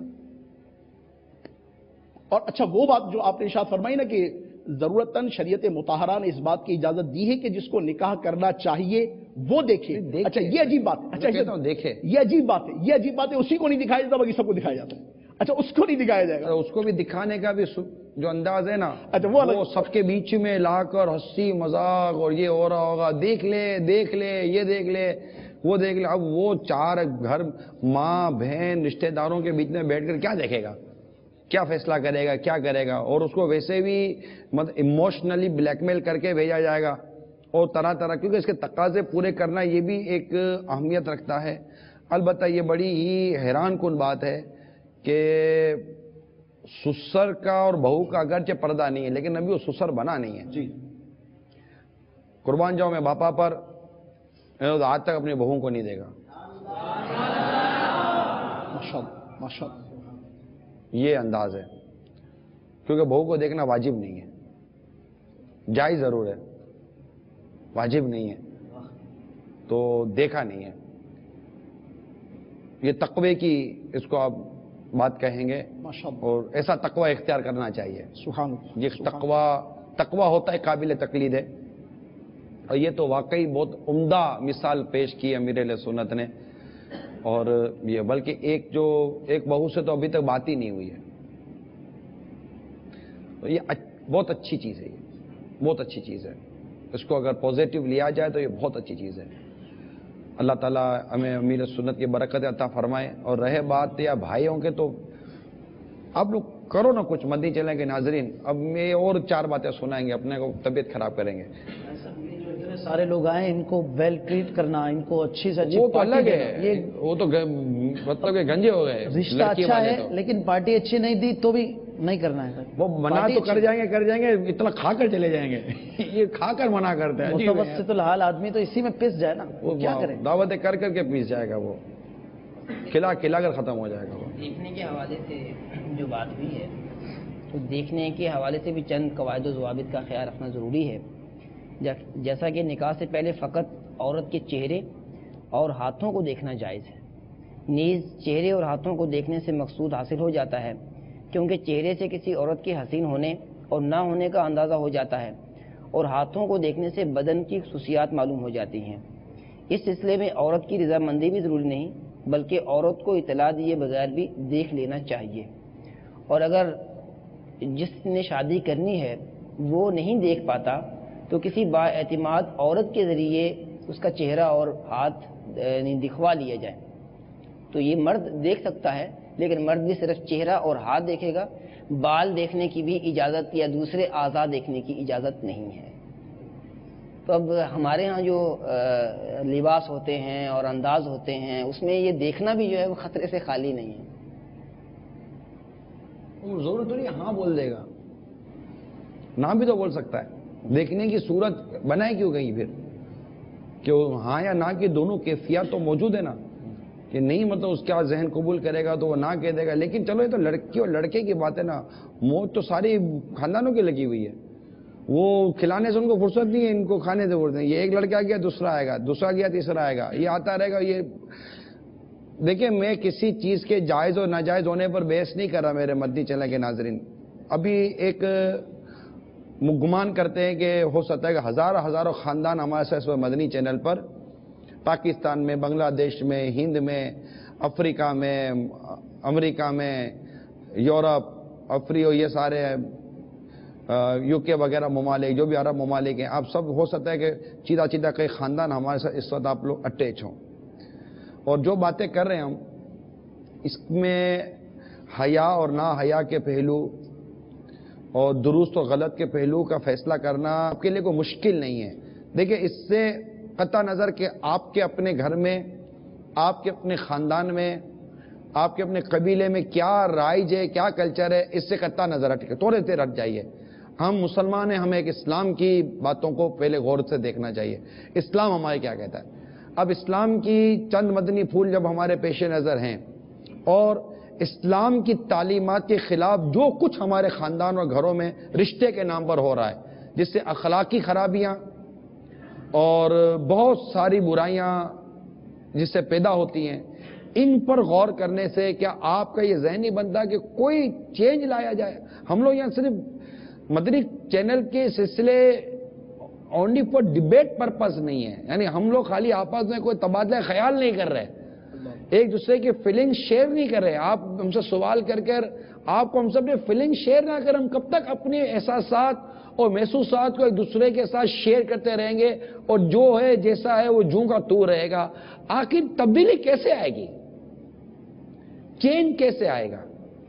اور اچھا وہ بات جو آپ نے ارشاد فرمائی نا کہ ضرورتاً شریعت مطہرہ نے اس بات کی اجازت دی ہے کہ جس کو نکاح کرنا چاہیے وہ دیکھے. اچھا یہ عجیب بات ہے, اچھا دیکھے یہ عجیب بات ہے, یہ عجیب بات ہے, اسی کو نہیں دکھایا جاتا باقی سب کو دکھایا جاتا ہے. اچھا اس کو نہیں دکھایا جائے گا, اس کو بھی دکھانے کا بھی جو انداز ہے نا, اچھا وہ سب کے بیچ میں لا کر ہنسی مذاق اور یہ ہو رہا ہوگا, دیکھ لے دیکھ لے یہ دیکھ لے وہ دیکھ لے. اب وہ چار گھر ماں بہن رشتہ داروں کے بیچ میں بیٹھ کر کیا دیکھے گا, کیا فیصلہ کرے گا, کیا کرے گا؟ اور اس کو ویسے بھی مطلب ایموشنلی بلیک میل کر کے بھیجا جائے گا اور طرح طرح, کیونکہ اس کے تقاضے پورے کرنا یہ بھی ایک اہمیت رکھتا ہے. البتہ یہ بڑی ہی حیران کن بات ہے کہ سسر کا اور بہو کا اگرچہ پردہ نہیں ہے لیکن ابھی وہ سسر بنا نہیں ہے. جی قربان جاؤں میں باپا پر, آج تک اپنی بہوؤں کو نہیں دے گا. ماشاءاللہ ماشاءاللہ یہ انداز ہے, کیونکہ بہو کو دیکھنا واجب نہیں ہے, جائز ضرور ہے, واجب نہیں ہے, تو دیکھا نہیں ہے. یہ تقوی کی اس کو آپ بات کہیں گے, اور ایسا تقوی اختیار کرنا چاہیے. سبحان یہ تقوی تقوی ہوتا ہے قابل تقلید ہے, اور یہ تو واقعی بہت عمدہ مثال پیش کی امیر اہل سنت نے. اور یہ بلکہ ایک جو ایک بہو سے تو ابھی تک بات ہی نہیں ہوئی ہے, تو یہ بہت اچھی چیز ہے, یہ بہت اچھی چیز ہے. اس کو اگر پازیٹیو لیا جائے تو یہ بہت اچھی چیز ہے. اللہ تعالیٰ ہمیں امیر سنت کی برکت عطا فرمائے. اور رہے بات یا بھائیوں کے, تو آپ لوگ کرو نا کچھ, مدنی چلیں گے ناظرین, اب میں اور چار باتیں سنائیں گے, اپنے کو طبیعت خراب کریں گے. سارے لوگ آئے, ان کو ویل ٹریٹ کرنا, ان کو اچھی سے اچھی, وہ تو الگ ہے, وہ تو مطلب کہ گنجے ہو گئے. رشتہ اچھا ہے لیکن پارٹی اچھی نہیں دی تو بھی نہیں کرنا ہے. وہ منع تو کر جائیں گے کر جائیں گے اتنا کھا کر چلے جائیں گے, یہ کھا کر منع کرتے ہیں. متوسط الحال آدمی تو اسی میں پس جائے نا, وہ کیا کرے, دعوتیں کر کر کے پیس جائے گا, وہ کھلا کھلا کر ختم ہو جائے گا. وہ دیکھنے کے حوالے سے جو بات ہوئی ہے, تو دیکھنے کے حوالے سے بھی چند قواعد و ضوابط کا خیال رکھنا ضروری ہے. جیسا کہ نکاح سے پہلے فقط عورت کے چہرے اور ہاتھوں کو دیکھنا جائز ہے. نیز چہرے اور ہاتھوں کو دیکھنے سے مقصود حاصل ہو جاتا ہے, کیونکہ چہرے سے کسی عورت کے حسین ہونے اور نہ ہونے کا اندازہ ہو جاتا ہے, اور ہاتھوں کو دیکھنے سے بدن کی خصوصیات معلوم ہو جاتی ہیں. اس سلسلے میں عورت کی رضامندی بھی ضروری نہیں, بلکہ عورت کو اطلاع دیے بغیر بھی دیکھ لینا چاہیے. اور اگر جس نے شادی کرنی ہے وہ نہیں دیکھ پاتا تو کسی با اعتماد عورت کے ذریعے اس کا چہرہ اور ہاتھ دکھوا لیا جائے تو یہ مرد دیکھ سکتا ہے، لیکن مرد بھی صرف چہرہ اور ہاتھ دیکھے گا، بال دیکھنے کی بھی اجازت یا دوسرے اعضاء دیکھنے کی اجازت نہیں ہے۔ تو اب ہمارے ہاں جو لباس ہوتے ہیں اور انداز ہوتے ہیں اس میں یہ دیکھنا بھی جو ہے وہ خطرے سے خالی نہیں ہے۔ ضرور تو نہیں ہاں بول دے گا، نہ بھی تو بول سکتا ہے، دیکھنے کی صورت بنائے کیوں گئی پھر کہ ہاں یا نہ کی دونوں کیفیات تو موجود ہے نا، کہ نہیں مطلب اس کا ذہن قبول کرے گا تو وہ نہ کہہ دے گا۔ لیکن چلو یہ تو لڑکی اور لڑکے کی بات ہے نا، موت تو ساری خاندانوں کی لگی ہوئی ہے، وہ کھلانے سے ان کو فرصت نہیں ہے، ان کو کھانے سے فرصت نہیں۔ یہ ایک لڑکا گیا دوسرا آئے گا، دوسرا گیا تیسرا آئے گا، یہ آتا رہے گا۔ یہ دیکھیں میں کسی چیز کے جائز اور ناجائز ہونے پر بحث نہیں کر رہا میرے مدنی چینل کے ناظرین۔ ابھی ایک گمان کرتے ہیں کہ ہو سکتا ہے کہ ہزاروں ہزاروں خاندان ہمارے ساتھ مدنی چینل پر پاکستان میں، بنگلہ دیش میں، ہند میں، افریقہ میں، امریکہ میں، یورپ، افریقہ، یہ سارے یو کے وغیرہ ممالک جو بھی عرب ممالک ہیں، آپ سب ہو سکتا ہے کہ چیدہ چیدہ کئی خاندان ہمارے ساتھ اس وقت آپ لوگ اٹیچ ہوں، اور جو باتیں کر رہے ہیں ہم اس میں حیا اور نا حیا کے پہلو اور درست و غلط کے پہلو کا فیصلہ کرنا آپ کے لیے کوئی مشکل نہیں ہے۔ دیکھیں اس سے قطع نظر کہ آپ کے اپنے گھر میں، آپ کے اپنے خاندان میں، آپ کے اپنے قبیلے میں کیا رائج ہے، کیا کلچر ہے، اس سے قطع نظر ہٹ کے تھوڑے دیر ہٹ جائیے۔ ہم مسلمان ہیں، ہمیں ایک اسلام کی باتوں کو پہلے غور سے دیکھنا چاہیے، اسلام ہمارے کیا کہتا ہے۔ اب اسلام کی چند مدنی پھول جب ہمارے پیش نظر ہیں اور اسلام کی تعلیمات کے خلاف جو کچھ ہمارے خاندان اور گھروں میں رشتے کے نام پر ہو رہا ہے، جس سے اخلاقی خرابیاں اور بہت ساری برائیاں جس سے پیدا ہوتی ہیں، ان پر غور کرنے سے کیا آپ کا یہ ذہن نہیں بنتا کہ کوئی چینج لایا جائے؟ ہم لوگ یہاں صرف مدنی چینل کے سلسلے اونلی فار ڈیبیٹ پرپز نہیں ہے، یعنی ہم لوگ خالی آپس میں کوئی تبادلہ خیال نہیں کر رہے، ایک دوسرے کی فیلنگ شیئر نہیں کر رہے۔ آپ ہم سے سوال کر کر آپ کو ہم سب نے فیلنگ شیئر نہ کر، ہم کب تک اپنے احساسات اور محسوسات کو ایک دوسرے کے ساتھ شیئر کرتے رہیں گے اور جو ہے جیسا ہے وہ جوں کا تو رہے گا؟ آخر تبدیلی کیسے آئے گی؟ چینج کیسے آئے گا؟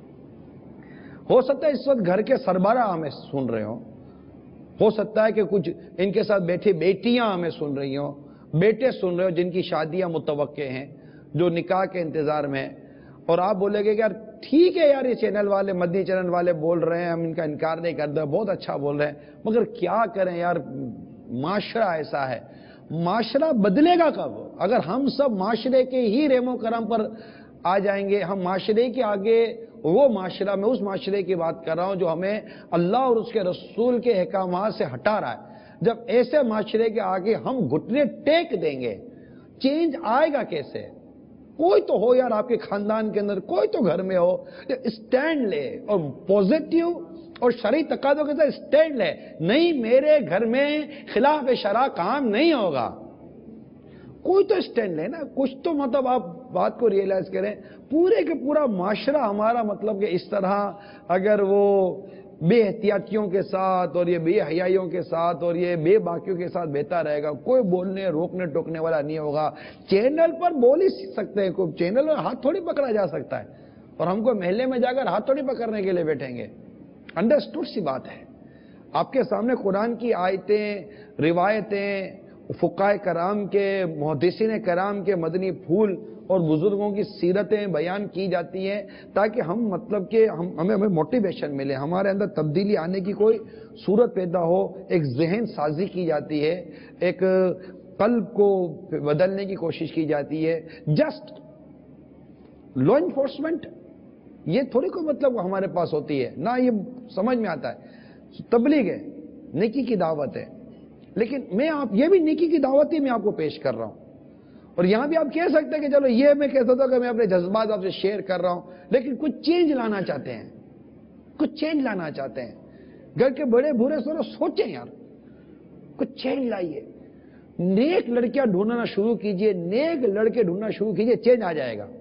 ہو سکتا ہے اس وقت گھر کے سربراہ ہمیں سن رہے ہوں، ہو سکتا ہے کہ کچھ ان کے ساتھ بیٹھی بیٹیاں ہمیں سن رہی ہوں، بیٹے سن رہے ہو جن کی شادیاں متوقع ہیں، جو نکاح کے انتظار میں، اور آپ بولے گے کہ یار ٹھیک ہے یار یہ چینل والے مدنی چینل والے بول رہے ہیں، ہم ان کا انکار نہیں کرتے، بہت اچھا بول رہے ہیں، مگر کیا کریں یار، معاشرہ ایسا ہے۔ معاشرہ بدلے گا کب؟ اگر ہم سب معاشرے کے ہی رحم و کرم پر آ جائیں گے، ہم معاشرے کے آگے وہ معاشرہ، میں اس معاشرے کی بات کر رہا ہوں جو ہمیں اللہ اور اس کے رسول کے احکامات سے ہٹا رہا ہے، جب ایسے معاشرے کے آگے ہم گھٹنے ٹیک دیں گے، چینج آئے گا کیسے؟ کوئی تو ہو یار آپ کے خاندان کے اندر، کوئی تو گھر میں ہو اسٹینڈ لے اور پوزیٹیو اور شرعی تقاضوں کے ساتھ اسٹینڈ لے، نہیں میرے گھر میں خلاف شرع کام نہیں ہوگا، کوئی تو اسٹینڈ لے نا، کچھ تو مطلب آپ بات کو ریئلائز کریں۔ پورے کے پورا معاشرہ ہمارا مطلب کہ اس طرح اگر وہ بے احتیاطیوں کے ساتھ اور یہ بے حیائیوں کے ساتھ اور یہ بے باکیوں کے ساتھ بہتا رہے گا، کوئی بولنے روکنے ٹوکنے والا نہیں ہوگا۔ چینل پر بول ہی سکتے ہیں، کوئی چینل پر ہاتھ تھوڑی پکڑا جا سکتا ہے، اور ہم کو محلے میں جا کر ہاتھ تھوڑی پکڑنے کے لیے بیٹھیں گے۔ انڈرسٹوڈ سی بات ہے، آپ کے سامنے قرآن کی آیتیں، روایتیں، فقہائے کرام کے، محدثین کرام کے مدنی پھول اور بزرگوں کی سیرتیں بیان کی جاتی ہیں تاکہ ہم مطلب کہ ہم ہمیں ہمیں موٹیویشن ملے، ہمارے اندر تبدیلی آنے کی کوئی صورت پیدا ہو، ایک ذہن سازی کی جاتی ہے، ایک قلب کو بدلنے کی کوشش کی جاتی ہے۔ جسٹ لا انفورسمنٹ یہ تھوڑی کوئی مطلب ہمارے پاس ہوتی ہے، نہ یہ سمجھ میں آتا ہے۔ تبلیغ ہے، نیکی کی دعوت ہے، لیکن میں آپ یہ بھی نیکی کی دعوت ہی میں آپ کو پیش کر رہا ہوں، اور یہاں بھی آپ کہہ سکتے ہیں کہ چلو یہ میں کہہ سکتا ہوں کہ میں اپنے جذبات آپ سے شیئر کر رہا ہوں، لیکن کچھ چینج لانا چاہتے ہیں، کچھ چینج لانا چاہتے ہیں۔ گھر کے بڑے بھورے سورے سوچیں یار، کچھ چینج لائیے، نیک لڑکیاں ڈھونڈنا شروع کیجئے، نیک لڑکے ڈھونڈنا شروع کیجئے، چینج آ جائے گا۔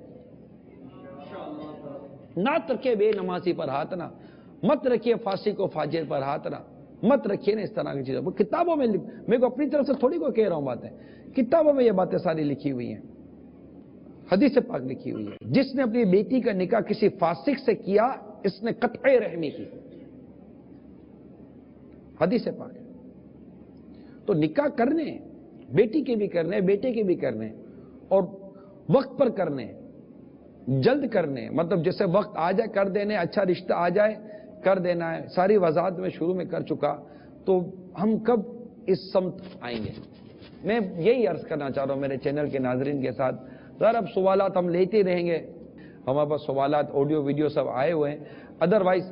نہ رکھے بے نمازی پر ہاتھ نہ، مت رکھیے فاسق و فاجر پر ہاتھ نہ، مت رکھیے نا اس طرح کی چیزوں کو. کتابوں میں میں کو اپنی طرف سے تھوڑی کو کہہ رہا ہوں باتیں, کتابوں میں یہ باتیں ساری لکھی ہوئی ہیں, حدیث پاک لکھی ہوئی ہے. جس نے اپنی بیٹی کا نکاح کسی فاسق سے کیا اس نے قطع رحمی کی, حدیث پاک ہے. تو نکاح کرنے, بیٹی کے بھی کرنے, بیٹے کے بھی کرنے, اور وقت پر کرنے, جلد کرنے, مطلب جیسے وقت آ جائے کر دینے, اچھا رشتہ آ جائے کر دینا ہے. ساری وضاحت میں شروع میں کر چکا. تو ہم کب اس سمت آئیں گے؟ میں یہی عرض کرنا چاہ رہا ہوں میرے چینل کے ناظرین کے ساتھ. ذرا اب سوالات ہم لیتے رہیں گے, ہمارے پاس سوالات آڈیو ویڈیو سب آئے ہوئے ہیں. Otherwise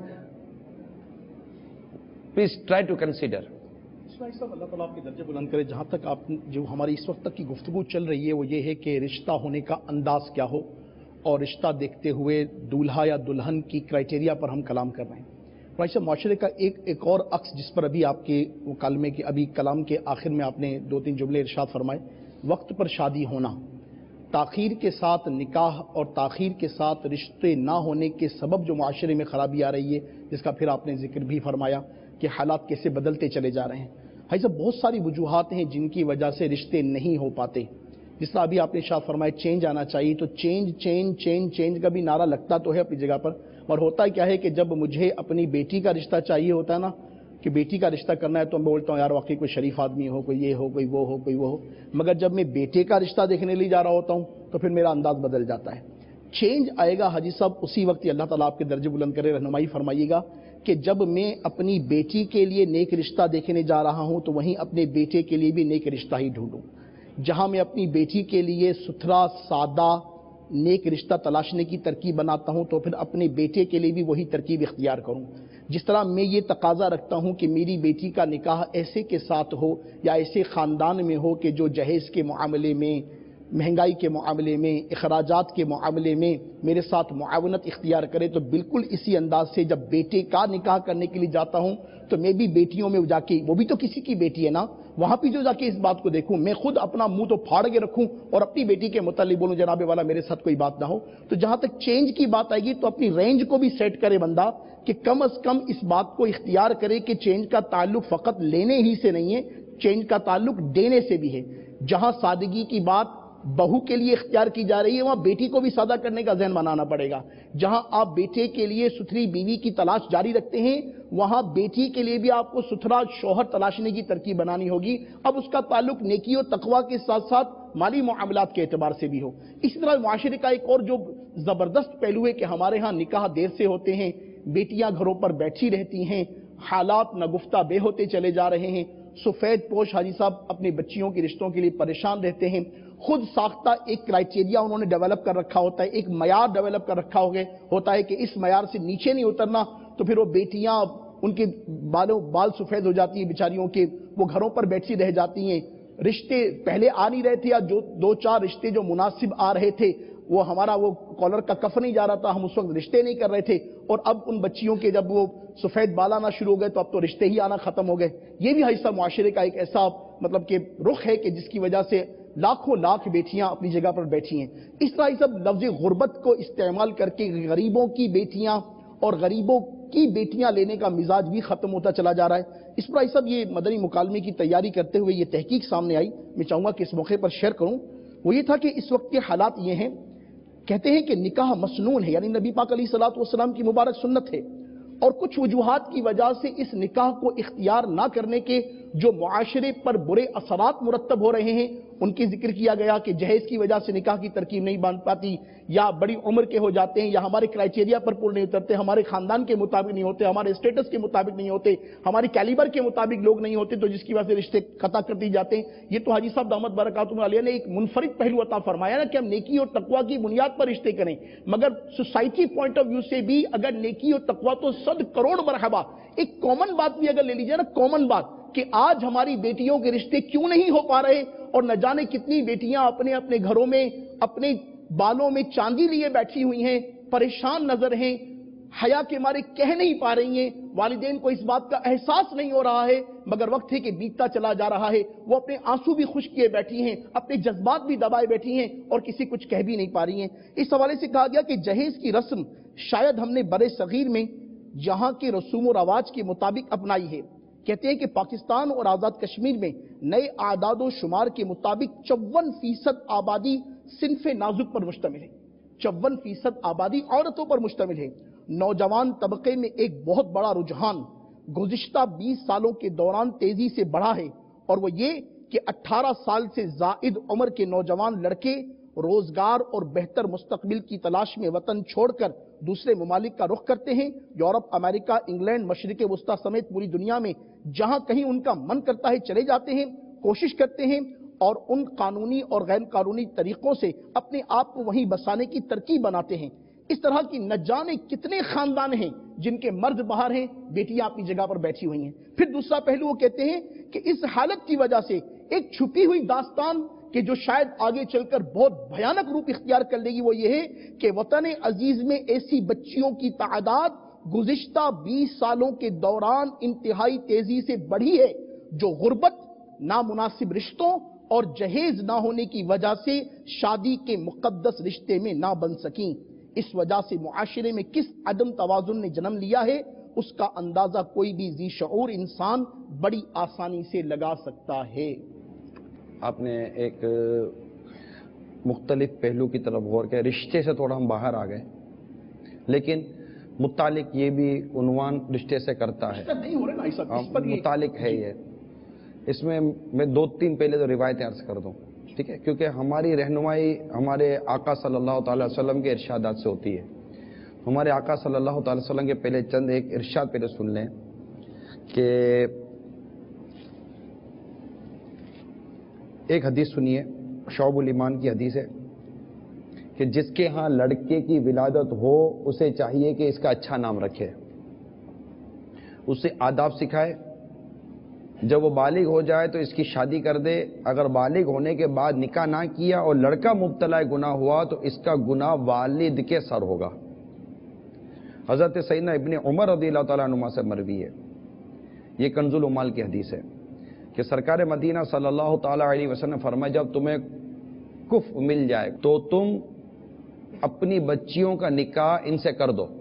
please try to consider. صاحب اللہ تعالیٰ آپ کے درجے بلند کرے. جہاں تک آپ جو ہماری اس وقت تک کی گفتگو چل رہی ہے وہ یہ ہے کہ رشتہ ہونے کا انداز کیا ہو, اور رشتہ دیکھتے ہوئے دولہا یا دلہن کی کرائٹیریا پر ہم کلام کر رہے ہیں. بھائی صاحب معاشرے کا ایک ایک اور عکس جس پر ابھی آپ کے مکالمے کے ابھی کلام کے آخر میں آپ نے دو تین جملے ارشاد فرمائے, وقت پر شادی ہونا, تاخیر کے ساتھ نکاح اور تاخیر کے ساتھ رشتے نہ ہونے کے سبب جو معاشرے میں خرابی آ رہی ہے, جس کا پھر آپ نے ذکر بھی فرمایا کہ حالات کیسے بدلتے چلے جا رہے ہیں. بھائی صاحب بہت ساری وجوہات ہیں جن کی وجہ سے رشتے نہیں ہو پاتے. جس طرح ابھی آپ نے ارشاد فرمایا چینج آنا چاہیے, تو چینج چینج چینج چینج کا بھی نعرہ لگتا تو ہے اپنی جگہ پر, اور ہوتا کیا ہے کہ جب مجھے اپنی بیٹی کا رشتہ چاہیے ہوتا ہے نا, کہ بیٹی کا رشتہ کرنا ہے, تو میں بولتا ہوں یار واقعی کوئی شریف آدمی ہو, کوئی یہ ہو, کوئی وہ ہو, کوئی وہ ہو. مگر جب میں بیٹے کا رشتہ دیکھنے لیے جا رہا ہوتا ہوں تو پھر میرا انداز بدل جاتا ہے. چینج آئے گا حاجی صاحب اسی وقت اللہ تعالیٰ آپ کے درجے بلند کرے, رہنمائی فرمائیے گا کہ جب میں اپنی بیٹی کے لیے نیک رشتہ دیکھنے جا رہا ہوں تو وہیں اپنے بیٹے کے لیے بھی نیک رشتہ ہی ڈھونڈوں. جہاں میں اپنی بیٹی کے لیے ستھرا سادہ نیک رشتہ تلاشنے کی ترکیب بناتا ہوں تو پھر اپنے بیٹے کے لیے بھی وہی ترکیب اختیار کروں. جس طرح میں یہ تقاضا رکھتا ہوں کہ میری بیٹی کا نکاح ایسے کے ساتھ ہو یا ایسے خاندان میں ہو کہ جو جہیز کے معاملے میں, مہنگائی کے معاملے میں, اخراجات کے معاملے میں میرے ساتھ معاونت اختیار کرے, تو بالکل اسی انداز سے جب بیٹے کا نکاح کرنے کے لیے جاتا ہوں تو میں بھی بیٹیوں میں جا کے, وہ بھی تو کسی کی بیٹی ہے نا, وہاں پہ جو جا کے اس بات کو دیکھوں, میں خود اپنا منہ تو پھاڑ کے رکھوں اور اپنی بیٹی کے متعلق بولوں جناب والا میرے ساتھ کوئی بات نہ ہو. تو جہاں تک چینج کی بات آئے گی تو اپنی رینج کو بھی سیٹ کرے بندہ, کہ کم از کم اس بات کو اختیار کرے کہ چینج کا تعلق فقط لینے ہی سے نہیں ہے, چینج کا تعلق دینے سے بھی ہے. جہاں سادگی کی بات بہو کے لیے اختیار کی جا رہی ہے وہاں بیٹی کو بھی سادہ کرنے کا ذہن بنانا پڑے گا. جہاں آپ بیٹے کے لیے ستھری بیوی کی تلاش جاری رکھتے ہیں وہاں بیٹی کے لیے بھی آپ کو ستھرا شوہر تلاشنے کی ترکیب بنانی ہوگی. اب اس کا تعلق نیکی و تقوی کے ساتھ ساتھ مالی معاملات کے اعتبار سے بھی ہو. اسی طرح معاشرے کا ایک اور جو زبردست پہلو ہے کہ ہمارے ہاں نکاح دیر سے ہوتے ہیں, بیٹیاں گھروں پر بیٹھی رہتی ہیں, حالات نگفتہ بے ہوتے چلے جا رہے ہیں. سفید پوش حاجی صاحب اپنے بچیوں کے رشتوں کے لیے پریشان رہتے ہیں. خود ساختہ ایک کرائٹیریا انہوں نے ڈیولپ کر رکھا ہوتا ہے, ایک معیار ڈیولپ کر رکھا ہوتا ہے کہ اس معیار سے نیچے نہیں اترنا. تو پھر وہ بیٹیاں ان کے بالوں بال سفید ہو جاتی ہیں بیچاریوں کے, وہ گھروں پر بیٹھی رہ جاتی ہیں. رشتے پہلے آ نہیں رہے تھے, یا جو دو چار رشتے جو مناسب آ رہے تھے وہ ہمارا وہ کالر کا کف نہیں جا رہا تھا, ہم اس وقت رشتے نہیں کر رہے تھے. اور اب ان بچیوں کے جب وہ سفید بال آنا شروع ہو گئے تو اب تو رشتے ہی آنا ختم ہو گئے. یہ بھی حصہ معاشرے کا ایک ایسا مطلب کہ رخ ہے کہ جس کی وجہ سے لاکھوں لاکھ بیٹیاں اپنی جگہ پر بیٹھی ہیں. اس طرح سب لفظ غربت کو استعمال کر کے غریبوں کی بیٹیاں اور غریبوں کی بیٹیاں لینے کا مزاج بھی ختم ہوتا چلا جا رہا ہے. اس پر سب یہ مدنی مکالمے کی تیاری کرتے ہوئے یہ تحقیق سامنے آئی, میں چاہوں گا کہ اس موقع پر شیئر کروں. وہ یہ تھا کہ اس وقت کے حالات یہ ہیں, کہتے ہیں کہ نکاح مسنون ہے, یعنی نبی پاک علیہ الصلوۃ والسلام کی مبارک سنت ہے, اور کچھ وجوہات کی وجہ سے اس نکاح کو اختیار نہ کرنے کے جو معاشرے پر برے اثرات مرتب ہو رہے ہیں ان کی ذکر کیا گیا کہ جہیز کی وجہ سے نکاح کی ترکیب نہیں بن پاتی, یا بڑی عمر کے ہو جاتے ہیں, یا ہمارے کرائٹیریا پر پورے نہیں اترتے, ہمارے خاندان کے مطابق نہیں ہوتے, ہمارے اسٹیٹس کے مطابق نہیں ہوتے, ہماری کیلیبر کے مطابق لوگ نہیں ہوتے, تو جس کی وجہ سے رشتے قطع کر دی جاتے ہیں. یہ تو حاجی صاحب دامت برکاتہ علیہ نے ایک منفرد پہلو عطا فرمایا نا کہ ہم نیکی اور تقوی کی بنیاد پر رشتے کریں. مگر سوسائٹی پوائنٹ آف ویو سے بھی اگر نیکی اور تقوی تو صد کروڑ مرحبا, ایک کامن بات بھی اگر لے لیجیے نا, کامن بات کہ آج ہماری بیٹیوں کے رشتے کیوں نہیں ہو پا رہے, اور نہ جانے کتنی بیٹیاں اپنے اپنے گھروں میں اپنے بالوں میں چاندی لیے بیٹھی ہوئی ہیں, پریشان نظر ہیں, حیا کے مارے کہہ نہیں پا رہی ہیں, والدین کو اس بات کا احساس نہیں ہو رہا ہے, مگر وقت ہے کہ بیتتا چلا جا رہا ہے, وہ اپنے آنسو بھی خشک کیے بیٹھی ہیں, اپنے جذبات بھی دبائے بیٹھی ہیں, اور کسی کچھ کہہ بھی نہیں پا رہی ہیں. اس حوالے سے کہا گیا کہ جہیز کی رسم شاید ہم نے برے صغیر میں جہاں کے رسوم و رواج کے مطابق اپنائی ہے, کہتے ہیں کہ پاکستان اور آزاد کشمیر میں نئے اعداد و شمار کے مطابق چون فیصد آبادی صنف نازک پر مشتمل ہے. چون فیصد آبادی عورتوں پر مشتمل ہے. نوجوان طبقے میں ایک بہت بڑا رجحان گزشتہ بیس سالوں کے دوران تیزی سے بڑھا ہے، اور وہ یہ کہ اٹھارہ سال سے زائد عمر کے نوجوان لڑکے روزگار اور بہتر مستقبل کی تلاش میں وطن چھوڑ کر دوسرے ممالک کا رخ کرتے ہیں. یورپ، امریکہ، انگلینڈ، مشرق وسطیٰ سمیت پوری دنیا میں جہاں کہیں ان کا من کرتا ہے چلے جاتے ہیں، کوشش کرتے ہیں اور ان قانونی اور غیر قانونی طریقوں سے اپنے آپ کو وہیں بسانے کی ترکیب بناتے ہیں. اس طرح کی نہ جانے کتنے خاندان ہیں جن کے مرد باہر ہیں، بیٹیاں اپنی جگہ پر بیٹھی ہوئی ہیں. پھر دوسرا پہلو وہ کہتے ہیں کہ اس حالت کی وجہ سے ایک چھپی ہوئی داستان کہ جو شاید آگے چل کر بہت بھیانک روپ اختیار کر لے گی، وہ یہ ہے کہ وطن عزیز میں ایسی بچیوں کی تعداد گزشتہ بیس سالوں کے دوران انتہائی تیزی سے بڑھی ہے جو غربت، نامناسب رشتوں اور جہیز نہ ہونے کی وجہ سے شادی کے مقدس رشتے میں نہ بن سکیں. اس وجہ سے معاشرے میں کس عدم توازن نے جنم لیا ہے اس کا اندازہ کوئی بھی ذی شعور انسان بڑی آسانی سے لگا سکتا ہے. آپ نے ایک مختلف پہلو کی طرف غور کیا. رشتے سے تھوڑا ہم باہر آ گئے، لیکن متعلق یہ بھی عنوان رشتے سے کرتا ہے، متعلق ہے یہ. اس میں میں دو تین پہلے تو روایتیں عرض کر دوں، ٹھیک ہے، کیونکہ ہماری رہنمائی ہمارے آقا صلی اللہ تعالی وسلم کے ارشادات سے ہوتی ہے. ہمارے آقا صلی اللہ تعالی وسلم کے پہلے چند ایک ارشاد پہلے سن لیں کہ ایک حدیث سنیے، شعب الایمان کی حدیث ہے کہ جس کے ہاں لڑکے کی ولادت ہو اسے چاہیے کہ اس کا اچھا نام رکھے، اسے آداب سکھائے، جب وہ بالغ ہو جائے تو اس کی شادی کر دے. اگر بالغ ہونے کے بعد نکاح نہ کیا اور لڑکا مبتلا گناہ ہوا تو اس کا گناہ والد کے سر ہوگا. حضرت سیدنا ابن عمر رضی اللہ تعالیٰ عنہ سے مروی ہے، یہ کنز العمال کی حدیث ہے کہ سرکار مدینہ صلی اللہ تعالیٰ علیہ وسلم فرمایا جب تمہیں کف مل جائے تو تم اپنی بچیوں کا نکاح ان سے کر دو.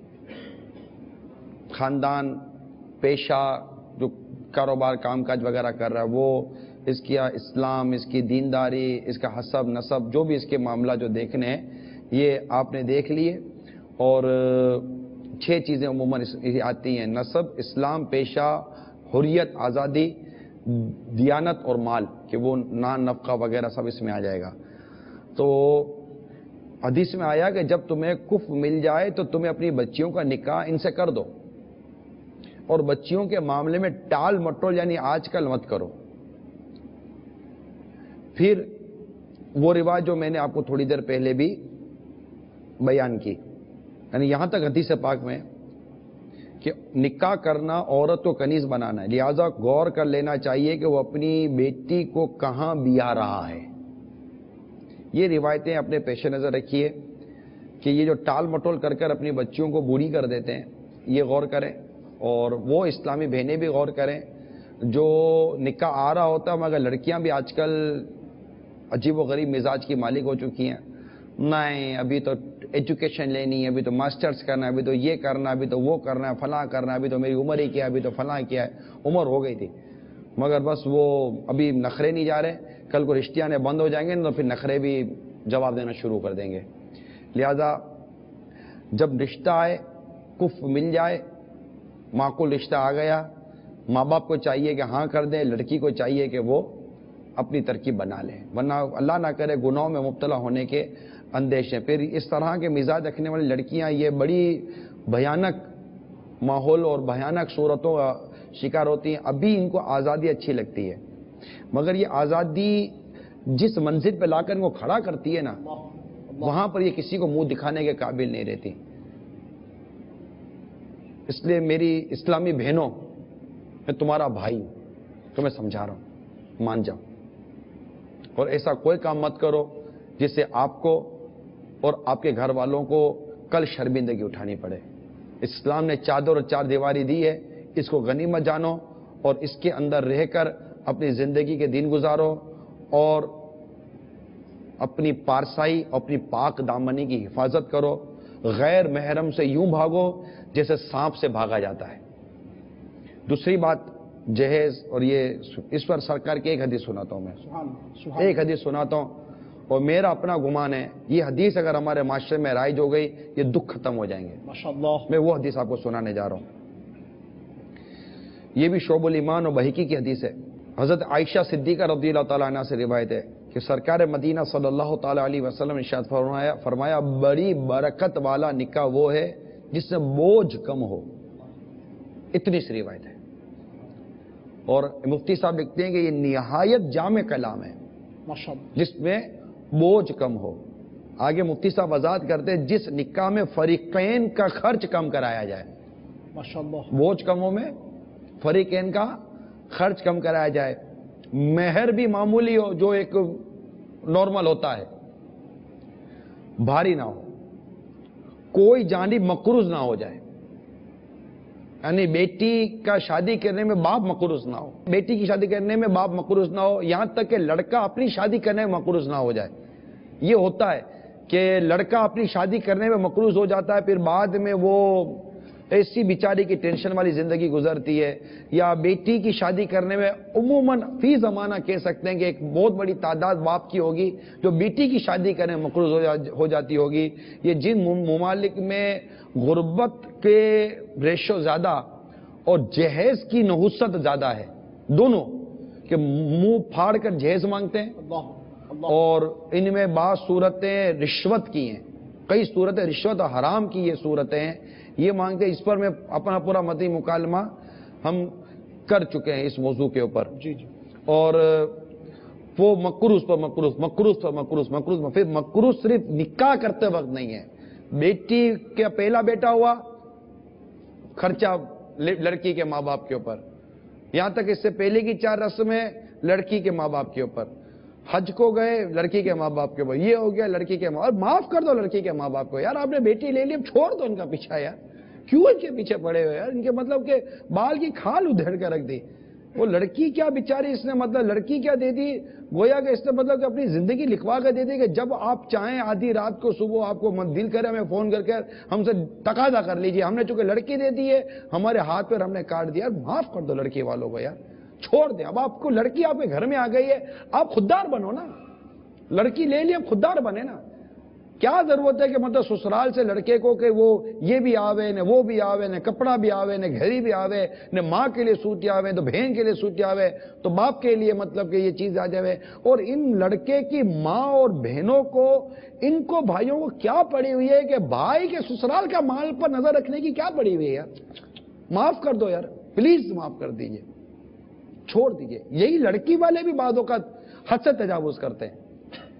خاندان، پیشہ، جو کاروبار کام کاج وغیرہ کر رہا ہے وہ، اس کی اسلام، اس کی دینداری، اس کا حسب نسب، جو بھی اس کے معاملہ جو دیکھنے ہیں یہ آپ نے دیکھ لیے. اور چھ چیزیں عموماً آتی ہیں: نسب، اسلام، پیشہ، حریت، آزادی، دیانت اور مال، کہ وہ نان نفقہ وغیرہ سب اس میں آ جائے گا. تو حدیث میں آیا کہ جب تمہیں کف مل جائے تو تمہیں اپنی بچیوں کا نکاح ان سے کر دو، اور بچیوں کے معاملے میں ٹال مٹول یعنی آج کل مت کرو. پھر وہ رواج جو میں نے آپ کو تھوڑی دیر پہلے بھی بیان کی، یعنی یہاں تک حدیث پاک میں کہ نکاح کرنا عورت کو کنیز بنانا ہے، لہذا غور کر لینا چاہیے کہ وہ اپنی بیٹی کو کہاں بیا رہا ہے. یہ روایتیں اپنے پیش نظر رکھیے کہ یہ جو ٹال مٹول کر کر اپنی بچیوں کو بوڑھی کر دیتے ہیں یہ غور کریں، اور وہ اسلامی بہنیں بھی غور کریں. جو نکاح آ رہا ہوتا ہے مگر لڑکیاں بھی آج کل عجیب و غریب مزاج کی مالک ہو چکی ہیں. نہیں، ابھی تو ایجوکیشن لینی ہے، ابھی تو ماسٹرز کرنا ہے، ابھی تو یہ کرنا ہے، ابھی تو وہ کرنا ہے، فلاں کرنا ہے، ابھی تو میری عمر ہی کیا ہے، ابھی تو فلاں کیا ہے. عمر ہو گئی تھی مگر بس وہ ابھی نخرے نہیں جا رہے. کل کو رشتے آنے بند ہو جائیں گے تو پھر نخرے بھی جواب دینا شروع کر دیں گے. لہذا جب رشتہ آئے، کف مل جائے، معقول رشتہ آ گیا، ماں باپ کو چاہیے کہ ہاں کر دیں، لڑکی کو چاہیے کہ وہ اپنی ترکیب بنا لیں، ورنہ اللہ نہ کرے گناہوں میں مبتلا ہونے کے اندیشے. پھر اس طرح کے مزاج رکھنے والی لڑکیاں یہ بڑی بھیانک ماحول اور بھیانک صورتوں کا شکار ہوتی ہیں. ابھی ان کو آزادی اچھی لگتی ہے مگر یہ آزادی جس منزل پہ لا کر ان کو کھڑا کرتی ہے نا، وہاں پر یہ کسی کو منہ دکھانے کے قابل نہیں رہتی. اس لیے میری اسلامی بہنوں، میں تمہارا بھائی تمہیں سمجھا رہا ہوں، مان جاؤ، اور ایسا کوئی کام مت کرو جس سے آپ کو اور آپ کے گھر والوں کو کل شرمندگی اٹھانی پڑے. اسلام نے چادر اور چار دیواری دی ہے، اس کو غنیمت جانو اور اس کے اندر رہ کر اپنی زندگی کے دن گزارو، اور اپنی پارسائی، اپنی پاک دامنی کی حفاظت کرو. غیر محرم سے یوں بھاگو جیسے سانپ سے بھاگا جاتا ہے. دوسری بات جہیز، اور یہ اس پر سرکار کی ایک حدیث سناتا ہوں میں، ایک حدیث سناتا ہوں، اور میرا اپنا گمان ہے یہ حدیث اگر ہمارے معاشرے میں رائج ہو گئی یہ دکھ ختم ہو جائیں گے ماشاءاللہ۔ میں وہ حدیث آپ کو سنانے جا رہا ہوں، یہ بھی شعب الایمان اور بہقی کی حدیث ہے۔ حضرت عائشہ صدیقہ رضی اللہ تعالیٰ عنہ سے روایت ہے کہ سرکار مدینہ صلی اللہ تعالیٰ علیہ وسلم نے ارشاد فرمایا فرمایا بڑی برکت والا نکاح وہ ہے جس میں بوجھ کم ہو، اتنی سی روایت ہے۔ اور مفتی صاحب لکھتے ہیں کہ یہ نہایت جامع کلام ہے جس میں بوجھ کم ہو۔ آگے مفتی صاحب وضاحت کرتے ہیں جس نکاح میں فریقین کا خرچ کم کرایا جائے، بوجھ کم ہو میں فریقین کا خرچ کم کرایا جائے، مہر بھی معمولی ہو جو ایک نارمل ہوتا ہے، بھاری نہ ہو، کوئی جانب مقروض نہ ہو جائے، یعنی بیٹی کا شادی کرنے میں باپ مقروض نہ ہو، بیٹی کی شادی کرنے میں باپ مقروض نہ ہو، یہاں تک کہ لڑکا اپنی شادی کرنے میں مقروض نہ ہو جائے۔ یہ ہوتا ہے کہ لڑکا اپنی شادی کرنے میں مقروض ہو جاتا ہے، پھر بعد میں وہ ایسی بیچاری کی ٹینشن والی زندگی گزرتی ہے، یا بیٹی کی شادی کرنے میں عموماً فی زمانہ کہہ سکتے ہیں کہ ایک بہت بڑی تعداد باپ کی ہوگی جو بیٹی کی شادی کرنے میں مقروض ہو جاتی ہوگی۔ یہ جن ممالک میں غربت کے ریشو زیادہ اور جہیز کی نحوست زیادہ ہے، دونوں کہ منہ پھاڑ کر جہیز مانگتے ہیں، اور ان میں بعض صورتیں رشوت کی ہیں، کئی صورتیں رشوت اور حرام کی یہ صورتیں ہیں، یہ مانگتے ہیں۔ اس پر میں اپنا پورا مدنی مکالمہ ہم کر چکے ہیں اس موضوع کے اوپر، جی جی اور وہ مقروض پر مقروض مقروض پر مقروض مقروض پھر مقروض صرف نکاح کرتے وقت نہیں ہے، بیٹی کا پہلا بیٹا ہوا خرچہ لڑکی کے ماں باپ کے اوپر، یہاں تک اس سے پہلے کی چار رسمیں لڑکی کے ماں باپ کے اوپر، حج کو گئے لڑکی کے ماں باپ کے اوپر، یہ ہو گیا لڑکی کے ماں، اور معاف کر دو لڑکی کے ماں باپ کو، یار آپ نے بیٹی لے لی اب چھوڑ دو ان کا پیچھا، یار کیوں ان کے پیچھے پڑے ہوئے یار، ان کے مطلب کہ بال کی کھال ادھیڑ کر رکھ دی۔ وہ لڑکی کیا بیچاری اس نے مطلب لڑکی کیا دے دی، گویا کہ اس نے مطلب کہ اپنی زندگی لکھوا کر دے دی کہ جب آپ چاہیں آدھی رات کو صبح آپ کو دل کرے ہمیں فون کر کے ہم سے تقاضا کر لیجئے، ہم نے چونکہ لڑکی دے دی ہے ہمارے ہاتھ پر ہم نے کاٹ دیا، معاف کر دو لڑکی والوں کو یار، چھوڑ دیں۔ اب آپ کو لڑکی آپ کے گھر میں آ گئی ہے، آپ خوددار بنو نا، لڑکی لے لی اب خوددار بنے نا، کیا ضرورت ہے کہ مطلب سسرال سے لڑکے کو کہ وہ یہ بھی آوے نہ وہ بھی آوے، نہ کپڑا بھی آوے نہ گھڑی بھی آوے، نہ ماں کے لیے سوٹی آوے تو بہن کے لیے سوٹی آوے تو باپ کے لیے مطلب کہ یہ چیز آ جائے، اور ان لڑکے کی ماں اور بہنوں کو ان کو بھائیوں کو کیا پڑی ہوئی ہے کہ بھائی کے سسرال کا مال پر نظر رکھنے کی کیا پڑی ہوئی ہے یار، معاف کر دو یار پلیز، معاف کر دیجئے، چھوڑ دیجئے۔ یہی لڑکی والے بھی بعض اوقات حد سے تجاوز کرتے ہیں،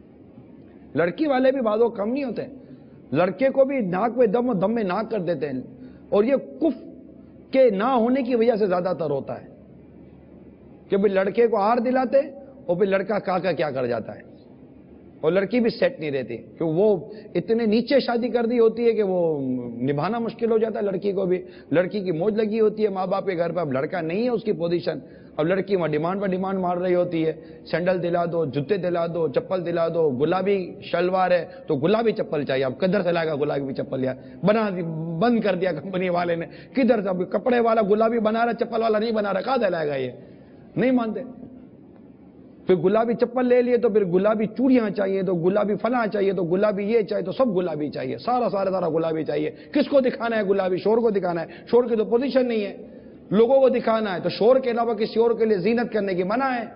لڑکی والے بھی بعض کم نہیں ہوتے، لڑکے کو بھی ناک میں دم و دم میں ناک کر دیتے ہیں، اور یہ کف کے نہ ہونے کی وجہ سے زیادہ تر ہوتا ہے کہ بھی لڑکے کو ہار دلاتے اور پھر لڑکا کا کا کیا کر جاتا ہے، اور لڑکی بھی سیٹ نہیں رہتی کہ وہ اتنے نیچے شادی کر دی ہوتی ہے کہ وہ نبھانا مشکل ہو جاتا ہے، لڑکی کو بھی، لڑکی کی موج لگی ہوتی ہے ماں باپ کے گھر پہ، اب لڑکا نہیں ہے اس کی پوزیشن، اب لڑکی وہاں ڈیمانڈ پر ڈیمانڈ مار رہی ہوتی ہے، سینڈل دلا دو، جوتے دلا دو، چپل دلا دو، گلابی شلوار ہے تو گلابی چپل چاہیے، اب کدھر سے لائے گا گلابی چپل، یا بنا دی بند کر دیا کمپنی والے نے، کدھر سے کپڑے والا گلابی بنا رہا چپل والا نہیں بنا رہا، کہاں سے لائے گا، یہ نہیں مانتے، پھر گلابی چپل لے لیے تو پھر گلابی چوڑیاں چاہیے تو گلابی فلاں چاہیے تو گلابی یہ چاہیے تو سب گلابی چاہیے، سارا سارا سارا گلابی چاہیے، کس کو دکھانا ہے گلابی، شور کو دکھانا ہے، شور کی تو پوزیشن نہیں ہے، لوگوں کو دکھانا ہے تو شور کے علاوہ کسی اور کے لیے زینت کرنے کی منع ہے۔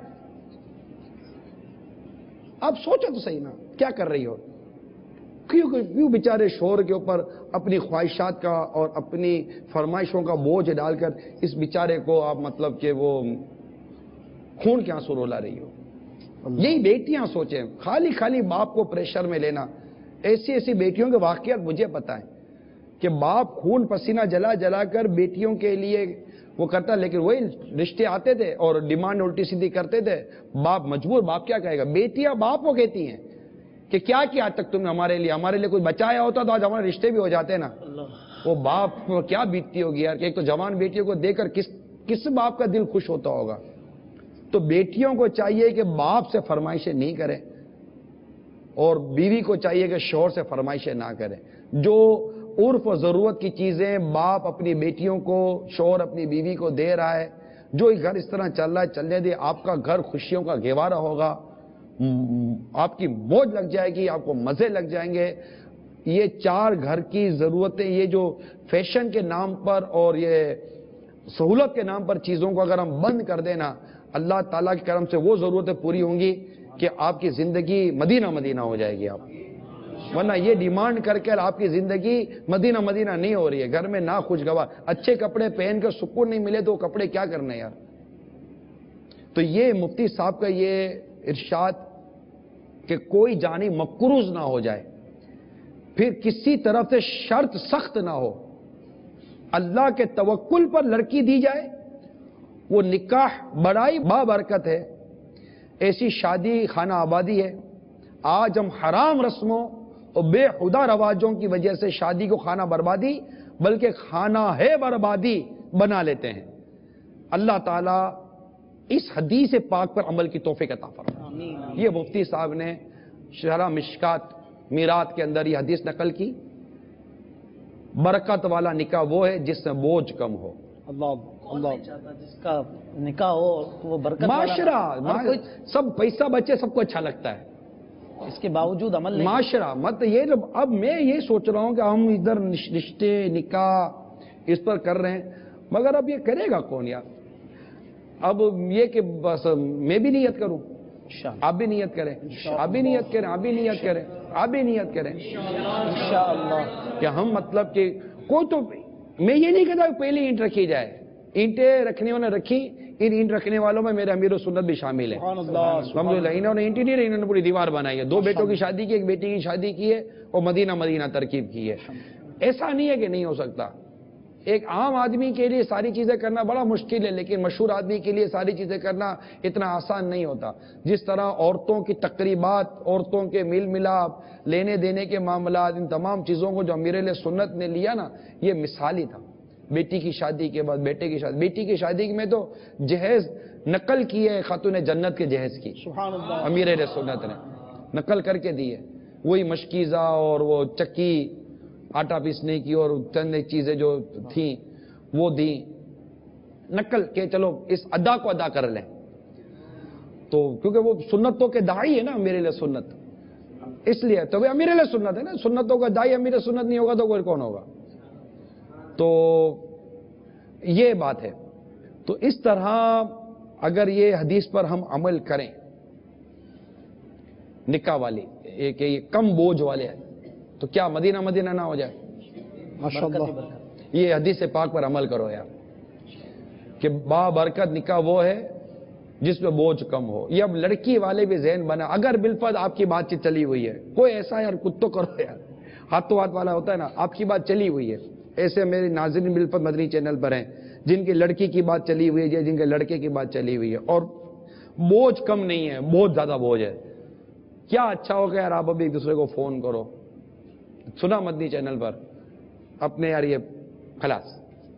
آپ سوچو تو صحیح نا کیا کر رہی ہو، کیوں کیوں بیچارے شور کے اوپر اپنی خواہشات کا اور اپنی فرمائشوں کا بوجھ ڈال کر اس بیچارے کو آپ مطلب کہ وہ خون کے آنسو رولا رہی ہو۔ یہی بیٹیاں سوچیں، خالی خالی باپ کو پریشر میں لینا، ایسی ایسی بیٹیوں کے واقعات مجھے پتہ ہے کہ باپ خون پسینہ جلا جلا کر بیٹیوں کے لیے وہ کرتا، لیکن وہی رشتے آتے تھے اور ڈیمانڈ الٹی سیدھی کرتے تھے، باپ مجبور، باپ کیا کہے گا، بیٹیاں باپ کو کہتی ہیں کہ کیا کیا آج تک تم نے ہمارے لیے، ہمارے لیے کچھ بچایا ہوتا تو آج ہمارے رشتے بھی ہو جاتے نا۔ وہ باپ کو کیا بیتتی ہوگی یار، کہ ایک تو جوان بیٹیوں کو دیکھ کر کس کس باپ کا دل خوش ہوتا ہوگا۔ تو بیٹیوں کو چاہیے کہ باپ سے فرمائشیں نہیں کریں، اور بیوی کو چاہیے کہ شوہر سے فرمائشیں نہ کریں۔ جو عرف و ضرورت کی چیزیں باپ اپنی بیٹیوں کو، شوہر اپنی بیوی کو دے رہا ہے، جو گھر اس طرح چل رہا ہے چلنے دے، آپ کا گھر خوشیوں کا گہوارہ ہوگا، آپ کی موج لگ جائے گی، آپ کو مزے لگ جائیں گے۔ یہ چار گھر کی ضرورتیں، یہ جو فیشن کے نام پر اور یہ سہولت کے نام پر چیزوں کو اگر ہم بند کر دینا، اللہ تعالیٰ کے کرم سے وہ ضرورتیں پوری ہوں گی کہ آپ کی زندگی مدینہ مدینہ ہو جائے گی۔ آپ ورنہ یہ ڈیمانڈ کر کے آپ کی زندگی مدینہ مدینہ نہیں ہو رہی ہے، گھر میں نہ خوشگوار، اچھے کپڑے پہن کر سکون نہیں ملے تو وہ کپڑے کیا کرنے یار۔ تو یہ مفتی صاحب کا یہ ارشاد کہ کوئی جانی مقروض نہ ہو جائے، پھر کسی طرف سے شرط سخت نہ ہو، اللہ کے توکل پر لڑکی دی جائے، وہ نکاح بڑائی بابرکت ہے، ایسی شادی خانہ آبادی ہے۔ آج ہم حرام رسموں اور بے خدا رواجوں کی وجہ سے شادی کو خانہ بربادی بلکہ خانہ ہے بربادی بنا لیتے ہیں۔ اللہ تعالیٰ اس حدیث پاک پر عمل کی توفیق عطا فرمائے۔ یہ مفتی صاحب نے شرح مشکات میرات کے اندر یہ حدیث نقل کی، برکت والا نکاح وہ ہے جس میں بوجھ کم ہو۔ اللہ اللہ جس کا نکاح ہو تو وہ برکت معاشرہ والا، سب پیسہ بچے سب کو اچھا لگتا ہے، اس کے باوجود عمل نہیں۔ معاشرہ مت یہ لوگ، اب میں یہ سوچ رہا ہوں کہ ہم ادھر رشتے نکاح اس پر کر رہے ہیں، مگر اب یہ کرے گا کون یار؟ اب یہ کہ بس میں بھی نیت کروں، آپ بھی نیت کریں، آپ بھی نیت کریں، آپ بھی نیت کریں، آپ بھی نیت کریں انشاءاللہ کہ ہم مطلب کہ کوئی تو، میں یہ نہیں کہتا کہ پہلی اینٹ رکھی جائے، اینٹیں رکھنے والوں نے رکھی، ان اینٹ رکھنے والوں میں میرے امیر السنت بھی شامل ہے الحمدللہ۔ انہوں نے اینٹیں نہیں رہی، انہوں نے پوری دیوار بنائی ہے، دو بیٹوں کی شادی کی، ایک بیٹی کی شادی کی ہے اور مدینہ مدینہ ترکیب کی ہے۔ ایسا نہیں ہے کہ نہیں ہو سکتا، ایک عام آدمی کے لیے ساری چیزیں کرنا بڑا مشکل ہے، لیکن مشہور آدمی کے لیے ساری چیزیں کرنا اتنا آسان نہیں ہوتا۔ جس طرح عورتوں کی تقریبات، عورتوں کے میل ملاپ، لینے دینے کے معاملات، ان تمام چیزوں کو جو امیر علیہ سنت نے لیا نا، یہ مثالی تھا۔ بیٹی کی شادی کے بعد بیٹے کی شادی، بیٹی کی شادی میں تو جہیز نقل کی ہے خاتون جنت کے جہیز کی، سبحان اللہ، امیر علیہ سنت نے نقل کر کے دی ہے، وہی مشکیزہ اور وہ چکی آٹا پیسنے کی اور چند چیزیں جو تھیں وہ دی نقل کے، چلو اس ادا کو ادا کر لیں۔ تو کیونکہ وہ سنتوں کے داعی ہے نا امیر علیہ سنت، اس لیے تو وہ امیر علیہ سنت ہے نا، سنتوں کا داعی امیر سنت نہیں ہوگا تو کوئی کون ہوگا؟ تو یہ بات ہے۔ تو اس طرح اگر یہ حدیث پر ہم عمل کریں نکاح والی کہ یہ کم بوجھ والے ہیں، تو کیا مدینہ مدینہ نہ ہو جائے؟ ماشاءاللہ، یہ حدیث پاک پر عمل کرو یار کہ با برکت نکاح وہ ہے جس میں بوجھ کم ہو۔ یہ اب لڑکی والے بھی ذہن بنا، اگر بالفرض آپ کی بات چیت چلی ہوئی ہے، کوئی ایسا یار کچھ تو کرو یار، ہاتھوں ہاتھ والا ہوتا ہے نا، آپ کی بات چلی ہوئی ہے، ایسے میرے ناظرین بالفرض مدنی چینل پر ہیں جن کی لڑکی کی بات چلی ہوئی ہے، جن کے لڑکے کی بات چلی ہوئی ہے اور بوجھ کم نہیں ہے، بہت زیادہ بوجھ ہے، کیا اچھا ہوگا یار آپ ابھی ایک دوسرے کو فون کرو، سنا مدنی چینل پر اپنے یار یہ خلاص،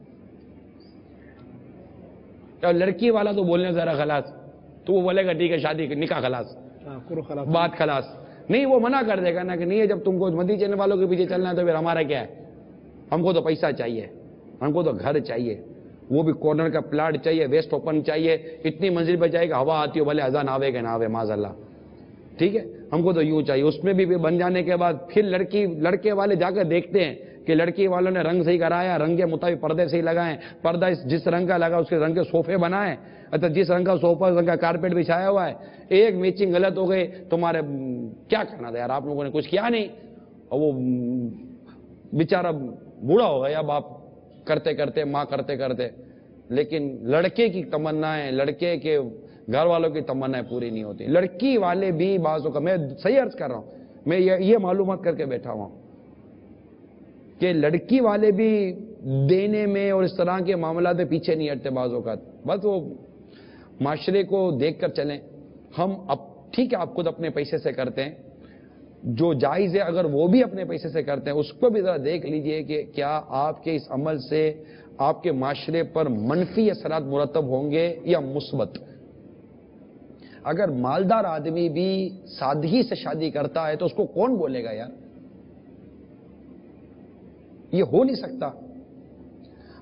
اور لڑکی والا تو بولنے ذرا خلاص، تو وہ بولے گا ٹھیک ہے شادی نکاح خلاص، بات خلاص نہیں، وہ منع کر دے گا نا کہ نہیں ہے، جب تم کو مدنی چینل والوں کے پیچھے چلنا ہے تو پھر ہمارا کیا ہے، ہم کو تو پیسہ چاہیے، ہم کو تو گھر چاہیے، وہ بھی کارنر کا پلاٹ چاہیے، ویسٹ اوپن چاہیے، اتنی منزل پہ چاہیے کہ ہوا آتی ہو، بھلے اذان آوے کہ نہ آوے معاذ اللہ، ٹھیک ہے، ہم کو تو یوں چاہیے۔ اس میں بھی بن جانے کے بعد پھر لڑکی لڑکے والے جا کر دیکھتے ہیں کہ لڑکی والوں نے رنگ صحیح کرایا، رنگ کے مطابق پردے صحیح لگائیں، پردہ جس رنگ کا لگا اس کے رنگ کے صوفے بنائیں، اچھا جس رنگ کا صوفہ رنگ کا کارپیٹ بچھایا ہوا ہے، ایک میچنگ غلط ہو گئی، تمہارے کیا کرنا تھا یار، آپ لوگوں نے کچھ کیا نہیں، اور وہ بیچارہ بوڑھا ہو گیا باپ کرتے کرتے، ماں کرتے کرتے، لیکن لڑکے کی تمنائیں، لڑکے کے گھر والوں کی تمنائیں پوری نہیں ہوتی۔ لڑکی والے بھی بعضوں کا، میں صحیح عرض کر رہا ہوں، میں یہ معلومات کر کے بیٹھا ہوں کہ لڑکی والے بھی دینے میں اور اس طرح کے معاملات میں پیچھے نہیں ہٹتے بعض اوقات، بس وہ معاشرے کو دیکھ کر چلیں۔ ہم اب ٹھیک ہے آپ خود اپنے پیسے سے کرتے ہیں جو جائز ہے، اگر وہ بھی اپنے پیسے سے کرتے ہیں اس کو بھی ذرا دیکھ لیجئے کہ کیا آپ کے اس عمل سے آپ کے معاشرے پر منفی اثرات مرتب ہوں گے یا مثبت۔ اگر مالدار آدمی بھی سادگی سے شادی کرتا ہے تو اس کو کون بولے گا یار، یہ ہو نہیں سکتا۔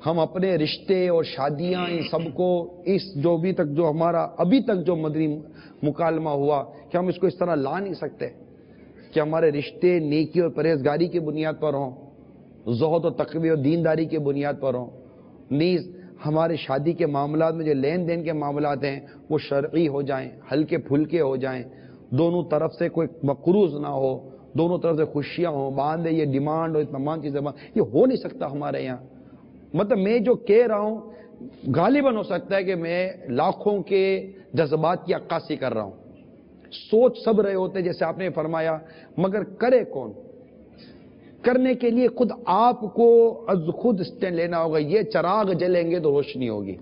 ہم اپنے رشتے اور شادیاں ان سب کو اس جو ابھی تک جو ہمارا ابھی تک جو مدنی مکالمہ ہوا کہ ہم اس کو اس طرح لا نہیں سکتے کہ ہمارے رشتے نیکی اور پرہیزگاری کی بنیاد پر ہوں، زہد و تقوی اور دینداری کی بنیاد پر ہوں، نیز ہمارے شادی کے معاملات میں جو لین دین کے معاملات ہیں وہ شرعی ہو جائیں، ہلکے پھلکے ہو جائیں، دونوں طرف سے کوئی مقروض نہ ہو، دونوں طرف سے خوشیاں ہوں، باندھے یہ ڈیمانڈ اور تمام چیزیں، یہ ہو نہیں سکتا ہمارے یہاں۔ مطلب میں جو کہہ رہا ہوں غالباً ہو سکتا ہے کہ میں لاکھوں کے جذبات کی عکاسی کر رہا ہوں، سوچ سب رہے ہوتے جیسے آپ نے فرمایا، مگر کرے کون؟ کرنے کے لیے خود آپ کو از خود اسٹینڈ لینا ہوگا۔ یہ چراغ جلیں گے تو روشنی ہوگی۔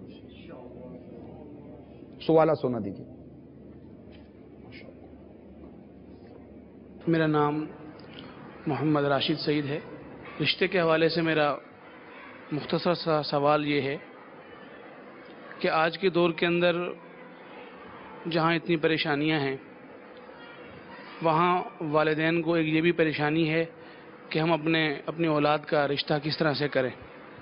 سوالہ سنا دیجیے۔ میرا نام محمد راشد سعید ہے۔ رشتے کے حوالے سے میرا مختصر سا سوال یہ ہے کہ آج کے دور کے اندر جہاں اتنی پریشانیاں ہیں وہاں والدین کو ایک یہ بھی پریشانی ہے کہ ہم اپنے اپنی اولاد کا رشتہ کس طرح سے کریں،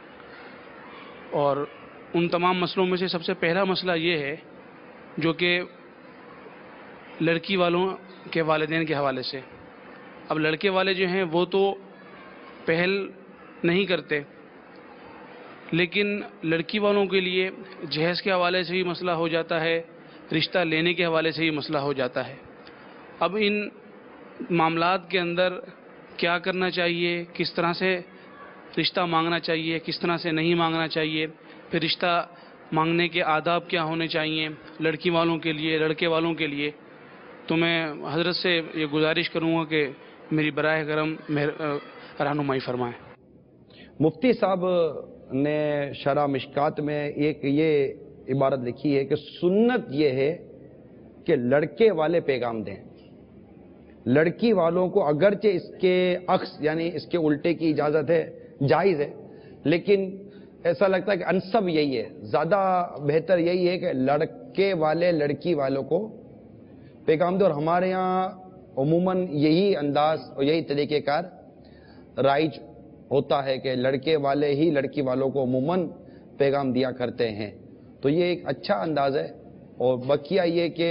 اور ان تمام مسئلوں میں سے سب سے پہلا مسئلہ یہ ہے جو کہ لڑکی والوں کے والدین کے حوالے سے۔ اب لڑکے والے جو ہیں وہ تو پہل نہیں کرتے، لیکن لڑکی والوں کے لیے جہیز کے حوالے سے بھی مسئلہ ہو جاتا ہے، رشتہ لینے کے حوالے سے بھی مسئلہ ہو جاتا ہے۔ اب ان معاملات کے اندر کیا کرنا چاہیے، کس طرح سے رشتہ مانگنا چاہیے، کس طرح سے نہیں مانگنا چاہیے، پھر رشتہ مانگنے کے آداب کیا ہونے چاہیے لڑکی والوں کے لیے، لڑکے والوں کے لیے، تو میں حضرت سے یہ گزارش کروں گا کہ میری براہ کرم رہنمائی فرمائیں۔ مفتی صاحب نے شرح مشکات میں ایک یہ عبارت لکھی ہے کہ سنت یہ ہے کہ لڑکے والے پیغام دیں، لڑکی والوں کو اگرچہ اس کے عکس یعنی اس کے الٹے کی اجازت ہے، جائز ہے، لیکن ایسا لگتا ہے کہ انسب یہی ہے، زیادہ بہتر یہی ہے کہ لڑکے والے لڑکی والوں کو پیغام دیں، اور ہمارے یہاں عموماً یہی انداز اور یہی طریقہ کار رائج ہوتا ہے کہ لڑکے والے ہی لڑکی والوں کو عموماً پیغام دیا کرتے ہیں، تو یہ ایک اچھا انداز ہے۔ اور بقیہ یہ کہ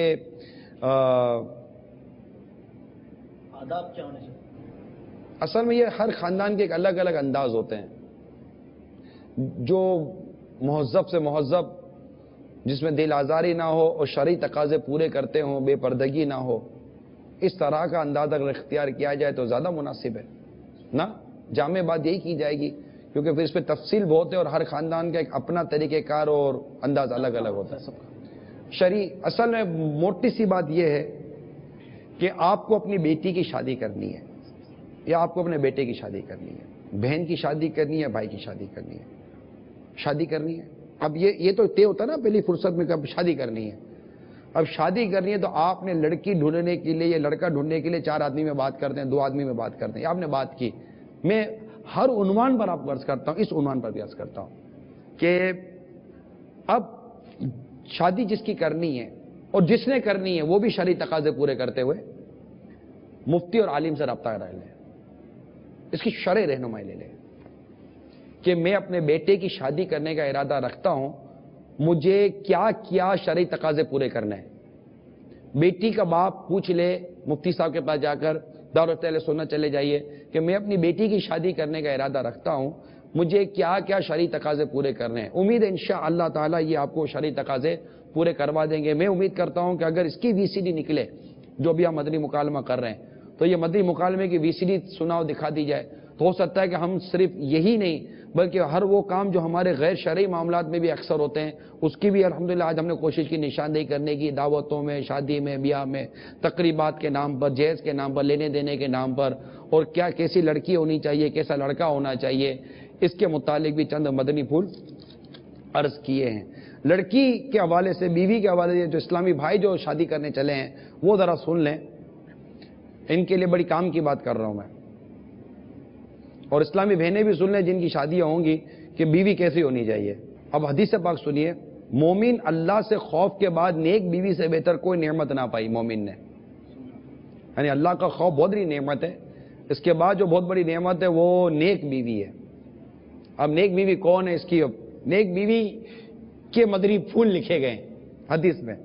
آداب کیا ہونے چاہیے؟ اصل میں یہ ہر خاندان کے ایک الگ الگ انداز ہوتے ہیں، جو مہذب سے مہذب، جس میں دل آزاری نہ ہو اور شرعی تقاضے پورے کرتے ہوں، بے پردگی نہ ہو، اس طرح کا انداز اگر اختیار کیا جائے تو زیادہ مناسب ہے نا۔ جامع بات یہی کی جائے گی، کیونکہ پھر اس پہ تفصیل بہت ہے اور ہر خاندان کا ایک اپنا طریقہ کار اور انداز الگ الگ ہوتا ہے سب کا۔ شرعی اصل میں موٹی سی بات یہ ہے کہ آپ کو اپنی بیٹی کی شادی کرنی ہے یا آپ کو اپنے بیٹے کی شادی کرنی ہے، بہن کی شادی کرنی ہے، بھائی کی شادی کرنی ہے، شادی کرنی ہے۔ اب یہ یہ تو طے ہوتا نا پہلی فرصت میں کہ اب شادی کرنی ہے۔ اب شادی کرنی ہے تو آپ نے لڑکی ڈھونڈنے کے لیے یا لڑکا ڈھونڈنے کے لیے چار آدمی میں بات کرتے ہیں، دو آدمی میں بات کرتے ہیں، آپ نے بات کی۔ میں ہر عنوان پر آپ کو عرض کرتا ہوں، اس عنوان پر بھی عرض کرتا ہوں کہ اب شادی جس کی کرنی ہے اور جس نے کرنی ہے وہ بھی شرعی تقاضے پورے کرتے ہوئے مفتی اور عالم سے رابطہ کر لے، اس کی شرعی رہنمائی لے لے کہ میں اپنے بیٹے کی شادی کرنے کا ارادہ رکھتا ہوں، مجھے کیا کیا شرعی تقاضے پورے کرنا ہے۔ بیٹی کا باپ پوچھ لے مفتی صاحب کے پاس جا کر، دعوت اہل سنت چلے جائیے کہ میں اپنی بیٹی کی شادی کرنے کا ارادہ رکھتا ہوں، مجھے کیا کیا شرعی تقاضے پورے کرنے ہیں۔ امید ہے انشاءاللہ اللہ تعالیٰ یہ آپ کو شرعی تقاضے پورے کروا دیں گے۔ میں امید کرتا ہوں کہ اگر اس کی وی سی ڈی نکلے جو بھی ہم مدنی مکالمہ کر رہے ہیں، تو یہ مدنی مکالمے کی وی سی ڈی سناؤ دکھا دی جائے تو ہو سکتا ہے کہ ہم صرف یہی نہیں بلکہ ہر وہ کام جو ہمارے غیر شرعی معاملات میں بھی اکثر ہوتے ہیں اس کی بھی الحمدللہ آج ہم نے کوشش کی نشاندہی کرنے کی، دعوتوں میں، شادی میں، بیاہ میں، تقریبات کے نام پر، جہیز کے نام پر، لینے دینے کے نام پر، اور کیا کیسی لڑکی ہونی چاہیے، کیسا لڑکا ہونا چاہیے، اس کے متعلق بھی چند مدنی پھول عرض کیے ہیں۔ لڑکی کے حوالے سے، بیوی کے حوالے سے جو اسلامی بھائی جو شادی کرنے چلے ہیں وہ ذرا سن لیں، ان کے لیے بڑی کام کی بات کر رہا ہوں میں، اور اسلامی بہنیں بھی سن لیں جن کی شادیاں ہوں گی کہ بیوی کیسی ہونی چاہیے۔ اب حدیث پاک سنیے، مومن اللہ سے خوف کے بعد نیک بیوی سے بہتر کوئی نعمت نہ پائی مومن نے، یعنی اللہ کا خوف بہت بڑی نعمت ہے، اس کے بعد جو بہت بڑی نعمت ہے وہ نیک بیوی ہے۔ اب نیک بیوی کون ہے اس کی؟ نیک بیوی کے مدری پھول لکھے گئے حدیث میں.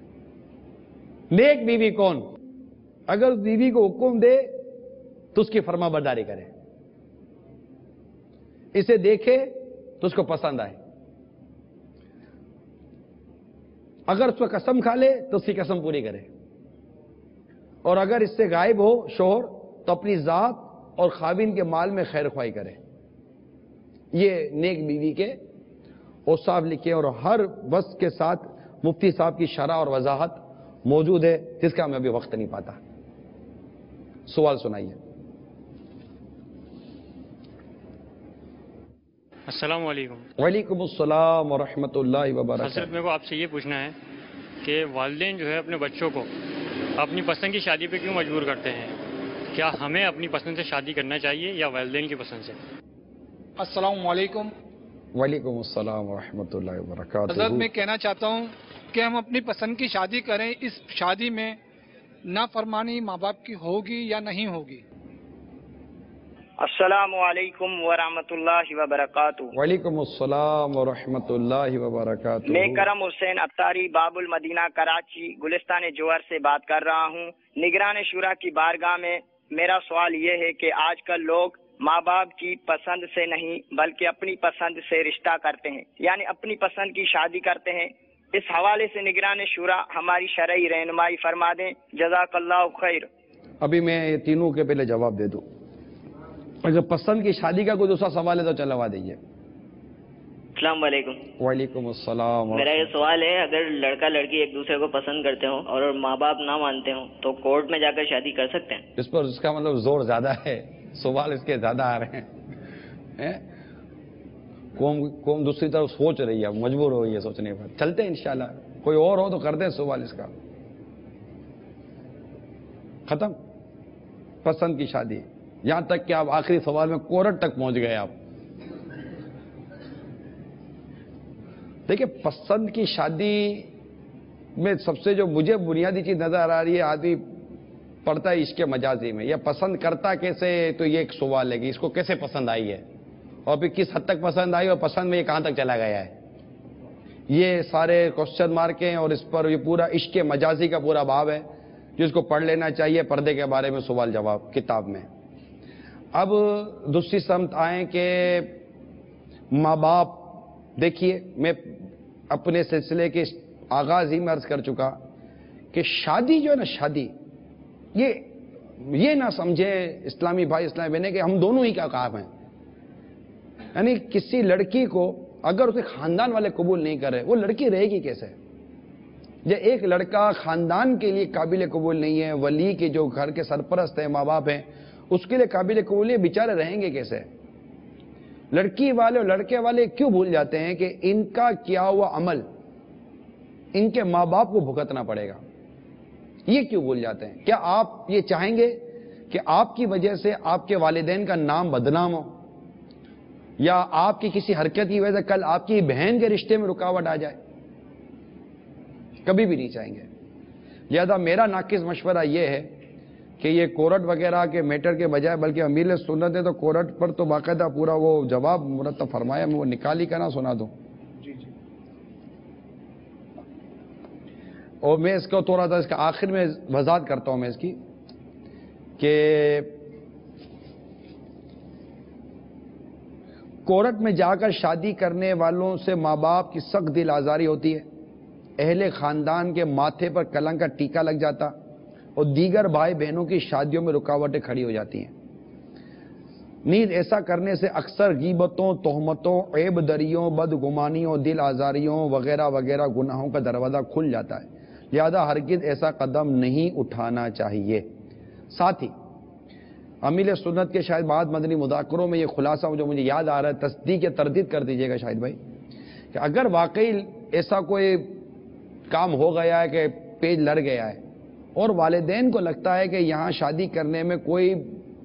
نیک بیوی کون؟ اگر اس بیوی کو حکم دے تو اس کی فرما برداری کرے، اسے دیکھے تو اس کو پسند آئے، اگر اس کو قسم کھا لے تو اس کی قسم پوری کرے، اور اگر اس سے غائب ہو شوہر تو اپنی ذات اور خاوند کے مال میں خیر خواہی کرے. یہ نیک بیوی کے اوصاف لکھے، اور ہر وصف کے ساتھ مفتی صاحب کی شرح اور وضاحت موجود ہے، جس کا میں ابھی وقت نہیں پاتا. سوال سنائیے. السلام علیکم. وعلیکم السلام ورحمۃ اللہ وبرکاتہ. حضرت میرے کو آپ سے یہ پوچھنا ہے کہ والدین جو ہے اپنے بچوں کو اپنی پسند کی شادی پہ کیوں مجبور کرتے ہیں؟ کیا ہمیں اپنی پسند سے شادی کرنا چاہیے یا والدین کی پسند سے؟ السلام علیکم. وعلیکم السلام ورحمۃ اللہ وبرکاتہ. حضرت میں کہنا چاہتا ہوں کہ ہم اپنی پسند کی شادی کریں، اس شادی میں نافرمانی ماں باپ کی ہوگی یا نہیں ہوگی؟ السلام علیکم ورحمۃ اللہ وبرکاتہ. وعلیکم السلام ورحمۃ اللہ وبرکاتہ. میں کرم حسین اتاری باب المدینہ کراچی گلستان جوہر سے بات کر رہا ہوں. نگران شورا کی بارگاہ میں میرا سوال یہ ہے کہ آج کل لوگ ماں باپ کی پسند سے نہیں بلکہ اپنی پسند سے رشتہ کرتے ہیں، یعنی اپنی پسند کی شادی کرتے ہیں. اس حوالے سے نگران شورا ہماری شرعی رہنمائی فرما دیں. جزاک اللہ خیر. ابھی میں یہ تینوں کے پہلے جواب دے دوں. اگر پسند کی شادی کا کوئی دوسرا سوال ہے تو چلوا دیجیے. السلام علیکم. وعلیکم السلام. میرا یہ سوال ہے، اگر لڑکا لڑکی ایک دوسرے کو پسند کرتے ہوں اور ماں باپ نہ مانتے ہوں تو کورٹ میں جا کر شادی کر سکتے ہیں؟ اس پر اس کا مطلب زور زیادہ ہے، سوال اس کے زیادہ آ رہے ہیں. قوم قوم دوسری طرف سوچ رہی ہے، مجبور ہو رہی ہے سوچنے پر. چلتے ہیں انشاءاللہ، کوئی اور ہو تو کر دیں سوال اس کا. ختم پسند کی شادی، یہاں تک کہ آپ آخری سوال میں کورٹ تک پہنچ گئے. آپ دیکھیں، پسند کی شادی میں سب سے جو مجھے بنیادی چیز نظر آ رہی ہے، آدمی پڑھتا ہے عشق مجازی میں، یا پسند کرتا کیسے، تو یہ ایک سوال ہے کہ اس کو کیسے پسند آئی ہے اور پھر کس حد تک پسند آئی اور پسند میں یہ کہاں تک چلا گیا ہے. یہ سارے کوشچن مارک ہیں، اور اس پر یہ پورا عشق مجازی کا پورا باب ہے جس کو پڑھ لینا چاہیے. پردے کے بارے میں سوال جواب کتاب میں. اب دوسری سمت آئیں کہ ماں باپ، دیکھیے میں اپنے سلسلے کے آغاز ہی میں عرض کر چکا کہ شادی جو ہے نا، شادی یہ یہ نہ سمجھے اسلامی بھائی اسلامی بہنیں کہ ہم دونوں ہی کا کام ہیں. یعنی کسی لڑکی کو اگر اسے خاندان والے قبول نہیں کر رہے، وہ لڑکی رہے گی کیسے؟ یہ ایک لڑکا خاندان کے لیے قابل قبول نہیں ہے، ولی کے جو گھر کے سرپرست ہیں، ماں باپ ہیں، اس کے لیے قابل قبول نہیں، بیچارے رہیں گے کیسے؟ لڑکی والے اور لڑکے والے کیوں بھول جاتے ہیں کہ ان کا کیا ہوا عمل ان کے ماں باپ کو بھگتنا پڑے گا؟ یہ کیوں بھول جاتے ہیں؟ کیا آپ یہ چاہیں گے کہ آپ کی وجہ سے آپ کے والدین کا نام بدنام ہو، یا آپ کی کسی حرکت کی وجہ سے کل آپ کی بہن کے رشتے میں رکاوٹ آ جائے؟ کبھی بھی نہیں چاہیں گے. لہذا میرا ناقص مشورہ یہ ہے کہ یہ کورٹ وغیرہ کے میٹر کے بجائے بلکہ امیر سنت ہے تو کورٹ پر تو باقاعدہ پورا وہ جواب مرتب فرمایا، میں وہ نکال ہی کرنا سنا دوں. اور میں اس کو تھوڑا سا اس کا آخر میں وضاحت کرتا ہوں میں اس کی کہ کورٹ میں جا کر شادی کرنے والوں سے ماں باپ کی سخت دل آزاری ہوتی ہے، اہل خاندان کے ماتھے پر کلنک کا ٹیکا لگ جاتا اور دیگر بھائی بہنوں کی شادیوں میں رکاوٹیں کھڑی ہو جاتی ہیں. نیز ایسا کرنے سے اکثر غیبتوں، تہمتوں، عیب دریوں، بدگمانیوں، دل آزاریوں وغیرہ وغیرہ گناہوں کا دروازہ کھل جاتا ہے. لہذا ہرگز ایسا قدم نہیں اٹھانا چاہیے. ساتھ ہی امیل سنت کے شاید بعد مدنی مذاکروں میں یہ خلاصہ جو مجھے یاد آ رہا ہے، تصدیق یا تردید کر دیجیے گا شاہد بھائی، کہ اگر واقعی ایسا کوئی کام ہو گیا ہے کہ پیج لڑ گیا ہے اور والدین کو لگتا ہے کہ یہاں شادی کرنے میں کوئی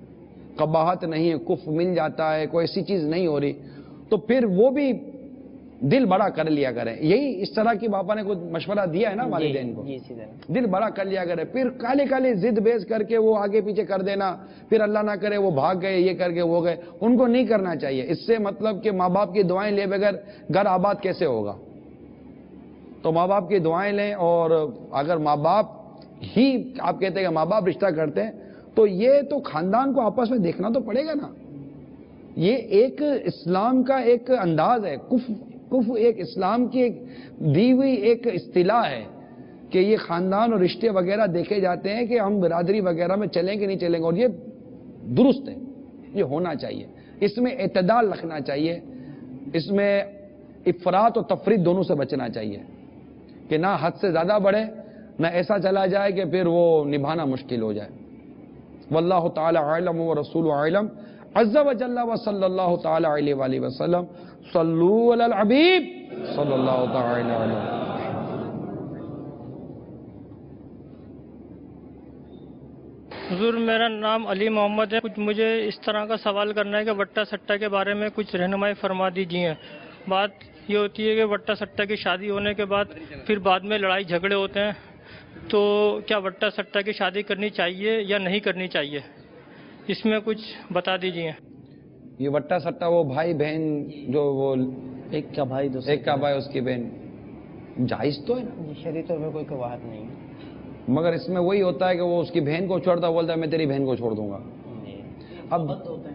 قباحت نہیں ہے، کف مل جاتا ہے، کوئی ایسی چیز نہیں ہو رہی، تو پھر وہ بھی دل بڑا کر لیا کریں. یہی اس طرح کی باپا نے کچھ مشورہ دیا ہے نا والدین کو, دل بڑا کر لیا کرے. پھر کالے کالے ضد بیس کر کے وہ آگے پیچھے کر دینا, پھر اللہ نہ کرے وہ بھاگ گئے, یہ کر کے وہ گئے, ان کو نہیں کرنا چاہیے. اس سے مطلب کہ ماں باپ کی دعائیں لے بغیر گھر آباد کیسے ہوگا؟ تو ماں باپ کی دعائیں لیں, اور اگر ماں باپ ہی آپ کہتے ہیں کہ ماں باپ رشتہ کرتے ہیں تو یہ تو خاندان کو آپس میں دیکھنا تو پڑے گا نا. یہ ایک اسلام کا ایک انداز ہے. کف کف ایک اسلام کی ایک دی ہوئی ایک اصطلاح ہے کہ یہ خاندان اور رشتے وغیرہ دیکھے جاتے ہیں کہ ہم برادری وغیرہ میں چلیں کہ نہیں چلیں گے, اور یہ درست ہے, یہ ہونا چاہیے. اس میں اعتدال رکھنا چاہیے, اس میں افراط اور تفریط دونوں سے بچنا چاہیے کہ نہ حد سے زیادہ بڑھے, نہ ایسا چلا جائے کہ پھر وہ نبھانا مشکل ہو جائے. واللہ تعالی اعلم ورسول اعلم عز وجل وصلی اللہ تعالی علیہ وآلہ وسلم. صلو علی الحبیب صلی اللہ تعالی علیہ. حضور میرا نام علی محمد ہے. کچھ مجھے اس طرح کا سوال کرنا ہے کہ وٹا سٹا کے بارے میں کچھ رہنمائی فرما دیجیے. بات یہ ہوتی ہے کہ وٹا سٹا کی شادی ہونے کے بعد پھر بعد میں لڑائی جھگڑے ہوتے ہیں, تو کیا وٹا سٹا کی شادی کرنی چاہیے یا نہیں کرنی چاہیے, اس میں کچھ بتا دیجیے. یہ وٹا سٹا وہ بھائی بہن جو وہ ایک کا بھائی ایک کا بھائی اس کی بہن جائز تو ہے نا, شرعی طور پر کوئی قواعد نہیں, مگر اس میں وہی ہوتا ہے کہ وہ اس کی بہن کو چھوڑتا بولتا ہے میں تیری بہن کو چھوڑ دوں گا. اب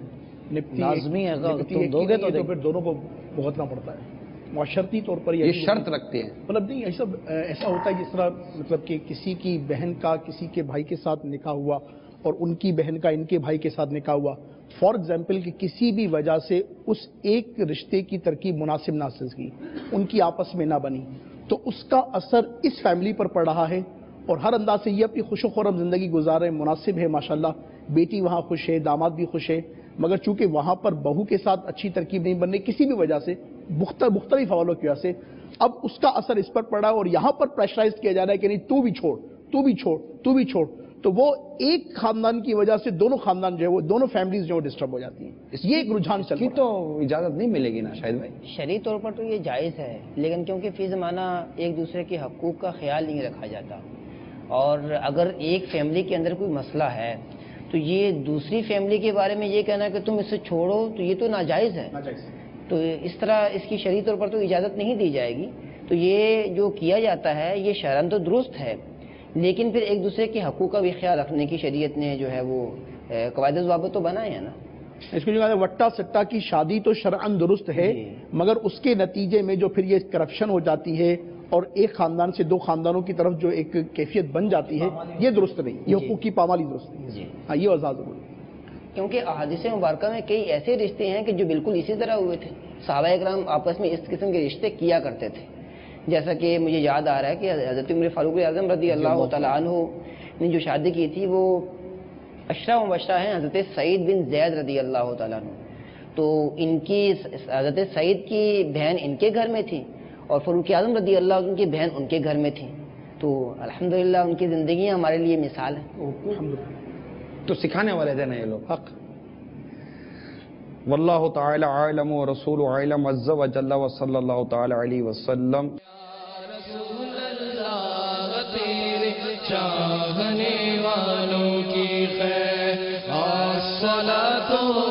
لازمی ہے تم دو گے تو پھر دونوں کو بھگتنا پڑتا ہے معاشرتی طور پر. یہ شرط رکھتے ہیں مطلب نہیں ایسا ایسا ہوتا ہے جس طرح مطلب کہ کسی کی بہن کا کسی کے بھائی کے ساتھ نکاح ہوا اور ان کی بہن کا ان کے بھائی کے ساتھ نکاح ہوا, فار ایگزامپل کہ کسی بھی وجہ سے اس ایک رشتے کی ترکیب مناسب نہ سکی, ان کی آپس میں نہ بنی, تو اس کا اثر اس فیملی پر پڑ رہا ہے. اور ہر انداز سے یہ اپنی خوش و خرم زندگی گزار رہے ہیں, مناسب ہے ماشاءاللہ, بیٹی وہاں خوش ہے, داماد بھی خوش ہے, مگر چونکہ وہاں پر بہو کے ساتھ اچھی ترکیب نہیں بن رہی کسی بھی وجہ سے, مختلف حوالوں کی وجہ سے, اب اس کا اثر اس پر پڑا ہے اور یہاں پر پریشرائز کیا جا رہا ہے کہ نہیں تو بھی چھوڑ تو بھی چھوڑ تو بھی چھوڑ, تو وہ ایک خاندان کی وجہ سے دونوں خاندان جو ہے وہ دونوں فیملیز جو ڈسٹرب ہو جاتی ہیں. یہ ایک رجحان چل رہا ہے. تو اجازت نہیں ملے گی نا شاید بھائی. شرعی طور پر تو یہ جائز ہے, لیکن کیونکہ فی زمانہ ایک دوسرے کے حقوق کا خیال نہیں رکھا جاتا, اور اگر ایک فیملی کے اندر کوئی مسئلہ ہے تو یہ دوسری فیملی کے بارے میں یہ کہنا کہ تم اسے چھوڑو تو یہ تو ناجائز ہے. تو اس طرح اس کی شرعی طور پر تو اجازت نہیں دی جائے گی. تو یہ جو کیا جاتا ہے یہ شرعاً تو درست ہے, لیکن پھر ایک دوسرے کے حقوق کا بھی خیال رکھنے کی شریعت نے جو ہے وہ قواعد و ضوابط تو بنائے ہیں نا. اس کو جو کہا وٹا سٹا کی شادی تو شرعاً درست ہے, مگر اس کے نتیجے میں جو پھر یہ کرپشن ہو جاتی ہے اور ایک خاندان سے دو خاندانوں کی طرف جو ایک کیفیت بن جاتی ہے, یہ درست نہیں, یہ حقوق کی پامالی درست نہیں. ہاں یہ وضاحت ضروری ہے, کیونکہ احادیث مبارکہ میں کئی ایسے رشتے ہیں کہ جو بالکل اسی طرح ہوئے تھے. صحابہ اکرام آپس میں اس قسم کے رشتے کیا کرتے تھے, جیسا کہ مجھے یاد آ رہا ہے کہ حضرت عمر فاروق اعظم رضی اللہ تعالیٰ عنہ نے جو شادی کی تھی وہ عشرہ مبشرہ ہیں حضرت سعید بن زید رضی اللہ تعالیٰ عنہ. تو ان کی حضرت سعید کی بہن ان کے گھر میں تھی اور فاروق اعظم رضی اللہ عنہ کی بہن ان کے گھر میں تھی. تو الحمدللہ ان کی زندگیاں ہمارے لیے مثال ہیں. تو سکھانے والے تھے نا یہ لوگ. حق واللہ تعالی عالم و رسول عالم عز و جل و صلی اللہ تعالی علیہ وسلم. چاہنے والوں کی خیر الصلاۃ